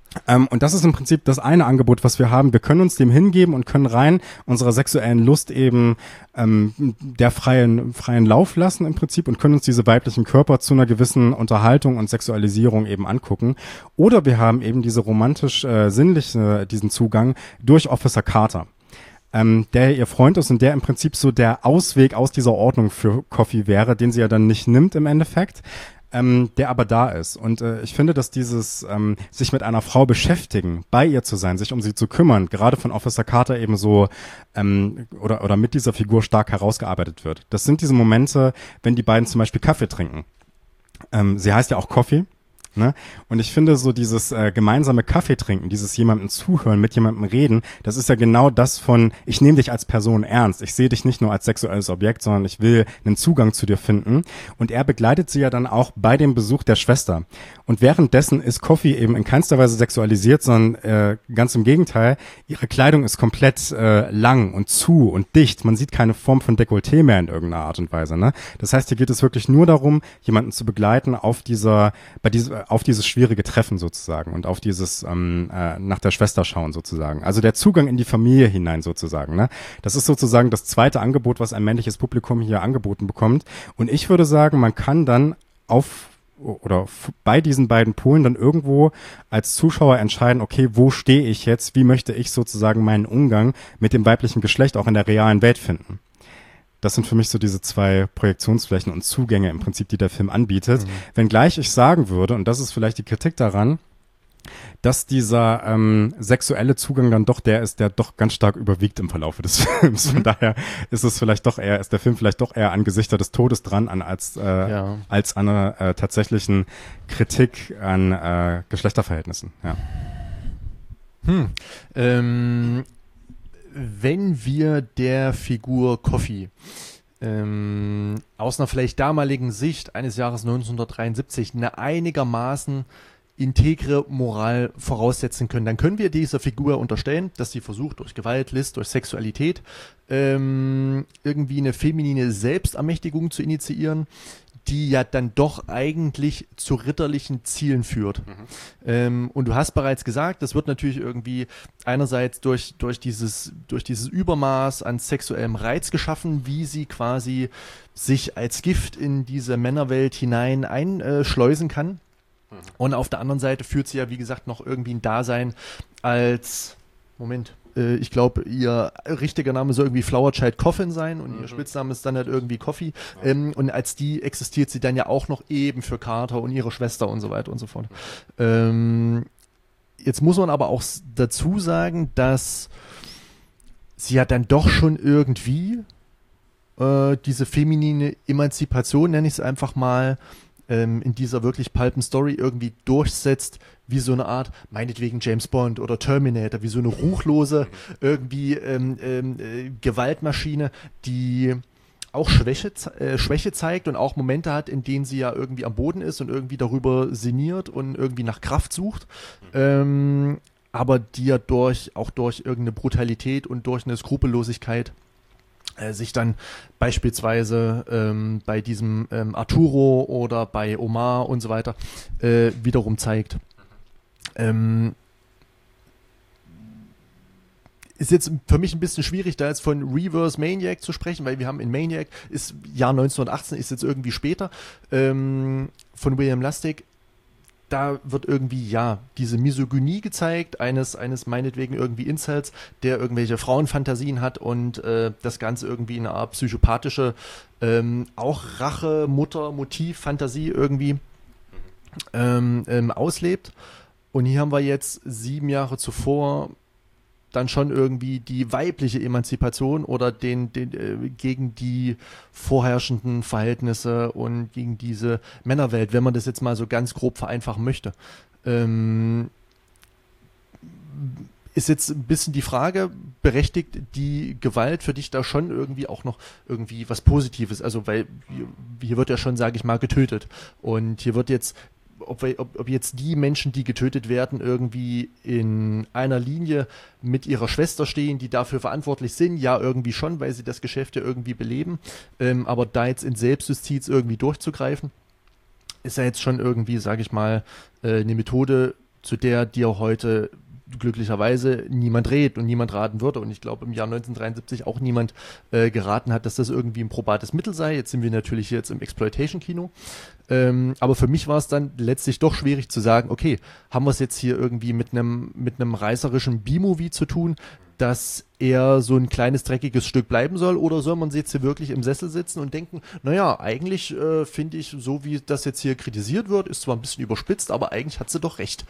[SPEAKER 1] Ähm, und das ist im Prinzip das eine Angebot, was wir haben. Wir können uns dem hingeben und können rein unserer sexuellen Lust eben ähm, der freien, freien Lauf lassen im Prinzip und können uns diese weiblichen Körper zu einer gewissen Unterhaltung und Sexualisierung eben angucken. Oder wir haben eben diese romantisch-sinnliche, äh, diesen Zugang durch Officer Carter. Ähm, der ihr Freund ist und der im Prinzip so der Ausweg aus dieser Ordnung für Coffee wäre, den sie ja dann nicht nimmt im Endeffekt. Ähm, der aber da ist. Und äh, ich finde, dass dieses ähm, sich mit einer Frau beschäftigen, bei ihr zu sein, sich um sie zu kümmern, gerade von Officer Carter eben so ähm, oder, oder mit dieser Figur stark herausgearbeitet wird. Das sind diese Momente, wenn die beiden zum Beispiel Kaffee trinken. Ähm, sie heißt ja auch Coffee. Ne? Und ich finde so dieses äh, gemeinsame Kaffee trinken, dieses jemandem zuhören, mit jemandem reden, das ist ja genau das von, ich nehme dich als Person ernst. Ich sehe dich nicht nur als sexuelles Objekt, sondern ich will einen Zugang zu dir finden. Und er begleitet sie ja dann auch bei dem Besuch der Schwester. Und währenddessen ist Coffee eben in keinster Weise sexualisiert, sondern äh, ganz im Gegenteil, ihre Kleidung ist komplett äh, lang und zu und dicht. Man sieht keine Form von Dekolleté mehr in irgendeiner Art und Weise. Ne? Das heißt, hier geht es wirklich nur darum, jemanden zu begleiten auf dieser, bei dieser auf dieses schwierige Treffen sozusagen und auf dieses ähm, äh, nach der Schwester schauen sozusagen. Also der Zugang in die Familie hinein sozusagen. Ne? Das ist sozusagen das zweite Angebot, was ein männliches Publikum hier angeboten bekommt. Und ich würde sagen, man kann dann auf oder f- bei diesen beiden Polen dann irgendwo als Zuschauer entscheiden, okay, wo stehe ich jetzt? Wie möchte ich sozusagen meinen Umgang mit dem weiblichen Geschlecht auch in der realen Welt finden? Das sind für mich so diese zwei Projektionsflächen und Zugänge im Prinzip, die der Film anbietet. Mhm. Wenngleich ich sagen würde, und das ist vielleicht die Kritik daran, dass dieser ähm, sexuelle Zugang dann doch der ist, der doch ganz stark überwiegt im Verlauf des Films. Mhm. Von daher ist es vielleicht doch eher, ist der Film vielleicht doch eher an Gesichter des Todes dran, an als, äh, ja. als an einer äh, tatsächlichen Kritik an äh, Geschlechterverhältnissen. Ja.
[SPEAKER 2] Hm. Ähm Wenn wir der Figur Coffee ähm, aus einer vielleicht damaligen Sicht eines Jahres neunzehnhundertdreiundsiebzig eine einigermaßen integre Moral voraussetzen können, dann können wir dieser Figur unterstellen, dass sie versucht, durch Gewalt, List, durch Sexualität ähm, irgendwie eine feminine Selbstermächtigung zu initiieren, die ja dann doch eigentlich zu ritterlichen Zielen führt. Mhm. Ähm, und du hast bereits gesagt, das wird natürlich irgendwie einerseits durch, durch, dieses, durch dieses Übermaß an sexuellem Reiz geschaffen, wie sie quasi sich als Gift in diese Männerwelt hinein einschleusen kann. Mhm. Und auf der anderen Seite führt sie ja, wie gesagt, noch irgendwie ein Dasein als, Moment, ich glaube, ihr richtiger Name soll irgendwie Flower Child Coffin sein und mhm. ihr Spitzname ist dann halt irgendwie Coffee. Ja. Ähm, und als die existiert sie dann ja auch noch eben für Carter und ihre Schwester und so weiter und so fort. Mhm. Ähm, jetzt muss man aber auch dazu sagen, dass sie ja dann doch schon irgendwie äh, diese feminine Emanzipation, nenne ich es einfach mal, ähm, in dieser wirklich pulpen Story irgendwie durchsetzt, wie so eine Art, meinetwegen James Bond oder Terminator, wie so eine ruchlose irgendwie ähm, ähm, äh, Gewaltmaschine, die auch Schwäche, äh, Schwäche zeigt und auch Momente hat, in denen sie ja irgendwie am Boden ist und irgendwie darüber sinniert und irgendwie nach Kraft sucht, ähm, aber die ja durch, auch durch irgendeine Brutalität und durch eine Skrupellosigkeit äh, sich dann beispielsweise ähm, bei diesem ähm, Arturo oder bei Omar und so weiter äh, wiederum zeigt. Ähm, ist jetzt für mich ein bisschen schwierig, da jetzt von Reverse Maniac zu sprechen, weil wir haben in Maniac, ist Jahr neunzehnhundertachtzehn, ist jetzt irgendwie später, ähm, von William Lustig, da wird irgendwie, ja, diese Misogynie gezeigt, eines, eines meinetwegen irgendwie Incels, der irgendwelche Frauenfantasien hat und äh, das Ganze irgendwie in eine Art psychopathische, ähm, auch Rache, Mutter, Motiv, Fantasie irgendwie ähm, ähm, auslebt. Und hier haben wir jetzt sieben Jahre zuvor dann schon irgendwie die weibliche Emanzipation oder den, den äh, gegen die vorherrschenden Verhältnisse und gegen diese Männerwelt, wenn man das jetzt mal so ganz grob vereinfachen möchte. Ähm, ist jetzt ein bisschen die Frage, berechtigt die Gewalt für dich da schon irgendwie auch noch irgendwie was Positives? Also, weil hier, hier wird ja schon, sage ich mal, getötet. Und hier wird jetzt Ob, ob, ob jetzt die Menschen, die getötet werden, irgendwie in einer Linie mit ihrer Schwester stehen, die dafür verantwortlich sind, ja, irgendwie schon, weil sie das Geschäft ja irgendwie beleben, ähm, aber da jetzt in Selbstjustiz irgendwie durchzugreifen, ist ja jetzt schon irgendwie, sage ich mal, äh, eine Methode, zu der dir heute glücklicherweise niemand rät und niemand raten würde. Und ich glaube, im Jahr neunzehnhundertdreiundsiebzig auch niemand äh, geraten hat, dass das irgendwie ein probates Mittel sei. Jetzt sind wir natürlich jetzt im Exploitation-Kino. Ähm, aber für mich war es dann letztlich doch schwierig zu sagen, okay, haben wir es jetzt hier irgendwie mit einem mit einem reißerischen B-Movie zu tun, dass er so ein kleines, dreckiges Stück bleiben soll, oder soll man jetzt hier wirklich im Sessel sitzen und denken, naja, eigentlich äh, finde ich, so wie das jetzt hier kritisiert wird, ist zwar ein bisschen überspitzt, aber eigentlich hat sie doch recht.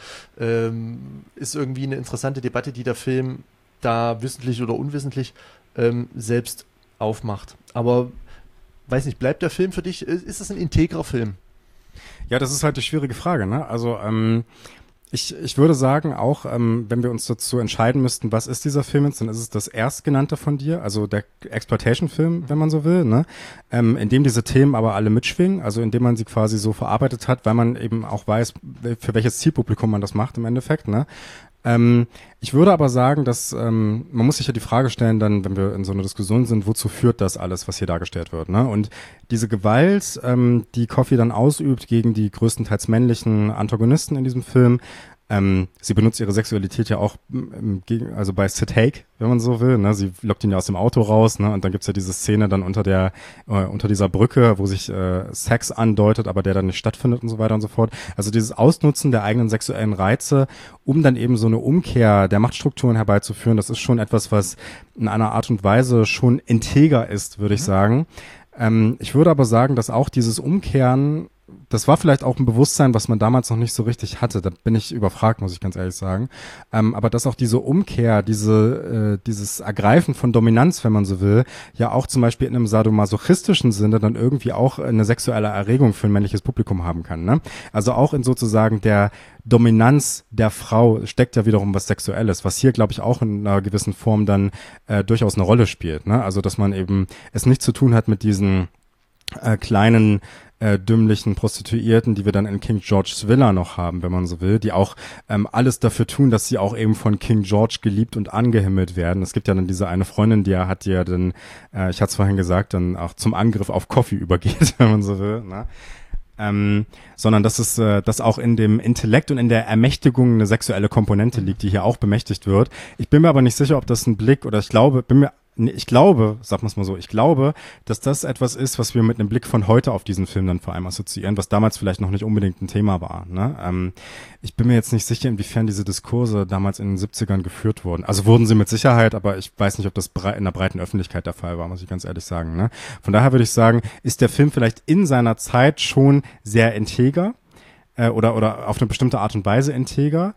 [SPEAKER 2] Ähm, ist irgendwie eine interessante Debatte, die der Film da wissentlich oder unwissentlich ähm, selbst aufmacht. Aber, weiß nicht, bleibt der Film für dich, ist es ein integrer Film?
[SPEAKER 1] Ja, das ist halt die schwierige Frage, ne? Also, ähm, Ich, ich würde sagen, auch ähm, wenn wir uns dazu entscheiden müssten, was ist dieser Film jetzt, dann ist es das Erstgenannte von dir, also der Exploitation-Film, wenn man so will, ne? Ähm, in dem diese Themen aber alle mitschwingen, also in dem man sie quasi so verarbeitet hat, weil man eben auch weiß, für welches Zielpublikum man das macht im Endeffekt, ne? Ähm, ich würde aber sagen, dass ähm, man muss sich ja die Frage stellen, dann, wenn wir in so einer Diskussion sind, wozu führt das alles, was hier dargestellt wird, ne? Und diese Gewalt, ähm, die Coffee dann ausübt gegen die größtenteils männlichen Antagonisten in diesem Film, ähm, sie benutzt ihre Sexualität ja auch im, im, also bei Sid Haig, wenn man so will, ne? Sie lockt ihn ja aus dem Auto raus, ne? Und dann gibt's ja diese Szene dann unter der äh, unter dieser Brücke, wo sich äh, Sex andeutet, aber der dann nicht stattfindet und so weiter und so fort. Also dieses Ausnutzen der eigenen sexuellen Reize, um dann eben so eine Umkehr der Machtstrukturen herbeizuführen, das ist schon etwas, was in einer Art und Weise schon integer ist, würde ich mhm. sagen. Ähm, ich würde aber sagen, dass auch dieses Umkehren, das war vielleicht auch ein Bewusstsein, was man damals noch nicht so richtig hatte. Da bin ich überfragt, muss ich ganz ehrlich sagen. Ähm, aber dass auch diese Umkehr, diese, äh, dieses Ergreifen von Dominanz, wenn man so will, ja auch zum Beispiel in einem sadomasochistischen Sinne dann irgendwie auch eine sexuelle Erregung für ein männliches Publikum haben kann, ne? Also auch in sozusagen der Dominanz der Frau steckt ja wiederum was Sexuelles, was hier, glaube ich, auch in einer gewissen Form dann äh, durchaus eine Rolle spielt, ne? Also dass man eben es nicht zu tun hat mit diesen äh, kleinen Äh, dümmlichen Prostituierten, die wir dann in King George's Villa noch haben, wenn man so will, die auch ähm, alles dafür tun, dass sie auch eben von King George geliebt und angehimmelt werden. Es gibt ja dann diese eine Freundin, die er hat, die ja dann, äh, ich hatte es vorhin gesagt, dann auch zum Angriff auf Coffee übergeht, wenn man so will, ne? Ähm, sondern dass es, äh, dass auch in dem Intellekt und in der Ermächtigung eine sexuelle Komponente liegt, die hier auch bemächtigt wird. Ich bin mir aber nicht sicher, ob das ein Blick, oder ich glaube, bin mir Ich glaube, sag mal's mal so, ich glaube, dass das etwas ist, was wir mit einem Blick von heute auf diesen Film dann vor allem assoziieren, was damals vielleicht noch nicht unbedingt ein Thema war, ne? Ähm, ich bin mir jetzt nicht sicher, inwiefern diese Diskurse damals in den siebzigern geführt wurden. Also wurden sie mit Sicherheit, aber ich weiß nicht, ob das brei- in der breiten Öffentlichkeit der Fall war, muss ich ganz ehrlich sagen, ne? Von daher würde ich sagen, ist der Film vielleicht in seiner Zeit schon sehr integer, äh, oder, oder auf eine bestimmte Art und Weise integer.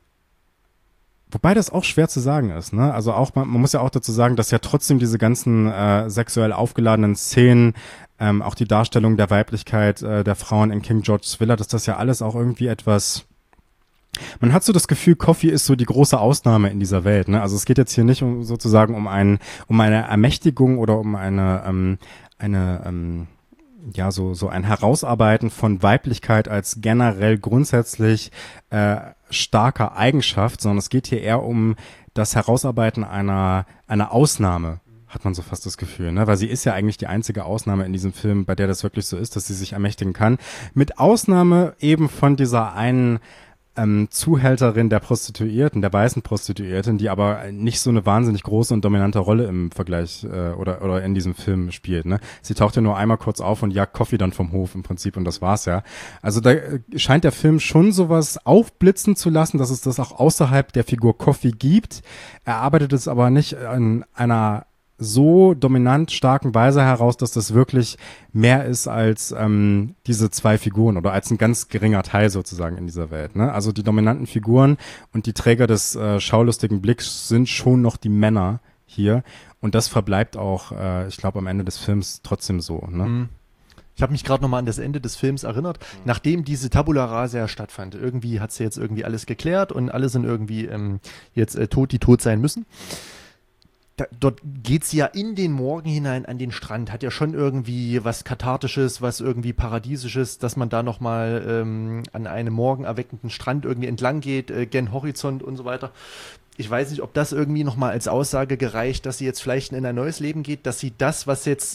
[SPEAKER 1] Wobei das auch schwer zu sagen ist, ne? Also auch, man, man muss ja auch dazu sagen, dass ja trotzdem diese ganzen äh, sexuell aufgeladenen Szenen, ähm, auch die Darstellung der Weiblichkeit äh, der Frauen in King George's Villa, dass das ja alles auch irgendwie etwas, man hat so das Gefühl, Coffee ist so die große Ausnahme in dieser Welt, ne? Also es geht jetzt hier nicht um sozusagen um ein, um eine Ermächtigung oder um eine, ähm, eine, ähm, ja, so, so ein Herausarbeiten von Weiblichkeit als generell grundsätzlich äh, starker Eigenschaft, sondern es geht hier eher um das Herausarbeiten einer, einer Ausnahme, hat man so fast das Gefühl, ne? Weil sie ist ja eigentlich die einzige Ausnahme in diesem Film, bei der das wirklich so ist, dass sie sich ermächtigen kann. Mit Ausnahme eben von dieser einen ähm, Zuhälterin der Prostituierten, der weißen Prostituierten, die aber nicht so eine wahnsinnig große und dominante Rolle im Vergleich äh, oder oder in diesem Film spielt, ne? Sie taucht ja nur einmal kurz auf und jagt Coffee dann vom Hof im Prinzip und das war's ja. Also da äh, scheint der Film schon sowas aufblitzen zu lassen, dass es das auch außerhalb der Figur Coffee gibt. Er arbeitet es aber nicht in einer so dominant starken Weise heraus, dass das wirklich mehr ist als ähm, diese zwei Figuren oder als ein ganz geringer Teil sozusagen in dieser Welt, ne? Also die dominanten Figuren und die Träger des äh, schaulustigen Blicks sind schon noch die Männer hier und das verbleibt auch, äh, ich glaube, am Ende des Films trotzdem so, ne?
[SPEAKER 2] Mhm. Ich habe mich gerade nochmal an das Ende des Films erinnert, mhm. nachdem diese Tabula Rasa stattfand. Irgendwie hat sie jetzt irgendwie alles geklärt und alle sind irgendwie ähm, jetzt äh, tot, die tot sein müssen. Da, dort geht sie ja in den Morgen hinein an den Strand, hat ja schon irgendwie was Kathartisches, was irgendwie Paradiesisches, dass man da nochmal ähm, an einem morgenerweckenden Strand irgendwie entlang geht, äh, gen Horizont und so weiter. Ich weiß nicht, ob das irgendwie nochmal als Aussage gereicht, dass sie jetzt vielleicht in ein neues Leben geht, dass sie das, was jetzt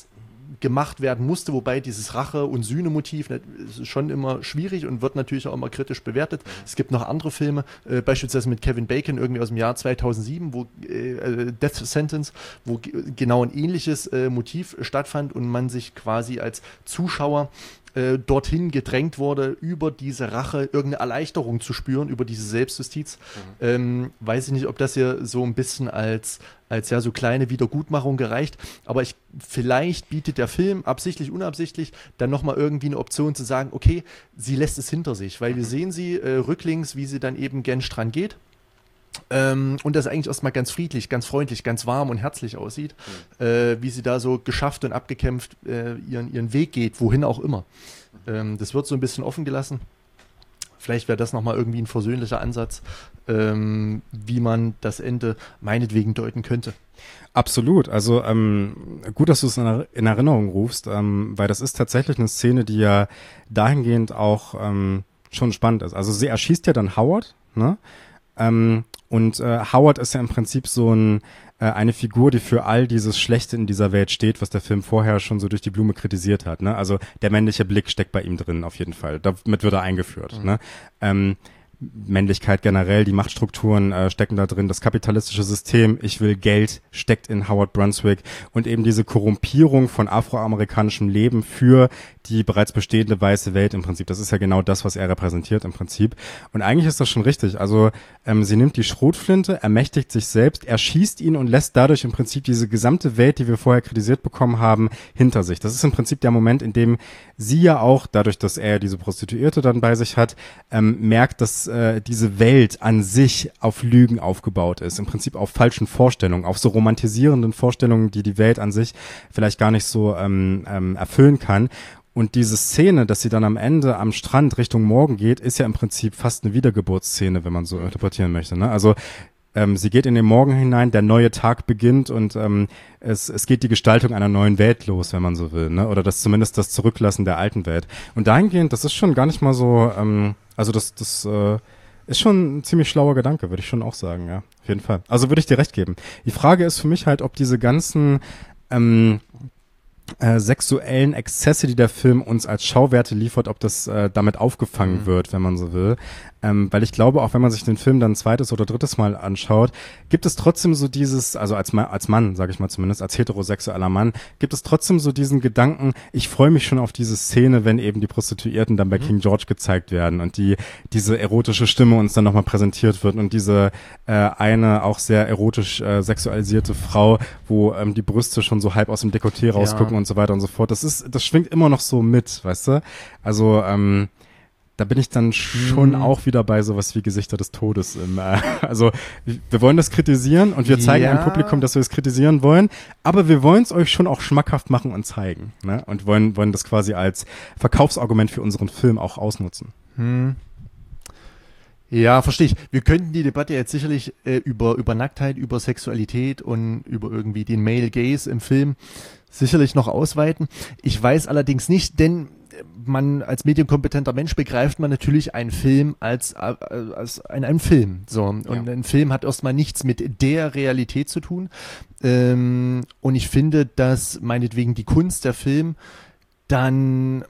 [SPEAKER 2] gemacht werden musste, wobei dieses Rache- und Sühne-Motiv ne, ist schon immer schwierig und wird natürlich auch immer kritisch bewertet. Es gibt noch andere Filme, äh, beispielsweise mit Kevin Bacon irgendwie aus dem Jahr zweitausendsieben, wo äh, Death Sentence, wo g- genau ein ähnliches äh, Motiv stattfand und man sich quasi als Zuschauer äh, dorthin gedrängt wurde, über diese Rache irgendeine Erleichterung zu spüren, über diese Selbstjustiz. Mhm. Ähm, weiß ich nicht, ob das hier so ein bisschen als, als ja so kleine Wiedergutmachung gereicht, aber ich, vielleicht bietet der Film, absichtlich, unabsichtlich, dann nochmal irgendwie eine Option zu sagen, okay, sie lässt es hinter sich, weil wir sehen sie äh, rücklings, wie sie dann eben gen Strand geht. Ähm, und das eigentlich erstmal ganz friedlich, ganz freundlich, ganz warm und herzlich aussieht, mhm. äh, wie sie da so geschafft und abgekämpft äh, ihren, ihren Weg geht, wohin auch immer. Mhm. Ähm, das wird so ein bisschen offen gelassen. Vielleicht wäre das nochmal irgendwie ein versöhnlicher Ansatz, ähm, wie man das Ende meinetwegen deuten könnte.
[SPEAKER 1] Absolut. Also ähm, gut, dass du es in, in Erinnerung rufst, ähm, weil das ist tatsächlich eine Szene, die ja dahingehend auch ähm, schon spannend ist. Also sie erschießt ja dann Howard, ne? Ähm, und äh, Howard ist ja im Prinzip so ein, äh, eine Figur, die für all dieses Schlechte in dieser Welt steht, was der Film vorher schon so durch die Blume kritisiert hat. Ne? Also der männliche Blick steckt bei ihm drin, auf jeden Fall. Damit wird er eingeführt. Mhm. Ne? Ähm, Männlichkeit generell, die Machtstrukturen äh, stecken da drin, das kapitalistische System, ich will Geld, steckt in Howard Brunswick und eben diese Korrumpierung von afroamerikanischem Leben für die bereits bestehende weiße Welt im Prinzip. Das ist ja genau das, was er repräsentiert im Prinzip. Und eigentlich ist das schon richtig. Also ähm, sie nimmt die Schrotflinte, ermächtigt sich selbst, erschießt ihn und lässt dadurch im Prinzip diese gesamte Welt, die wir vorher kritisiert bekommen haben, hinter sich. Das ist im Prinzip der Moment, in dem sie ja auch, dadurch, dass er diese Prostituierte dann bei sich hat, ähm, merkt, dass äh, diese Welt an sich auf Lügen aufgebaut ist. Im Prinzip auf falschen Vorstellungen, auf so romantisierenden Vorstellungen, die die Welt an sich vielleicht gar nicht so ähm, ähm, erfüllen kann. Und diese Szene, dass sie dann am Ende am Strand Richtung Morgen geht, ist ja im Prinzip fast eine Wiedergeburtsszene, wenn man so interpretieren möchte. Ne? Also ähm, sie geht in den Morgen hinein, der neue Tag beginnt und ähm, es, es geht die Gestaltung einer neuen Welt los, wenn man so will. Ne? Oder das zumindest das Zurücklassen der alten Welt. Und dahingehend, das ist schon gar nicht mal so, ähm, also das, das äh, ist schon ein ziemlich schlauer Gedanke, würde ich schon auch sagen, ja, auf jeden Fall. Also würde ich dir recht geben. Die Frage ist für mich halt, ob diese ganzen ähm, Äh, sexuellen Exzesse, die der Film uns als Schauwerte liefert, ob das äh, damit aufgefangen mhm. wird, wenn man so will. Ähm, weil ich glaube, auch wenn man sich den Film dann ein zweites oder drittes Mal anschaut, gibt es trotzdem so dieses, also als, Ma- als Mann, sage ich mal zumindest, als heterosexueller Mann, gibt es trotzdem so diesen Gedanken, ich freue mich schon auf diese Szene, wenn eben die Prostituierten dann bei mhm. King George gezeigt werden und die diese erotische Stimme uns dann nochmal präsentiert wird und diese äh, eine auch sehr erotisch äh, sexualisierte Frau, wo ähm, die Brüste schon so halb aus dem Dekolleté rausgucken ja. und so weiter und so fort. Das ist, das schwingt immer noch so mit, weißt du? Also, ähm, da bin ich dann schon hm. auch wieder bei sowas wie Gesichter des Todes. Im, äh, also wir wollen das kritisieren und wir zeigen ja. einem Publikum, dass wir es kritisieren wollen, aber wir wollen es euch schon auch schmackhaft machen und zeigen. Ne? Und wollen, wollen das quasi als Verkaufsargument für unseren Film auch ausnutzen.
[SPEAKER 2] Hm. Ja, verstehe ich. Wir könnten die Debatte jetzt sicherlich äh, über, über Nacktheit, über Sexualität und über irgendwie den Male Gaze im Film sicherlich noch ausweiten. Ich weiß allerdings nicht, denn man als medienkompetenter Mensch begreift man natürlich einen Film als, als einen, einen Film. So. Und ja. ein Film hat erstmal nichts mit der Realität zu tun. Ähm, und ich finde, dass meinetwegen die Kunst der Film dann,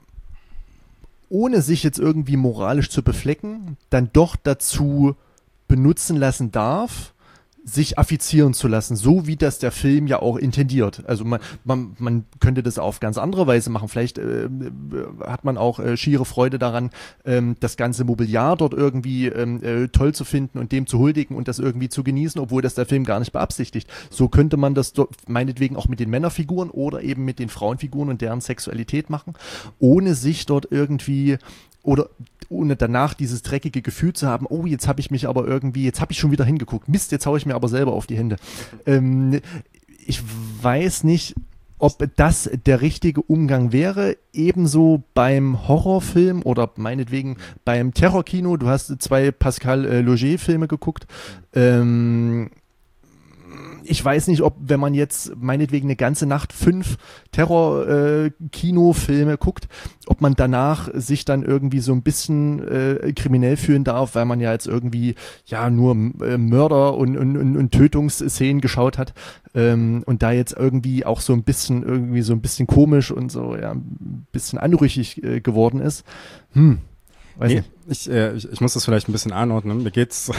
[SPEAKER 2] ohne sich jetzt irgendwie moralisch zu beflecken, dann doch dazu benutzen lassen darf, sich affizieren zu lassen, so wie das der Film ja auch intendiert. Also man, man, man könnte das auf ganz andere Weise machen. Vielleicht äh, hat man auch äh, schiere Freude daran, ähm, das ganze Mobiliar dort irgendwie ähm, äh, toll zu finden und dem zu huldigen und das irgendwie zu genießen, obwohl das der Film gar nicht beabsichtigt. So könnte man das dort meinetwegen auch mit den Männerfiguren oder eben mit den Frauenfiguren und deren Sexualität machen, ohne sich dort irgendwie oder ohne danach dieses dreckige Gefühl zu haben, oh, jetzt habe ich mich aber irgendwie, jetzt habe ich schon wieder hingeguckt, Mist, jetzt haue ich mir aber selber auf die Hände. Ähm, ich weiß nicht, ob das der richtige Umgang wäre, ebenso beim Horrorfilm oder meinetwegen beim Terrorkino. Du hast zwei Pascal äh, Laugier-Filme geguckt. Ähm, ich weiß nicht, ob, wenn man jetzt meinetwegen eine ganze Nacht fünf Terror-Kinofilme äh, guckt, ob man danach sich dann irgendwie so ein bisschen äh, kriminell fühlen darf, weil man ja jetzt irgendwie ja nur äh, Mörder und, und, und, und Tötungsszenen geschaut hat ähm, und da jetzt irgendwie auch so ein bisschen irgendwie so ein bisschen komisch und so ja ein bisschen anrüchig äh, geworden ist. Hm. Weiß
[SPEAKER 1] nee, ich, äh, ich, ich muss das vielleicht ein bisschen anordnen. Mir geht's,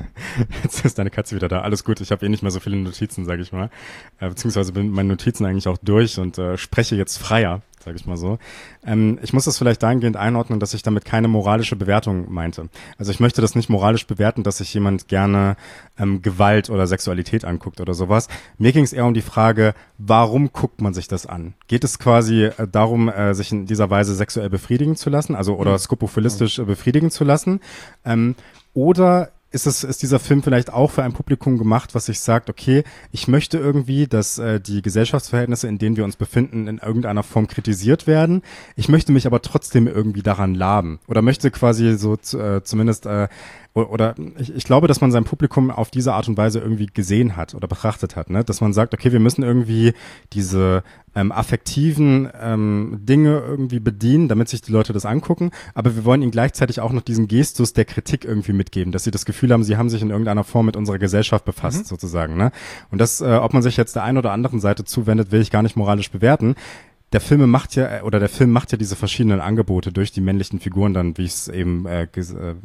[SPEAKER 1] jetzt ist deine Katze wieder da, alles gut, ich habe eh nicht mehr so viele Notizen, sage ich mal. Äh, beziehungsweise bin mit meinen Notizen eigentlich auch durch und äh, spreche jetzt freier, sage ich mal so. Ähm, ich muss das vielleicht dahingehend einordnen, dass ich damit keine moralische Bewertung meinte. Also ich möchte das nicht moralisch bewerten, dass sich jemand gerne ähm, Gewalt oder Sexualität anguckt oder sowas. Mir ging es eher um die Frage, warum guckt man sich das an? Geht es quasi äh, darum, äh, sich in dieser Weise sexuell befriedigen zu lassen, also oder mhm. skopophilistisch äh, befriedigen zu lassen? Ähm, oder ist es, ist dieser Film vielleicht auch für ein Publikum gemacht, was sich sagt, okay, ich möchte irgendwie, dass äh, die Gesellschaftsverhältnisse, in denen wir uns befinden, in irgendeiner Form kritisiert werden. Ich möchte mich aber trotzdem irgendwie daran laben oder möchte quasi so äh, zumindest äh, oder ich, ich glaube, dass man sein Publikum auf diese Art und Weise irgendwie gesehen hat oder betrachtet hat, ne? Dass man sagt, okay, wir müssen irgendwie diese ähm, affektiven ähm, Dinge irgendwie bedienen, damit sich die Leute das angucken, aber wir wollen ihnen gleichzeitig auch noch diesen Gestus der Kritik irgendwie mitgeben, dass sie das Gefühl haben, sie haben sich in irgendeiner Form mit unserer Gesellschaft befasst, mhm. sozusagen, ne? Und das, äh, ob man sich jetzt der einen oder anderen Seite zuwendet, will ich gar nicht moralisch bewerten. Der Film macht ja, oder der Film macht ja diese verschiedenen Angebote durch die männlichen Figuren dann, wie ich es eben äh, ges- äh,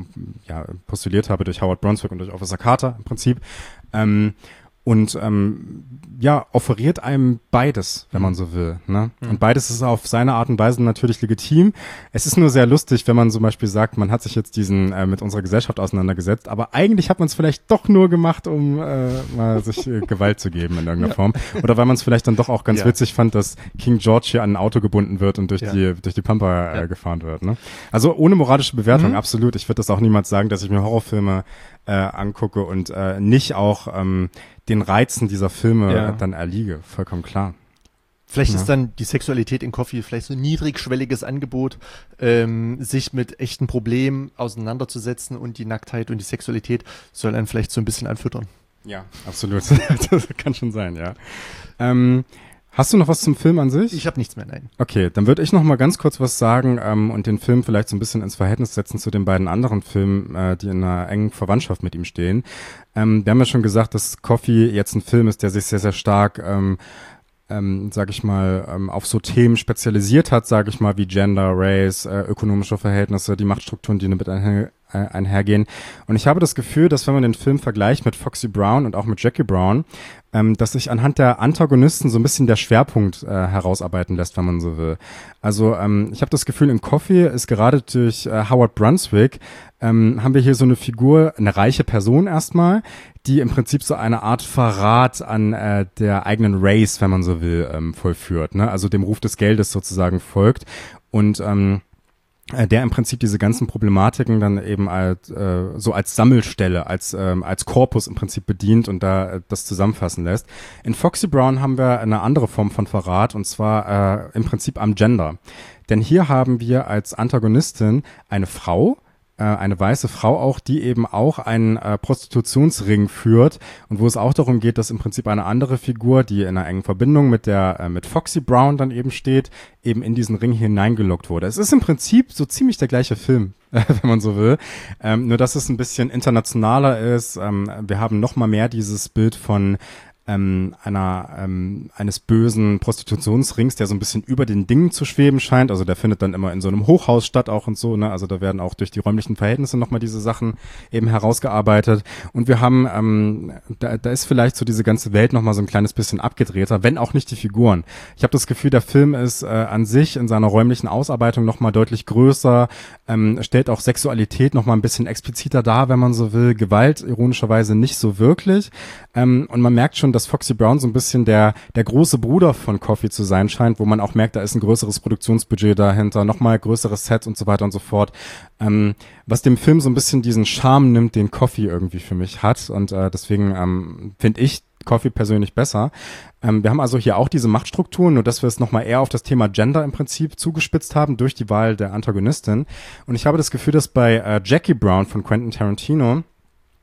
[SPEAKER 1] ja, postuliert habe, durch Howard Brunswick und durch Officer Carter im Prinzip. Ähm, und ähm, ja, offeriert einem beides, wenn man so will. Ne? Mhm. Und beides ist auf seine Art und Weise natürlich legitim. Es ist nur sehr lustig, wenn man zum Beispiel sagt, man hat sich jetzt diesen äh, mit unserer Gesellschaft auseinandergesetzt, aber eigentlich hat man es vielleicht doch nur gemacht, um äh, mal sich äh, Gewalt zu geben in irgendeiner ja. Form. Oder weil man es vielleicht dann doch auch ganz ja. witzig fand, dass King George hier an ein Auto gebunden wird und durch ja. die durch die Pampa äh, ja. gefahren wird. Ne? Also ohne moralische Bewertung, mhm. absolut. Ich würde das auch niemals sagen, dass ich mir Horrorfilme äh, angucke und äh, nicht auch ähm, den Reizen dieser Filme ja. dann erliege. Vollkommen klar.
[SPEAKER 2] Vielleicht
[SPEAKER 1] ja.
[SPEAKER 2] ist dann die Sexualität in Coffee vielleicht so ein niedrigschwelliges Angebot, ähm, sich mit echten Problemen auseinanderzusetzen und die Nacktheit und die Sexualität soll einen vielleicht so ein bisschen anfüttern.
[SPEAKER 1] Ja, absolut. Das kann schon sein, ja. Ähm, Hast du noch was zum Film an sich?
[SPEAKER 2] Ich habe nichts mehr, nein.
[SPEAKER 1] Okay, dann würde ich noch mal ganz kurz was sagen ähm, und den Film vielleicht so ein bisschen ins Verhältnis setzen zu den beiden anderen Filmen, äh, die in einer engen Verwandtschaft mit ihm stehen. Ähm, wir haben ja schon gesagt, dass Coffee jetzt ein Film ist, der sich sehr, sehr stark, ähm, ähm, sag ich mal, ähm, auf so Themen spezialisiert hat, sag ich mal, wie Gender, Race, äh, ökonomische Verhältnisse, die Machtstrukturen, die damit einher, äh, einhergehen. Und ich habe das Gefühl, dass wenn man den Film vergleicht mit Foxy Brown und auch mit Jackie Brown, ähm, dass sich anhand der Antagonisten so ein bisschen der Schwerpunkt äh, herausarbeiten lässt, wenn man so will. Also ähm, ich habe das Gefühl, in Coffee ist gerade durch äh, Howard Brunswick ähm, haben wir hier so eine Figur, eine reiche Person erstmal, die im Prinzip so eine Art Verrat an äh, der eigenen Race, wenn man so will, ähm, vollführt, ne? Also dem Ruf des Geldes sozusagen folgt und ähm, der im Prinzip diese ganzen Problematiken dann eben als, äh, so als Sammelstelle, als ähm, als Korpus im Prinzip bedient und da äh, das zusammenfassen lässt. In Foxy Brown haben wir eine andere Form von Verrat und zwar äh, im Prinzip am Gender. Denn hier haben wir als Antagonistin eine Frau, eine weiße Frau auch, die eben auch einen äh, Prostitutionsring führt und wo es auch darum geht, dass im Prinzip eine andere Figur, die in einer engen Verbindung mit der äh, mit Foxy Brown dann eben steht, eben in diesen Ring hineingelockt wurde. Es ist im Prinzip so ziemlich der gleiche Film, äh, wenn man so will, ähm, nur dass es ein bisschen internationaler ist. Ähm, wir haben noch mal mehr dieses Bild von Ähm, einer ähm, eines bösen Prostitutionsrings, der so ein bisschen über den Dingen zu schweben scheint. Also der findet dann immer in so einem Hochhaus statt auch und so, ne? Also da werden auch durch die räumlichen Verhältnisse nochmal diese Sachen eben herausgearbeitet. Und wir haben, ähm, da, da ist vielleicht so diese ganze Welt nochmal so ein kleines bisschen abgedrehter, wenn auch nicht die Figuren. Ich habe das Gefühl, der Film ist äh, an sich in seiner räumlichen Ausarbeitung nochmal deutlich größer, ähm, stellt auch Sexualität nochmal ein bisschen expliziter dar, wenn man so will. Gewalt ironischerweise nicht so wirklich. Ähm, und man merkt schon, dass Foxy Brown so ein bisschen der der große Bruder von Coffee zu sein scheint, wo man auch merkt, da ist ein größeres Produktionsbudget dahinter, nochmal größeres Set und so weiter und so fort, ähm, was dem Film so ein bisschen diesen Charme nimmt, den Coffee irgendwie für mich hat und äh, deswegen ähm, finde ich Coffee persönlich besser. Ähm, wir haben also hier auch diese Machtstrukturen, nur dass wir es nochmal eher auf das Thema Gender im Prinzip zugespitzt haben durch die Wahl der Antagonistin und ich habe das Gefühl, dass bei äh, Jackie Brown von Quentin Tarantino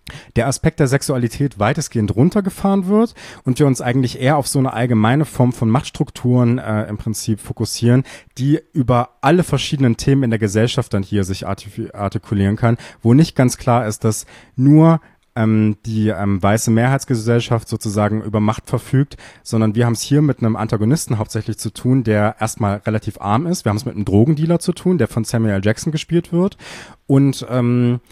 [SPEAKER 1] der Aspekt der Sexualität weitestgehend runtergefahren wird und wir uns eigentlich eher auf so eine allgemeine Form von Machtstrukturen äh, im Prinzip fokussieren, die über alle verschiedenen Themen in der Gesellschaft dann hier sich artif- artikulieren kann, wo nicht ganz klar ist, dass nur ähm, die ähm, weiße Mehrheitsgesellschaft sozusagen über Macht verfügt, sondern wir haben es hier mit einem Antagonisten hauptsächlich zu tun, der erstmal relativ arm ist. Wir haben es mit einem Drogendealer zu tun, der von Samuel L. Jackson gespielt wird und ähm,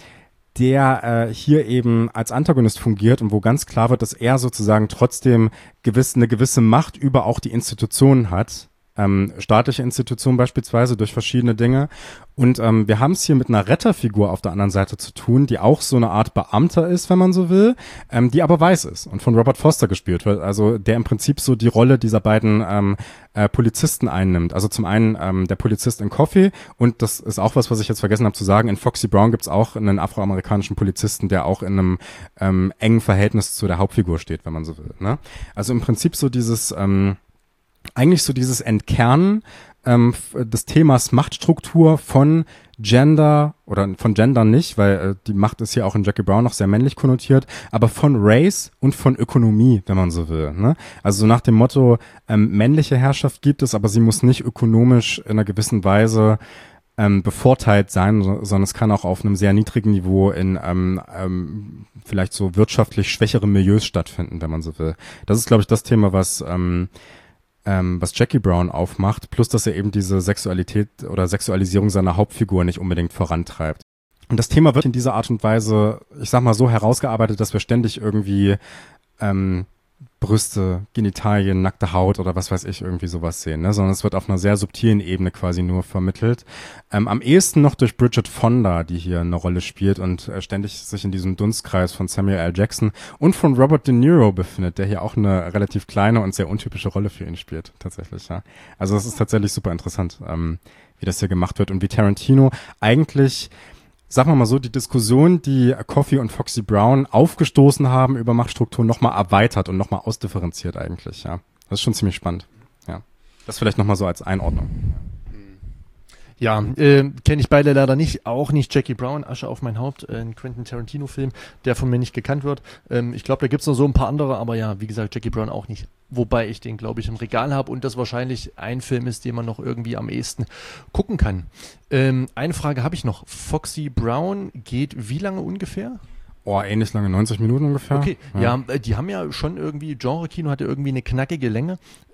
[SPEAKER 1] der äh, hier eben als Antagonist fungiert und wo ganz klar wird, dass er sozusagen trotzdem gewiss, eine gewisse Macht über auch die Institutionen hat, ähm, staatliche Institutionen beispielsweise durch verschiedene Dinge. Und ähm, wir haben es hier mit einer Retterfigur auf der anderen Seite zu tun, die auch so eine Art Beamter ist, wenn man so will, ähm, die aber weiß ist und von Robert Foster gespielt wird, also der im Prinzip so die Rolle dieser beiden ähm, äh, Polizisten einnimmt. Also zum einen ähm, der Polizist in Coffee und das ist auch was, was ich jetzt vergessen habe zu sagen, in Foxy Brown gibt's auch einen afroamerikanischen Polizisten, der auch in einem ähm, engen Verhältnis zu der Hauptfigur steht, wenn man so will. Ne? Also im Prinzip so dieses ähm, eigentlich so dieses Entkernen ähm, des Themas Machtstruktur von Gender oder von Gender nicht, weil äh, die Macht ist hier auch in Jackie Brown noch sehr männlich konnotiert, aber von Race und von Ökonomie, wenn man so will. Ne? Also so nach dem Motto, ähm, männliche Herrschaft gibt es, aber sie muss nicht ökonomisch in einer gewissen Weise ähm, bevorteilt sein, so, sondern es kann auch auf einem sehr niedrigen Niveau in ähm, ähm, vielleicht so wirtschaftlich schwächeren Milieus stattfinden, wenn man so will. Das ist, glaube ich, das Thema, was ähm, Ähm, was Jackie Brown aufmacht, plus dass er eben diese Sexualität oder Sexualisierung seiner Hauptfigur nicht unbedingt vorantreibt. Und das Thema wird in dieser Art und Weise, ich sag mal so, herausgearbeitet, dass wir ständig irgendwie ähm, Brüste, Genitalien, nackte Haut oder was weiß ich, irgendwie sowas sehen, ne? Sondern es wird auf einer sehr subtilen Ebene quasi nur vermittelt. Ähm, am ehesten noch durch Bridget Fonda, die hier eine Rolle spielt und äh, ständig sich in diesem Dunstkreis von Samuel L. Jackson und von Robert De Niro befindet, der hier auch eine relativ kleine und sehr untypische Rolle für ihn spielt, tatsächlich, ja. Also es ist tatsächlich super interessant, ähm, wie das hier gemacht wird und wie Tarantino eigentlich, sagen wir mal so, die Diskussion, die Coffey und Foxy Brown aufgestoßen haben über Machtstrukturen, nochmal erweitert und nochmal ausdifferenziert eigentlich, ja. Das ist schon ziemlich spannend, ja. Das vielleicht nochmal so als Einordnung.
[SPEAKER 2] Ja, äh, kenne ich beide leider nicht, auch nicht Jackie Brown, Asche auf mein Haupt, äh, ein Quentin Tarantino-Film, der von mir nicht gekannt wird. Ähm, ich glaube, da gibt's noch so ein paar andere, aber ja, wie gesagt, Jackie Brown auch nicht. Wobei ich den, glaube ich, im Regal habe und das wahrscheinlich ein Film ist, den man noch irgendwie am ehesten gucken kann. Ähm, eine Frage habe ich noch. Foxy Brown geht wie lange ungefähr?
[SPEAKER 1] Oh, ähnlich lange, neunzig Minuten ungefähr.
[SPEAKER 2] Okay, ja, ja die haben ja schon irgendwie, Genre-Kino hatte irgendwie eine knackige Länge.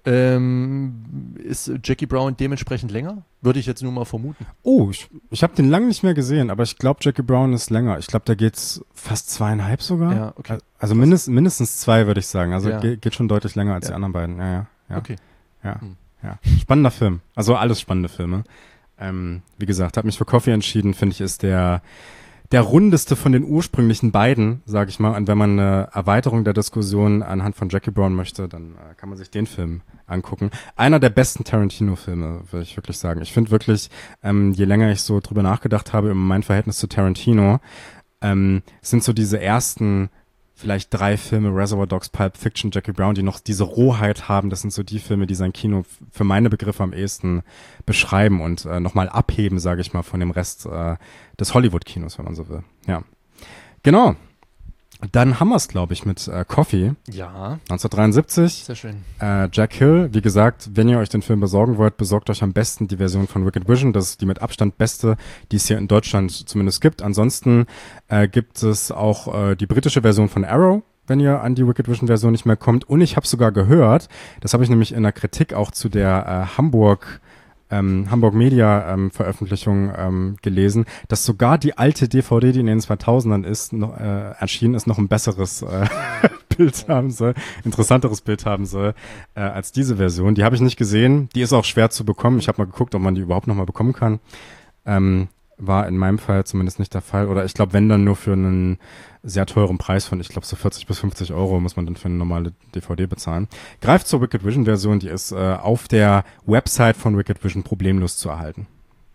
[SPEAKER 2] Ähm, ist Jackie Brown dementsprechend länger? Würde ich jetzt nur mal vermuten.
[SPEAKER 1] Oh, ich, ich habe den lange nicht mehr gesehen, aber ich glaube, Jackie Brown ist länger. Ich glaube, da geht's fast zweieinhalb sogar.
[SPEAKER 2] Ja, okay.
[SPEAKER 1] Also mindest, mindestens zwei, würde ich sagen. Also
[SPEAKER 2] Ja.
[SPEAKER 1] geht, geht schon deutlich länger als
[SPEAKER 2] Ja.
[SPEAKER 1] die anderen beiden. Ja, ja, ja.
[SPEAKER 2] Okay.
[SPEAKER 1] Ja,
[SPEAKER 2] Hm.
[SPEAKER 1] ja. Spannender Film. Also alles spannende Filme. Ähm, wie gesagt, habe mich für Coffee entschieden, finde ich, ist der der rundeste von den ursprünglichen beiden, sage ich mal. Und wenn man eine Erweiterung der Diskussion anhand von Jackie Brown möchte, dann äh, kann man sich den Film angucken. Einer der besten Tarantino-Filme, würde ich wirklich sagen. Ich finde wirklich, ähm, je länger ich so drüber nachgedacht habe über mein Verhältnis zu Tarantino, ähm, sind so diese ersten vielleicht drei Filme, Reservoir Dogs, Pulp Fiction, Jackie Brown, die noch diese Rohheit haben. Das sind so die Filme, die sein Kino f- für meine Begriffe am ehesten beschreiben und äh, nochmal abheben, sage ich mal, von dem Rest äh, des Hollywood-Kinos, wenn man so will. Ja, genau. Dann haben wir es, glaube ich, mit äh, Coffee
[SPEAKER 2] Ja,
[SPEAKER 1] neunzehnhundertdreiundsiebzig.
[SPEAKER 2] sehr schön.
[SPEAKER 1] Äh, Jack Hill, wie gesagt, wenn ihr euch den Film besorgen wollt, besorgt euch am besten die Version von Wicked Vision. Das ist die mit Abstand beste, die es hier in Deutschland zumindest gibt. Ansonsten äh, gibt es auch äh, die britische Version von Arrow, wenn ihr an die Wicked Vision Version nicht mehr kommt. Und ich habe sogar gehört, das habe ich nämlich in der Kritik auch zu der äh, Hamburg ähm, Hamburg Media ähm, Veröffentlichung ähm, gelesen, dass sogar die alte D V D, die in den zweitausendern ist, noch, äh, erschienen ist, noch ein besseres äh, Bild haben soll, interessanteres Bild haben soll äh, als diese Version. Die habe ich nicht gesehen. Die ist auch schwer zu bekommen. Ich habe mal geguckt, ob man die überhaupt noch mal bekommen kann. Ähm, war in meinem Fall zumindest nicht der Fall. Oder ich glaube, wenn dann nur für einen sehr teuren Preis von, ich glaube, so vierzig bis fünfzig Euro muss man dann für eine normale D V D bezahlen. Greift zur Wicked Vision Version, die ist äh, auf der Website von Wicked Vision problemlos zu erhalten.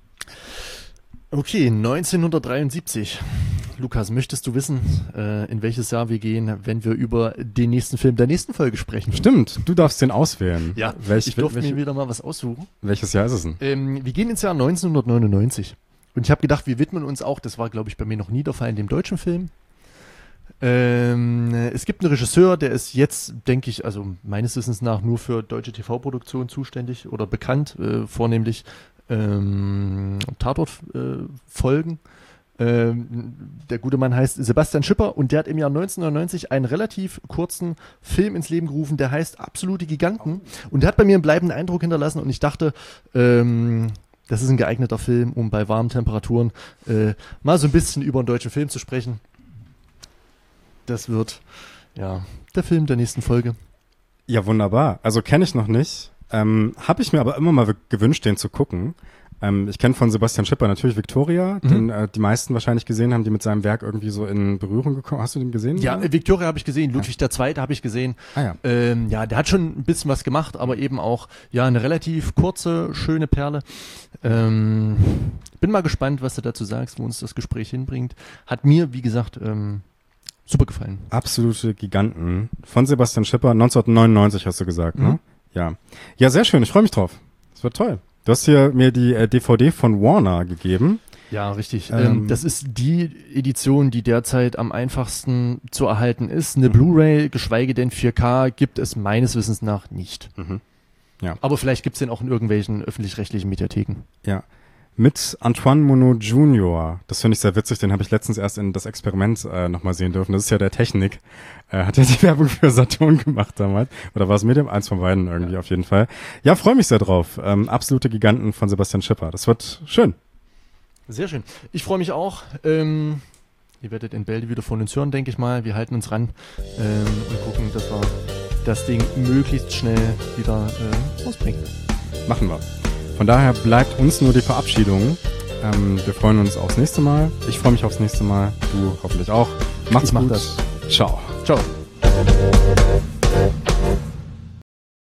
[SPEAKER 2] Okay, neunzehnhundertdreiundsiebzig. Lukas, möchtest du wissen, äh, in welches Jahr wir gehen, wenn wir über den nächsten Film der nächsten Folge sprechen?
[SPEAKER 1] Stimmt, du darfst den auswählen.
[SPEAKER 2] Ja,
[SPEAKER 1] Welch,
[SPEAKER 2] ich durfte
[SPEAKER 1] welch,
[SPEAKER 2] mir wieder mal was aussuchen.
[SPEAKER 1] welches Jahr ist es denn?
[SPEAKER 2] Ähm, wir gehen ins Jahr neunzehnhundertneunundneunzig. Und ich habe gedacht, wir widmen uns auch, das war, glaube ich, bei mir noch nie der Fall, in dem deutschen Film. Ähm, es gibt einen Regisseur, der ist jetzt, denke ich, also meines Wissens nach nur für deutsche T V-Produktionen zuständig oder bekannt, äh, vornehmlich ähm, Tatort-Folgen. Äh, ähm, der gute Mann heißt Sebastian Schipper und der hat im Jahr neunzehnhundertneunzig einen relativ kurzen Film ins Leben gerufen, der heißt Absolute Giganten. Und der hat bei mir einen bleibenden Eindruck hinterlassen und ich dachte, ähm, das ist ein geeigneter Film, um bei warmen Temperaturen äh, mal so ein bisschen über einen deutschen Film zu sprechen. Das wird, ja, der Film der nächsten Folge.
[SPEAKER 1] Ja, wunderbar. Also kenne ich noch nicht. Ähm, Habe ich mir aber immer mal gewünscht, den zu gucken. Ähm, ich kenne von Sebastian Schipper natürlich Victoria, mhm. den äh, die meisten wahrscheinlich gesehen haben, die mit seinem Werk irgendwie so in Berührung gekommen. Hast du den gesehen?
[SPEAKER 2] Ja, oder? Victoria habe ich gesehen, Ludwig ja. der Zweite habe ich gesehen.
[SPEAKER 1] Ah, ja.
[SPEAKER 2] Ähm, ja, der hat schon ein bisschen was gemacht, aber eben auch ja eine relativ kurze, schöne Perle. Ähm, bin mal gespannt, was du dazu sagst, wo uns das Gespräch hinbringt. Hat mir, wie gesagt, ähm, super gefallen.
[SPEAKER 1] Absolute Giganten von Sebastian Schipper, neunzehnhundertneunundneunzig hast du gesagt,
[SPEAKER 2] mhm.
[SPEAKER 1] ne? Ja. Ja, sehr schön, ich freue mich drauf. Das wird toll. Du hast hier mir die äh, D V D von Warner gegeben.
[SPEAKER 2] Ja, richtig.
[SPEAKER 1] Ähm,
[SPEAKER 2] ähm, das ist die Edition, die derzeit am einfachsten zu erhalten ist. Eine mhm. Blu-ray, geschweige denn vier K, gibt es meines Wissens nach nicht.
[SPEAKER 1] Mhm. Ja.
[SPEAKER 2] Aber vielleicht gibt es den auch in irgendwelchen öffentlich-rechtlichen Mediatheken.
[SPEAKER 1] Ja. Mit Antoine Monod Junior Das finde ich sehr witzig, den habe ich letztens erst in das Experiment äh, nochmal sehen dürfen. Das ist ja der Technik. Äh, hat ja die Werbung für Saturn gemacht damals. Oder war es mit dem? Eins von beiden irgendwie ja. auf jeden Fall. Ja, freue mich sehr drauf. Ähm, absolute Giganten von Sebastian Schipper. Das wird schön.
[SPEAKER 2] Sehr schön. Ich freue mich auch. Ähm, ihr werdet in Bälde wieder von uns hören, denke ich mal. Wir halten uns ran ähm, und gucken, dass wir das Ding möglichst schnell wieder äh, rausbringen.
[SPEAKER 1] Machen wir. Von daher bleibt uns nur die Verabschiedung. Ähm, wir freuen uns aufs nächste Mal. Ich freue mich aufs nächste Mal. Du hoffentlich auch. Macht's
[SPEAKER 2] ich mach
[SPEAKER 1] gut.
[SPEAKER 2] Das.
[SPEAKER 1] Ciao.
[SPEAKER 2] Ciao.